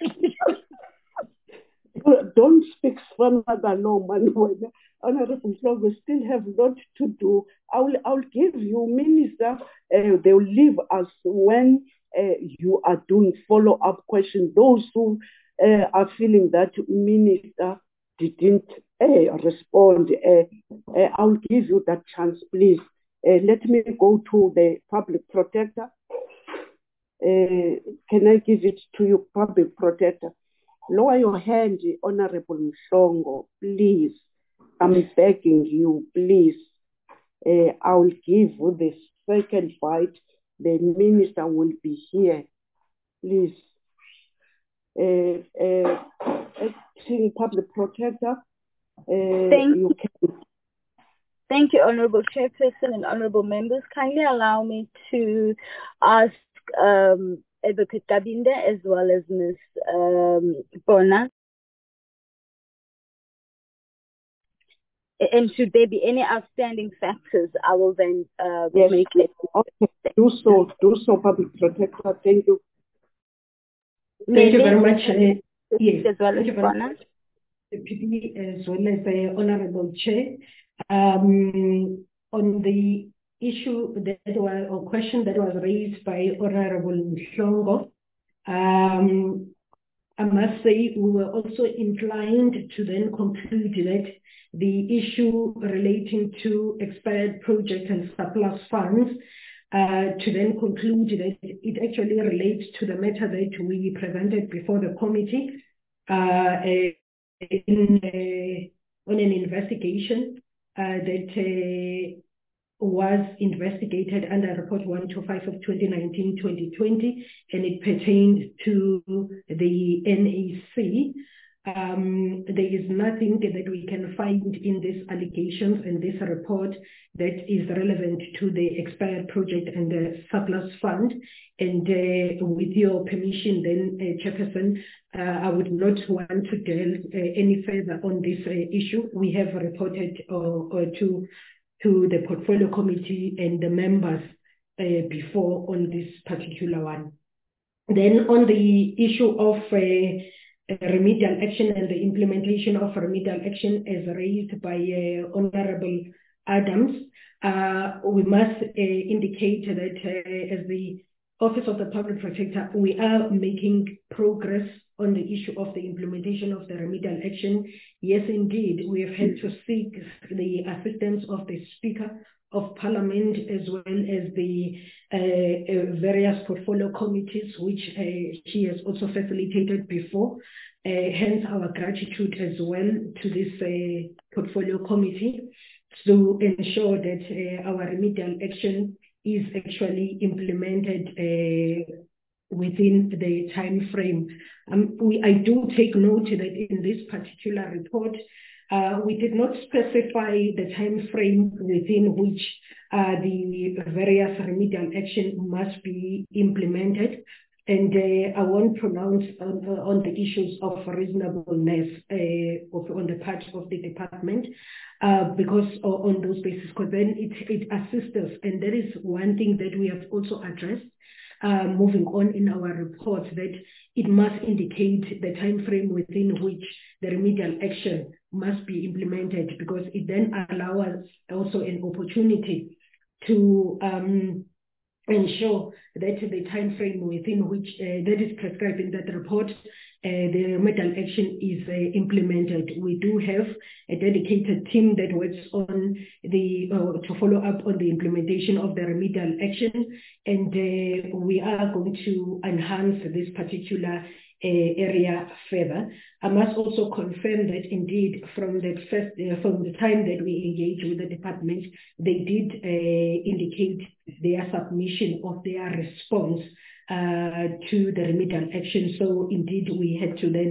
Don't speak Swanada no man. Honorable Mhlongo, we still have a lot to do. I'll I'll give you, Minister. Uh, they'll leave us when uh, you are doing follow-up questions. Those who uh, are feeling that Minister didn't uh, respond, uh, uh, I'll give you that chance, please. Uh, let me go to the Public Protector. Uh, can I give it to you, Public Protector? Lower your hand, Honorable Mhlongo, please. I'm begging you, please. Uh, I'll give you the second bite. The minister will be here. Please. Uh, uh, Acting Public Protector, uh, Thank you can. Thank you, Honorable Chairperson and Honorable Members. Kindly allow me to ask um, Advocate Kabinde as well as Miz Um, Bona. And should there be any outstanding factors, I will then uh, yes, make it. Okay. Do so, do so, Public Protector. Thank you. Thank you very much. Uh, yes, as well thank as you very Bona. much, Deputy, as well as the Honorable Chair. Um, on the issue that was, or question that was raised by Honorable Mhlongo, um, I must say we were also inclined to then conclude that the issue relating to expired projects and surplus funds, uh, to then conclude that it actually relates to the matter that we presented before the committee uh, in, uh, on an investigation uh, that uh, was investigated under Report one twenty-five of twenty nineteen twenty twenty, and it pertained to the N A C. Um, there is nothing that we can find in these allegations and this report that is relevant to the expired project and the surplus fund. And uh, with your permission then, uh, Chairperson, uh, I would not want to delve uh, any further on this uh, issue. We have reported uh, uh, to to the portfolio committee and the members uh, before on this particular one. Then on the issue of uh, uh, remedial action and the implementation of remedial action as raised by uh, Honorable Adams, uh, we must uh, indicate that uh, as the Office of the Public Protector, we are making progress on the issue of the implementation of the remedial action. Yes, indeed, we have had to seek the assistance of the Speaker of Parliament as well as the uh, uh, various portfolio committees, which uh, she has also facilitated before. Uh, hence our gratitude as well to this uh, portfolio committee to ensure that uh, our remedial action is actually implemented uh, within the time frame. Um, we, I do take note that in this particular report, uh, we did not specify the time frame within which uh, the various remedial action must be implemented. And uh, I won't pronounce on, uh, on the issues of reasonableness uh, of, on the part of the department uh, because uh, on those bases, because then it, it assists us. And that is one thing that we have also addressed uh, moving on in our report, that it must indicate the time frame within which the remedial action must be implemented, because it then allows us also an opportunity to um, ensure that the time frame within which uh, that is prescribed in that report, uh, the remedial action is uh, implemented. We do have a dedicated team that works on the uh, to follow up on the implementation of the remedial action, and uh, we are going to enhance this particular Uh, area further. I must also confirm that indeed from the first, uh, from the time that we engaged with the department, they did uh, indicate their submission of their response uh, to the remedial action. So indeed we had to then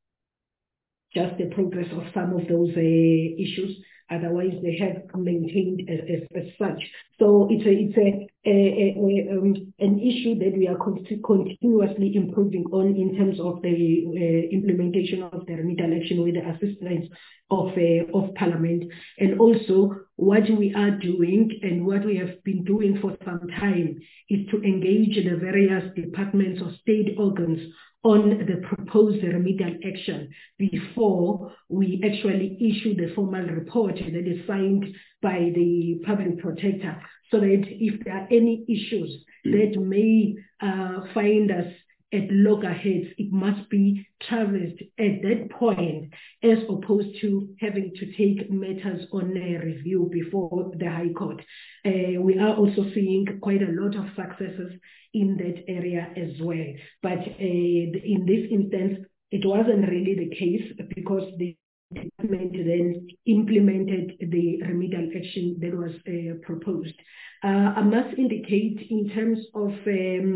just the progress of some of those uh, issues. Otherwise, they have maintained as, as, as such. So it's a it's a, a, a um, an issue that we are con continuously improving on in terms of the uh, implementation of the remedial action with the assistance of uh, of Parliament, and also what we are doing and what we have been doing for some time is to engage the various departments or state organs on the proposed remedial action before we actually issue the formal report that is signed by the public protector, so that if there are any issues that may uh, find us at loggerheads, it must be traversed at that point, as opposed to having to take matters on a review before the High Court. Uh, we are also seeing quite a lot of successes in that area as well. But uh, in this instance, it wasn't really the case, because the department then implemented the remedial action that was uh, proposed. Uh, I must indicate in terms of um,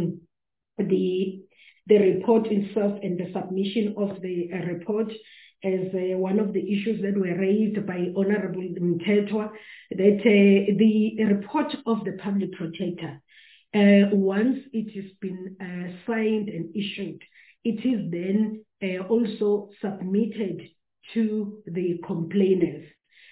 the the report itself and the submission of the uh, report as uh, one of the issues that were raised by Honorable Mthethwa, that uh, the report of the public protector, uh, once it has been uh, signed and issued, it is then uh, also submitted to the complainants.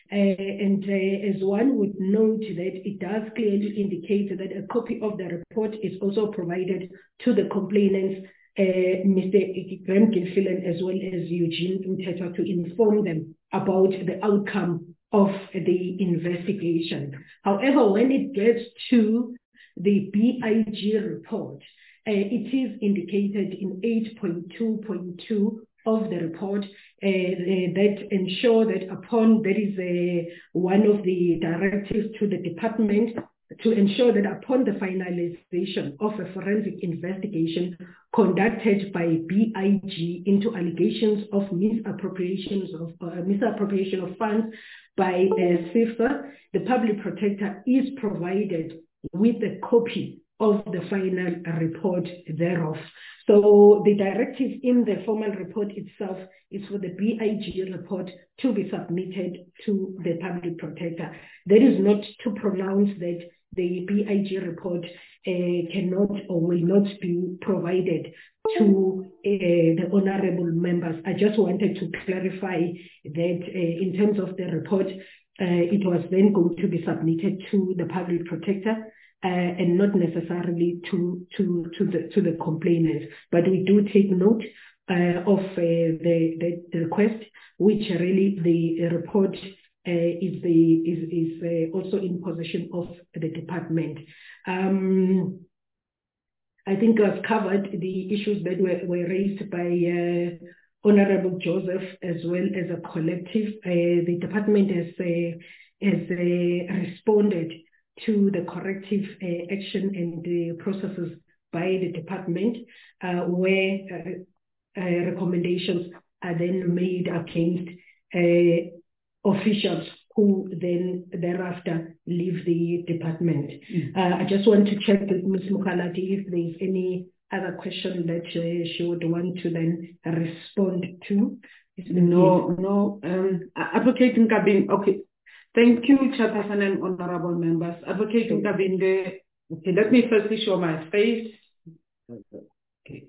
Uh, and uh, as one would note, that it does clearly indicate that a copy of the report is also provided to the complainants, uh, Mister Graham Gilfillan as well as Eugene Mthethwa, to inform them about the outcome of the investigation. However, when it gets to the B I G report, uh, it is indicated in eight point two point two of the report uh, that ensure that upon, that is uh, one of the directives to the department, to ensure that upon the finalization of a forensic investigation conducted by B I G into allegations of misappropriations of uh, misappropriation of funds by uh, SIFA, the public protector is provided with a copy of the final report thereof. So the directive in the formal report itself is for the B I G report to be submitted to the public protector. That is not to pronounce that the B I G report uh, cannot or will not be provided to uh, the honorable members. I just wanted to clarify that uh, in terms of the report, uh, it was then going to be submitted to the public protector, Uh, and not necessarily to to to the to the complainants. But we do take note uh, of uh, the, the the request, which really the report is the is is uh, also in possession of the department. Um, I think I've covered the issues that were, were raised by uh, Honorable Joseph as well as a collective. Uh, the department has uh, has uh, responded to the corrective uh, action and the processes by the department, uh, where uh, uh, recommendations are then made against uh, officials who then thereafter leave the department. Mm. Uh, I just want to check with Miz Mokhaladi if there's any other question that uh, she would want to then respond to. No, no. Um, Advocate Nkabinde, okay. Thank you, Chairperson and honorable members. Advocate Nkabinde, okay, let me firstly show my face. Okay.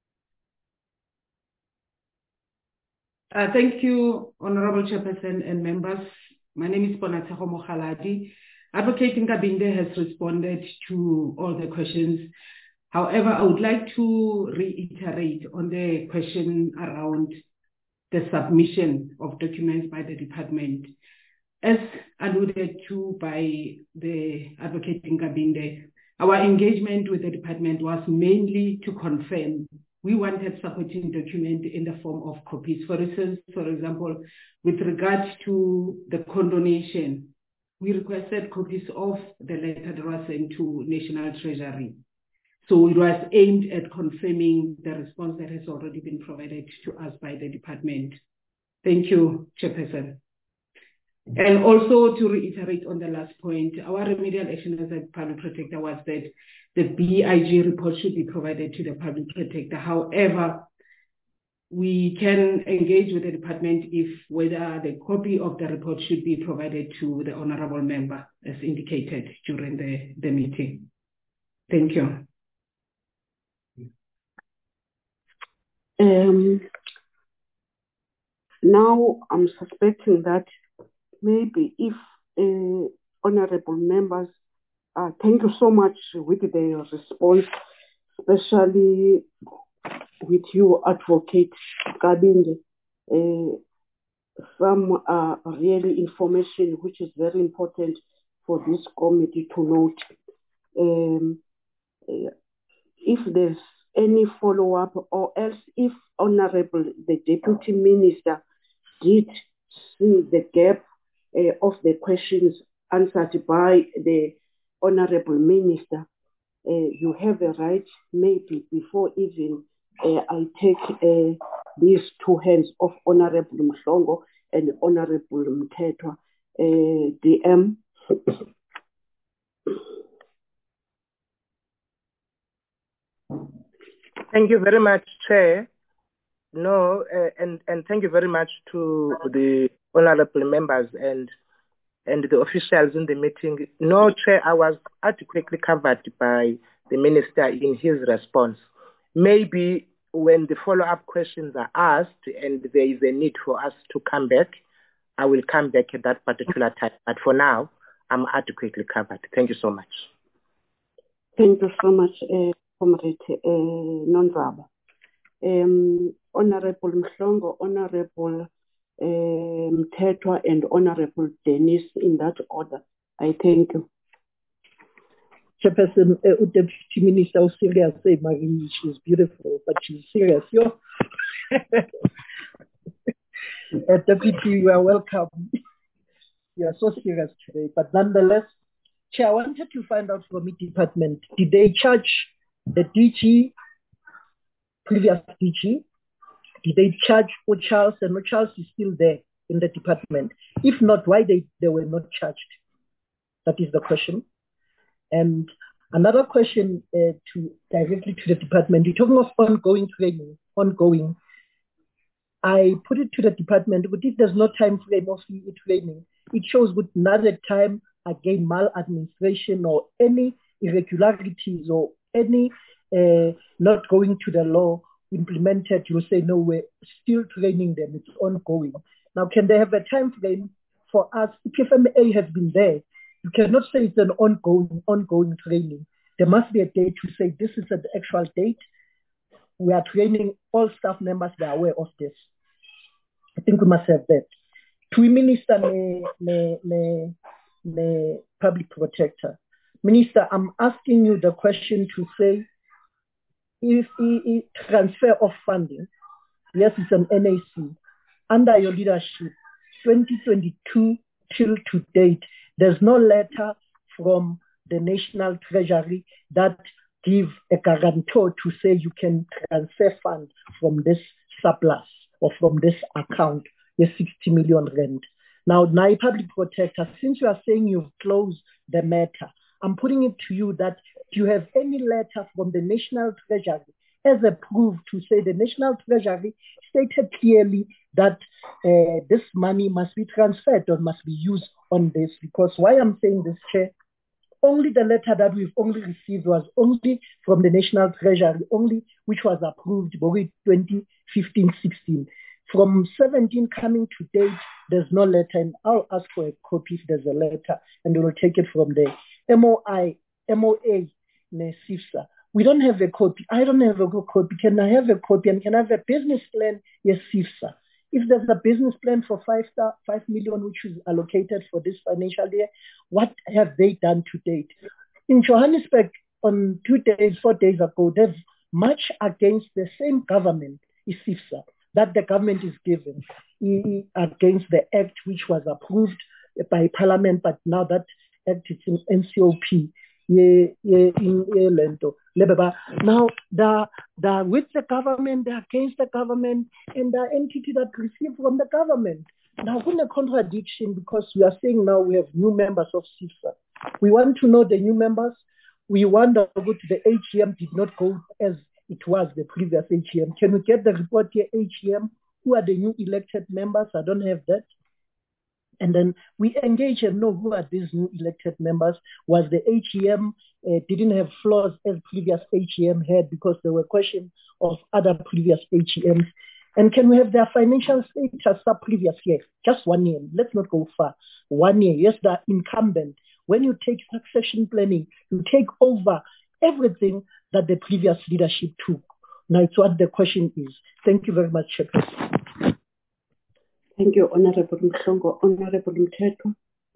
Uh, thank you, Honorable Chairperson and members. My name is Bonatego Mokhaladi. Advocate Nkabinde has responded to all the questions. However, I would like to reiterate on the question around the submission of documents by the department. As alluded to by the Advocate Nkabinde, our engagement with the department was mainly to confirm we wanted supporting document in the form of copies. For instance, for example, with regards to the condonation, we requested copies of the letter that was sent to National Treasury. So it was aimed at confirming the response that has already been provided to us by the department. Thank you, Chairperson. And also to reiterate on the last point, our remedial action as a public protector was that the B I G report should be provided to the public protector. However, we can engage with the department if whether the copy of the report should be provided to the honorable member as indicated during the, the meeting. Thank you. Um, now I'm suspecting that maybe if uh, honorable members, uh, thank you so much with the response, especially with you, Advocate Nkabinde. Uh, some uh, really information which is very important for this committee to note. Um, uh, if there's any follow-up, or else if Honorable the Deputy Minister did see the gap uh, of the questions answered by the Honorable Minister, uh, you have a right, maybe before even uh, I take uh, these two hands of Honorable Mhlongo and Honorable Mthethwa, uh, D M. Thank you very much, Chair. No, uh, and, and thank you very much to the honorable members and and the officials in the meeting. No, Chair, I was adequately covered by the Minister in his response. Maybe when the follow-up questions are asked and there is a need for us to come back, I will come back at that particular time. But for now, I'm adequately covered. Thank you so much. Thank you so much, uh, Comrade uh, Nondraba. Um, Honorable Mhlongo, Honorable um, Mthethwa, and Honorable Dennis, in that order. I thank you. Chairperson, uh, Deputy Minister, serious, say Marie, she's beautiful, but she's serious. Yo. uh, Deputy, you are welcome. You are so serious today, but nonetheless, Chair, I wanted to find out from the department, did they charge the D G, previous D G? Did they charge for Charles, and no Charles is still there in the department? If not, why they, they were not charged? That is the question. And another question uh, to directly to the department, you're talking of ongoing training, ongoing. I put it to the department, but if there's no time frame of training, it shows with another time, again, maladministration or any irregularities or any uh, not going to the law implemented, you say, no, we're still training them, it's ongoing. Now, can they have a time frame for us? If F M A has been there, you cannot say it's an ongoing, ongoing training. There must be a date to say this is an actual date. We are training all staff members that are aware of this. I think we must have that. To Minister ne, ne, ne, ne Public Protector. Minister, I'm asking you the question to say, if, if, if transfer of funding, yes, it's an N A C, under your leadership, twenty twenty-two till to date, there's no letter from the National Treasury that give a guarantor to say you can transfer funds from this surplus or from this account, the sixty million rand. Now, Nai Public Protector, since you are saying you've closed the matter, I'm putting it to you that do you have any letter from the National Treasury as a proof to say the National Treasury stated clearly that uh, this money must be transferred or must be used on this? Because why I'm saying this, Chair, only the letter that we've only received was only from the National Treasury, only which was approved by twenty fifteen sixteen. From seventeen coming to date, there's no letter, and I'll ask for a copy if there's a letter, and we'll take it from there. M O I, M O A, ne SIFSA. We don't have a copy. I don't have a copy. Can I have a copy? And can I have a business plan? Yes, SIFSA. If there's a business plan for five star, five million, which is allocated for this financial year, what have they done to date? In Johannesburg, on two days, four days ago, they've marched against the same government, SIFSA, that the government is given against the act which was approved by Parliament, but now that act is in N C O P. Yeah, yeah, in Lento. Now, the, the, with the government, they're against the government, and the entity that received from the government. Now, in a contradiction, because we are saying now we have new members of SIFSA. We want to know the new members. We wonder what the H E M did not go as it was the previous H E M. Can we get the report here, H E M? Who are the new elected members? I don't have that. And then we engage and know who are these new elected members. Was the H E M uh, didn't have flaws as previous H E M had, because there were questions of other previous H E Ms. And can we have their financial status sub previous year? Just one year. Let's not go far. One year. Yes, the incumbent. When you take succession planning, you take over everything that the previous leadership took. Now it's what the question is. Thank you very much, Chairperson. Thank you, Honorable Mhlongo. Honorable Mthethwa.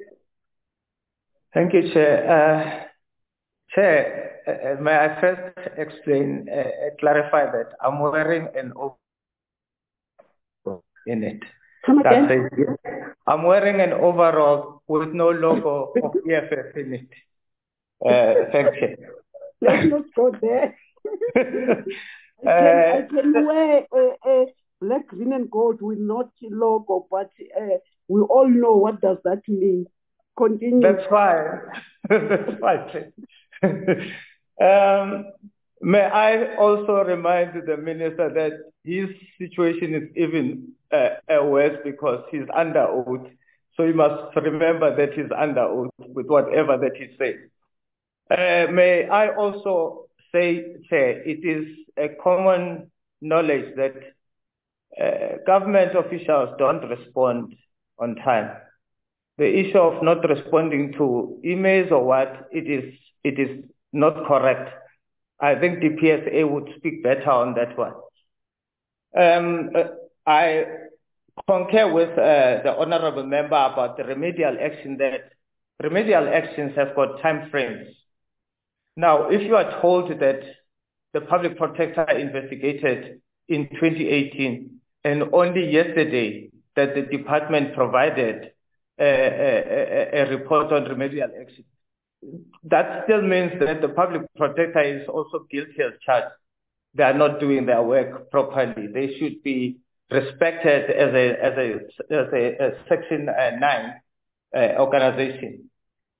Thank you, Chair. Uh, Chair, uh, may I first explain, uh, clarify that I'm wearing an overall in it. Come again? Says, I'm wearing an overall with no logo of E F F in it. Uh, thank you. Let's not go there. I, can, uh, I can wear a, a black, green, and gold with not logo, but uh, we all know what does that mean. Continue. That's fine. That's fine. um, may I also remind the minister that his situation is even uh, worse because he's under oath. So you must remember that he's under oath with whatever that he says. Uh, may I also say, Chair, it is a common knowledge that uh, government officials don't respond on time. The issue of not responding to emails or what, it is it is not correct. I think the P S A would speak better on that one. Um, uh, I concur with uh, the honourable member about the remedial action, that remedial actions have got time frames. Now, if you are told that the public protector investigated in twenty eighteen and only yesterday that the department provided a, a, a report on remedial action, that still means that the public protector is also guilty as charged. They are not doing their work properly. They should be respected as a as a as a, a Section uh, nine uh, organization.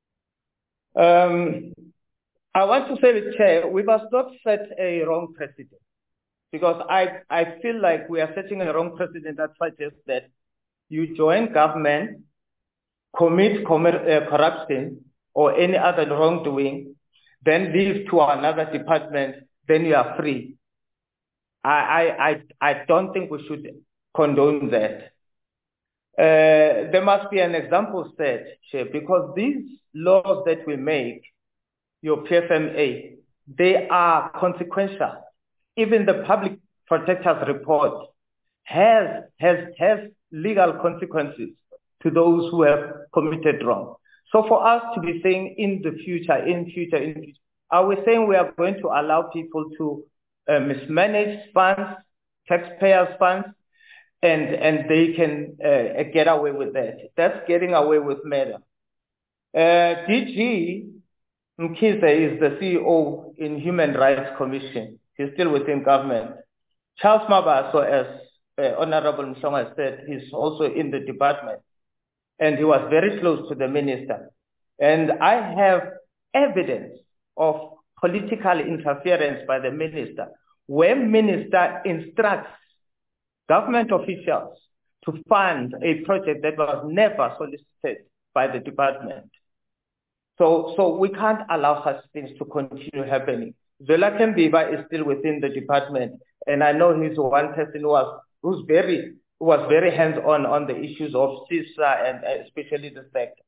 Um, I want to say, the Chair, we must not set a wrong precedent, because I I feel like we are setting a wrong precedent that suggests that you join government, commit com- uh, corruption or any other wrongdoing, then leave to another department, then you are free. I, I, I, I don't think we should condone that. Uh, there must be an example set, Chair, because these laws that we make, your P F M A, they are consequential. Even the public protector's report has, has, has legal consequences to those who have committed wrong. So for us to be saying in the future, in future, in future, are we saying we are going to allow people to uh, mismanage funds, taxpayers' funds, and, and they can uh, get away with that? That's getting away with murder. Uh, D G Mkhize is the C E O in Human Rights Commission. He's still within government. Charles Mabaso, as uh, Honorable Mshonga said, he's also in the department. And he was very close to the minister. And I have evidence of political interference by the minister, where minister instructs government officials to fund a project that was never solicited by the department. So, so we can't allow such things to continue happening. Zola Kembiba is still within the department, and I know he's one person who was who's very who was very hands-on on the issues of CISA and especially the sector.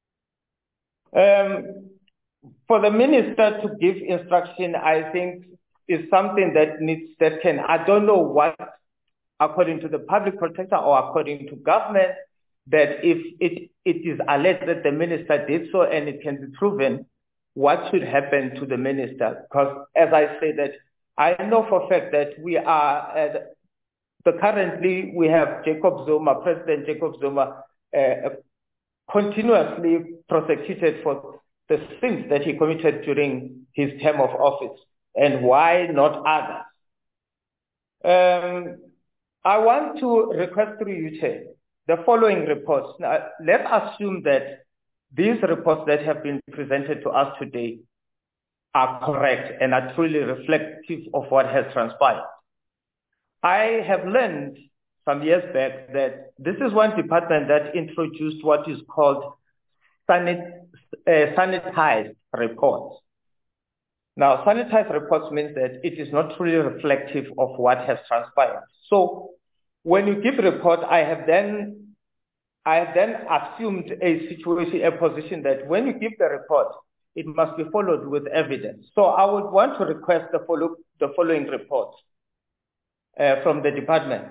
Um, for the minister to give instruction, I think is something that needs that can I don't know what, according to the public protector or according to government, that if it it is alleged that the minister did so and it can be proven, what should happen to the minister? Because as I say that, I know for a fact that we are, uh, the currently we have Jacob Zuma, President Jacob Zuma, uh, continuously prosecuted for the sins that he committed during his term of office. And why not others? Um, I want to request through you, Chair, the following reports. Now, let's assume that these reports that have been presented to us today are correct and are truly reflective of what has transpired. I have learned some years back that this is one department that introduced what is called sanit uh, sanitized reports. Now, sanitized reports means that it is not truly reflective of what has transpired. So when you give a report, I have then I then assumed a situation, a position that when you give the report, it must be followed with evidence. So I would want to request the, follow, the following report uh, from the department.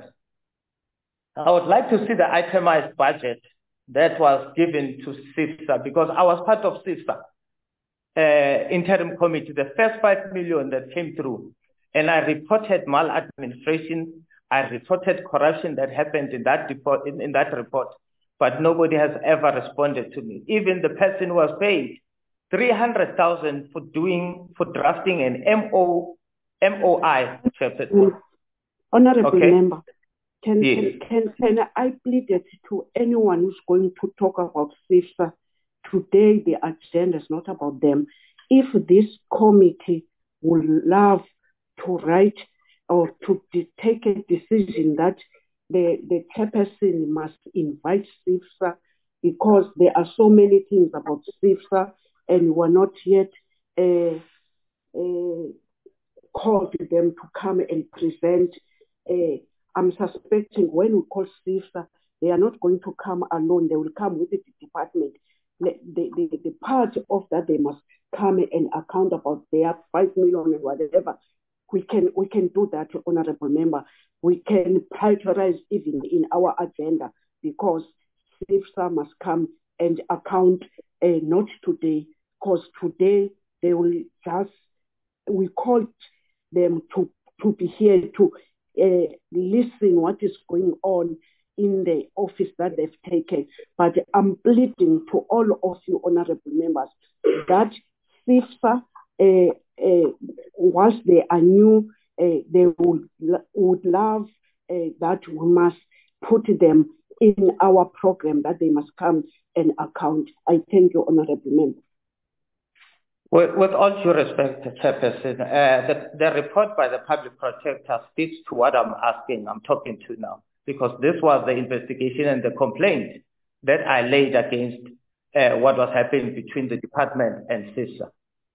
I would like to see the itemized budget that was given to CIFSA, because I was part of CIFSA uh, interim committee, the first five million that came through, and I reported maladministration, I reported corruption that happened in that, report, in, in that report. But nobody has ever responded to me. Even the person who was paid three hundred thousand for doing, for drafting an M O, M O I chapter. Honorable okay. member, can, yes. can, can, can I plead it to anyone who's going to talk about CIFSA? Today, the agenda is not about them. If this committee would love to write or to take a decision that The, the chairperson must invite CIFSA, because there are so many things about CIFSA and we're not yet uh, uh, called them to come and present. Uh, I'm suspecting when we call CIFSA, they are not going to come alone. They will come with the department. The, the, the, the part of that, they must come and account about their five million and whatever. We can we can do that, Honorable Member. We can prioritize even in our agenda, because CIFSA must come and account, uh, not today, because today they will just, we called them to, to be here to uh, listen what is going on in the office that they've taken. But I'm pleading to all of you, Honorable Members, that CIFSA, uh, Uh, once they are new, uh, they would would love uh, that we must put them in our program, that they must come and account. I thank you, Honorable Member. With, with all due respect, Chairperson, uh, the, the report by the Public Protector speaks to what I'm asking, I'm talking to now, because this was the investigation and the complaint that I laid against uh, what was happening between the department and CIFSA.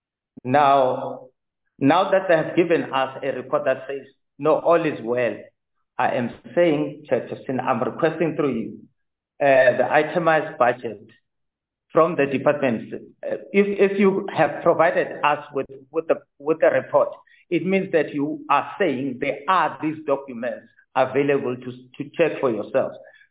Now, now that they have given us a report that says, no, all is well, I am saying, Chairperson, I'm requesting through you uh, the itemized budget from the department. Uh, if, if you have provided us with, with, the, with the report, it means that you are saying there are these documents available to, to check for yourselves.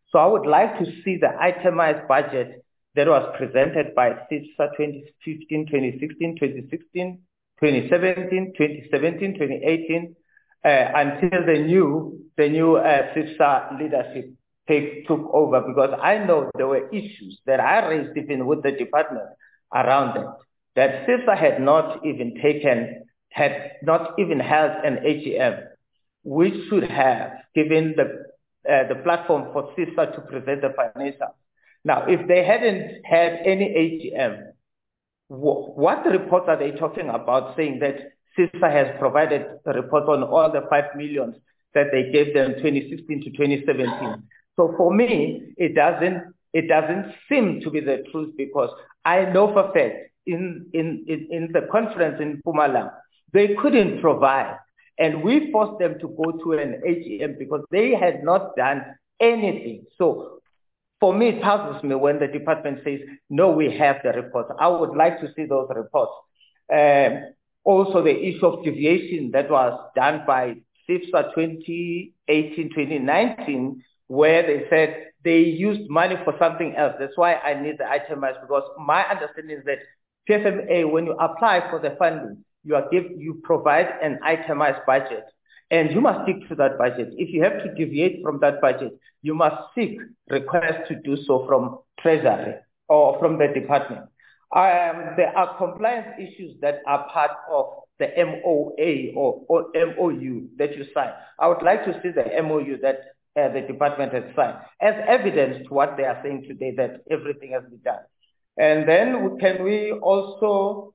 So I would like to see the itemized budget that was presented by SIFSA twenty fifteen, twenty sixteen, twenty sixteen, twenty seventeen, twenty seventeen, twenty eighteen, uh, until the new the new uh, SIFSA leadership take, took over, because I know there were issues that I raised even with the department around that. That SIFSA had not even taken, had not even held an A G M, which should have given the uh, the platform for SIFSA to present the financials. Now, if they hadn't had any A G M, wh what reports are they talking about, saying that SIFSA has provided a report on all the five millions that they gave them twenty sixteen to twenty seventeen? So for me, it doesn't it doesn't seem to be the truth, because I know for a fact in in in, in the conference in Mpumalanga, they couldn't provide, and we forced them to go to an A G M because they had not done anything. So for me, it puzzles me when the department says, no, we have the reports. I would like to see those reports. Um, also, the issue of deviation that was done by SIFSA twenty eighteen, twenty nineteen, where they said they used money for something else. That's why I need the itemized, because my understanding is that P F M A, when you apply for the funding, you are give, you provide an itemized budget, and you must stick to that budget. If you have to deviate from that budget, you must seek requests to do so from Treasury or from the department. Um, there are compliance issues that are part of the M O A or, or M O U that you sign. I would like to see the M O U that uh, the department has signed as evidence to what they are saying today, that everything has been done. And then can we also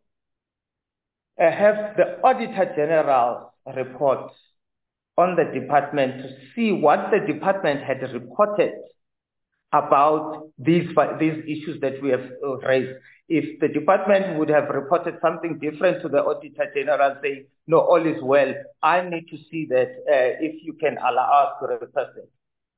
uh, have the Auditor General's report on the department to see what the department had reported about these, these issues that we have raised. If the department would have reported something different to the Auditor General saying, no, all is well, I need to see that uh, if you can allow us to request it.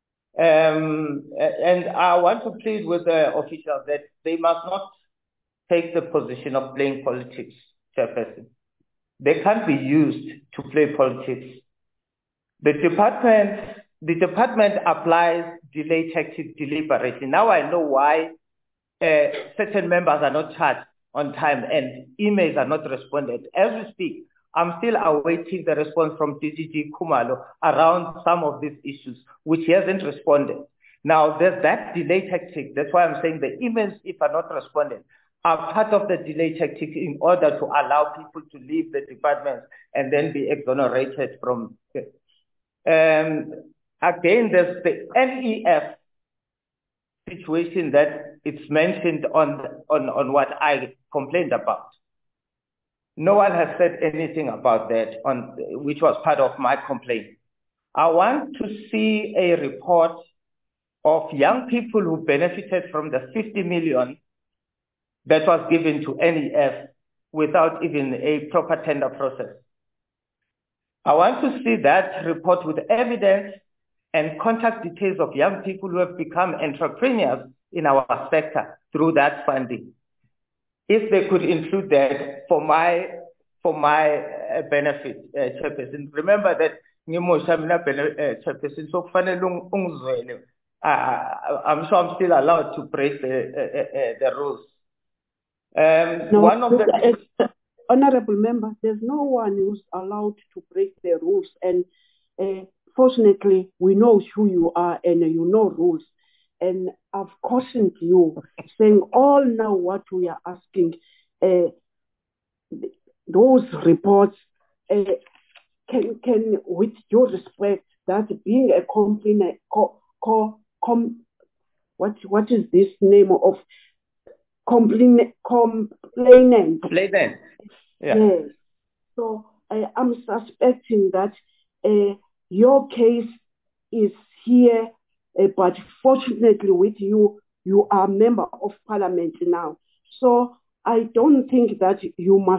Um, and I want to plead with the officials that they must not take the position of playing politics, Chairperson. They can't be used to play politics. The department, the department applies delay tactic deliberately. Now I know why uh, certain members are not charged on time and emails are not responded. As we speak, I'm still awaiting the response from D G G Khumalo around some of these issues, which he hasn't responded. Now, there's that delay tactic. That's why I'm saying the emails, if are not responded, are part of the delay tactic in order to allow people to leave the department and then be exonerated from it. Um, again, there's the N E F situation that it's mentioned on, on, on what I complained about. No one has said anything about that, on, which was part of my complaint. I want to see a report of young people who benefited from the fifty million that was given to N E F without even a proper tender process. I want to see that report with evidence and contact details of young people who have become entrepreneurs in our sector through that funding. If they could include that for my for my uh, benefit, uh, Chairperson. Remember that Chairperson, so I'm sure I'm still allowed to break the uh, uh, the rules. Um, no, one of the honorable member, there's no one who's allowed to break the rules, and uh, fortunately, we know who you are and you know rules. And I've cautioned you, saying all now what we are asking, uh, those reports uh, can, can, with due respect, that being a complainant, co, co, com, what, what is this name of complainant? Complainant. Complainant. Yeah. Yes. So uh, I'm suspecting that uh, your case is here. Uh, but fortunately with you, you are a member of parliament now. So I don't think that you must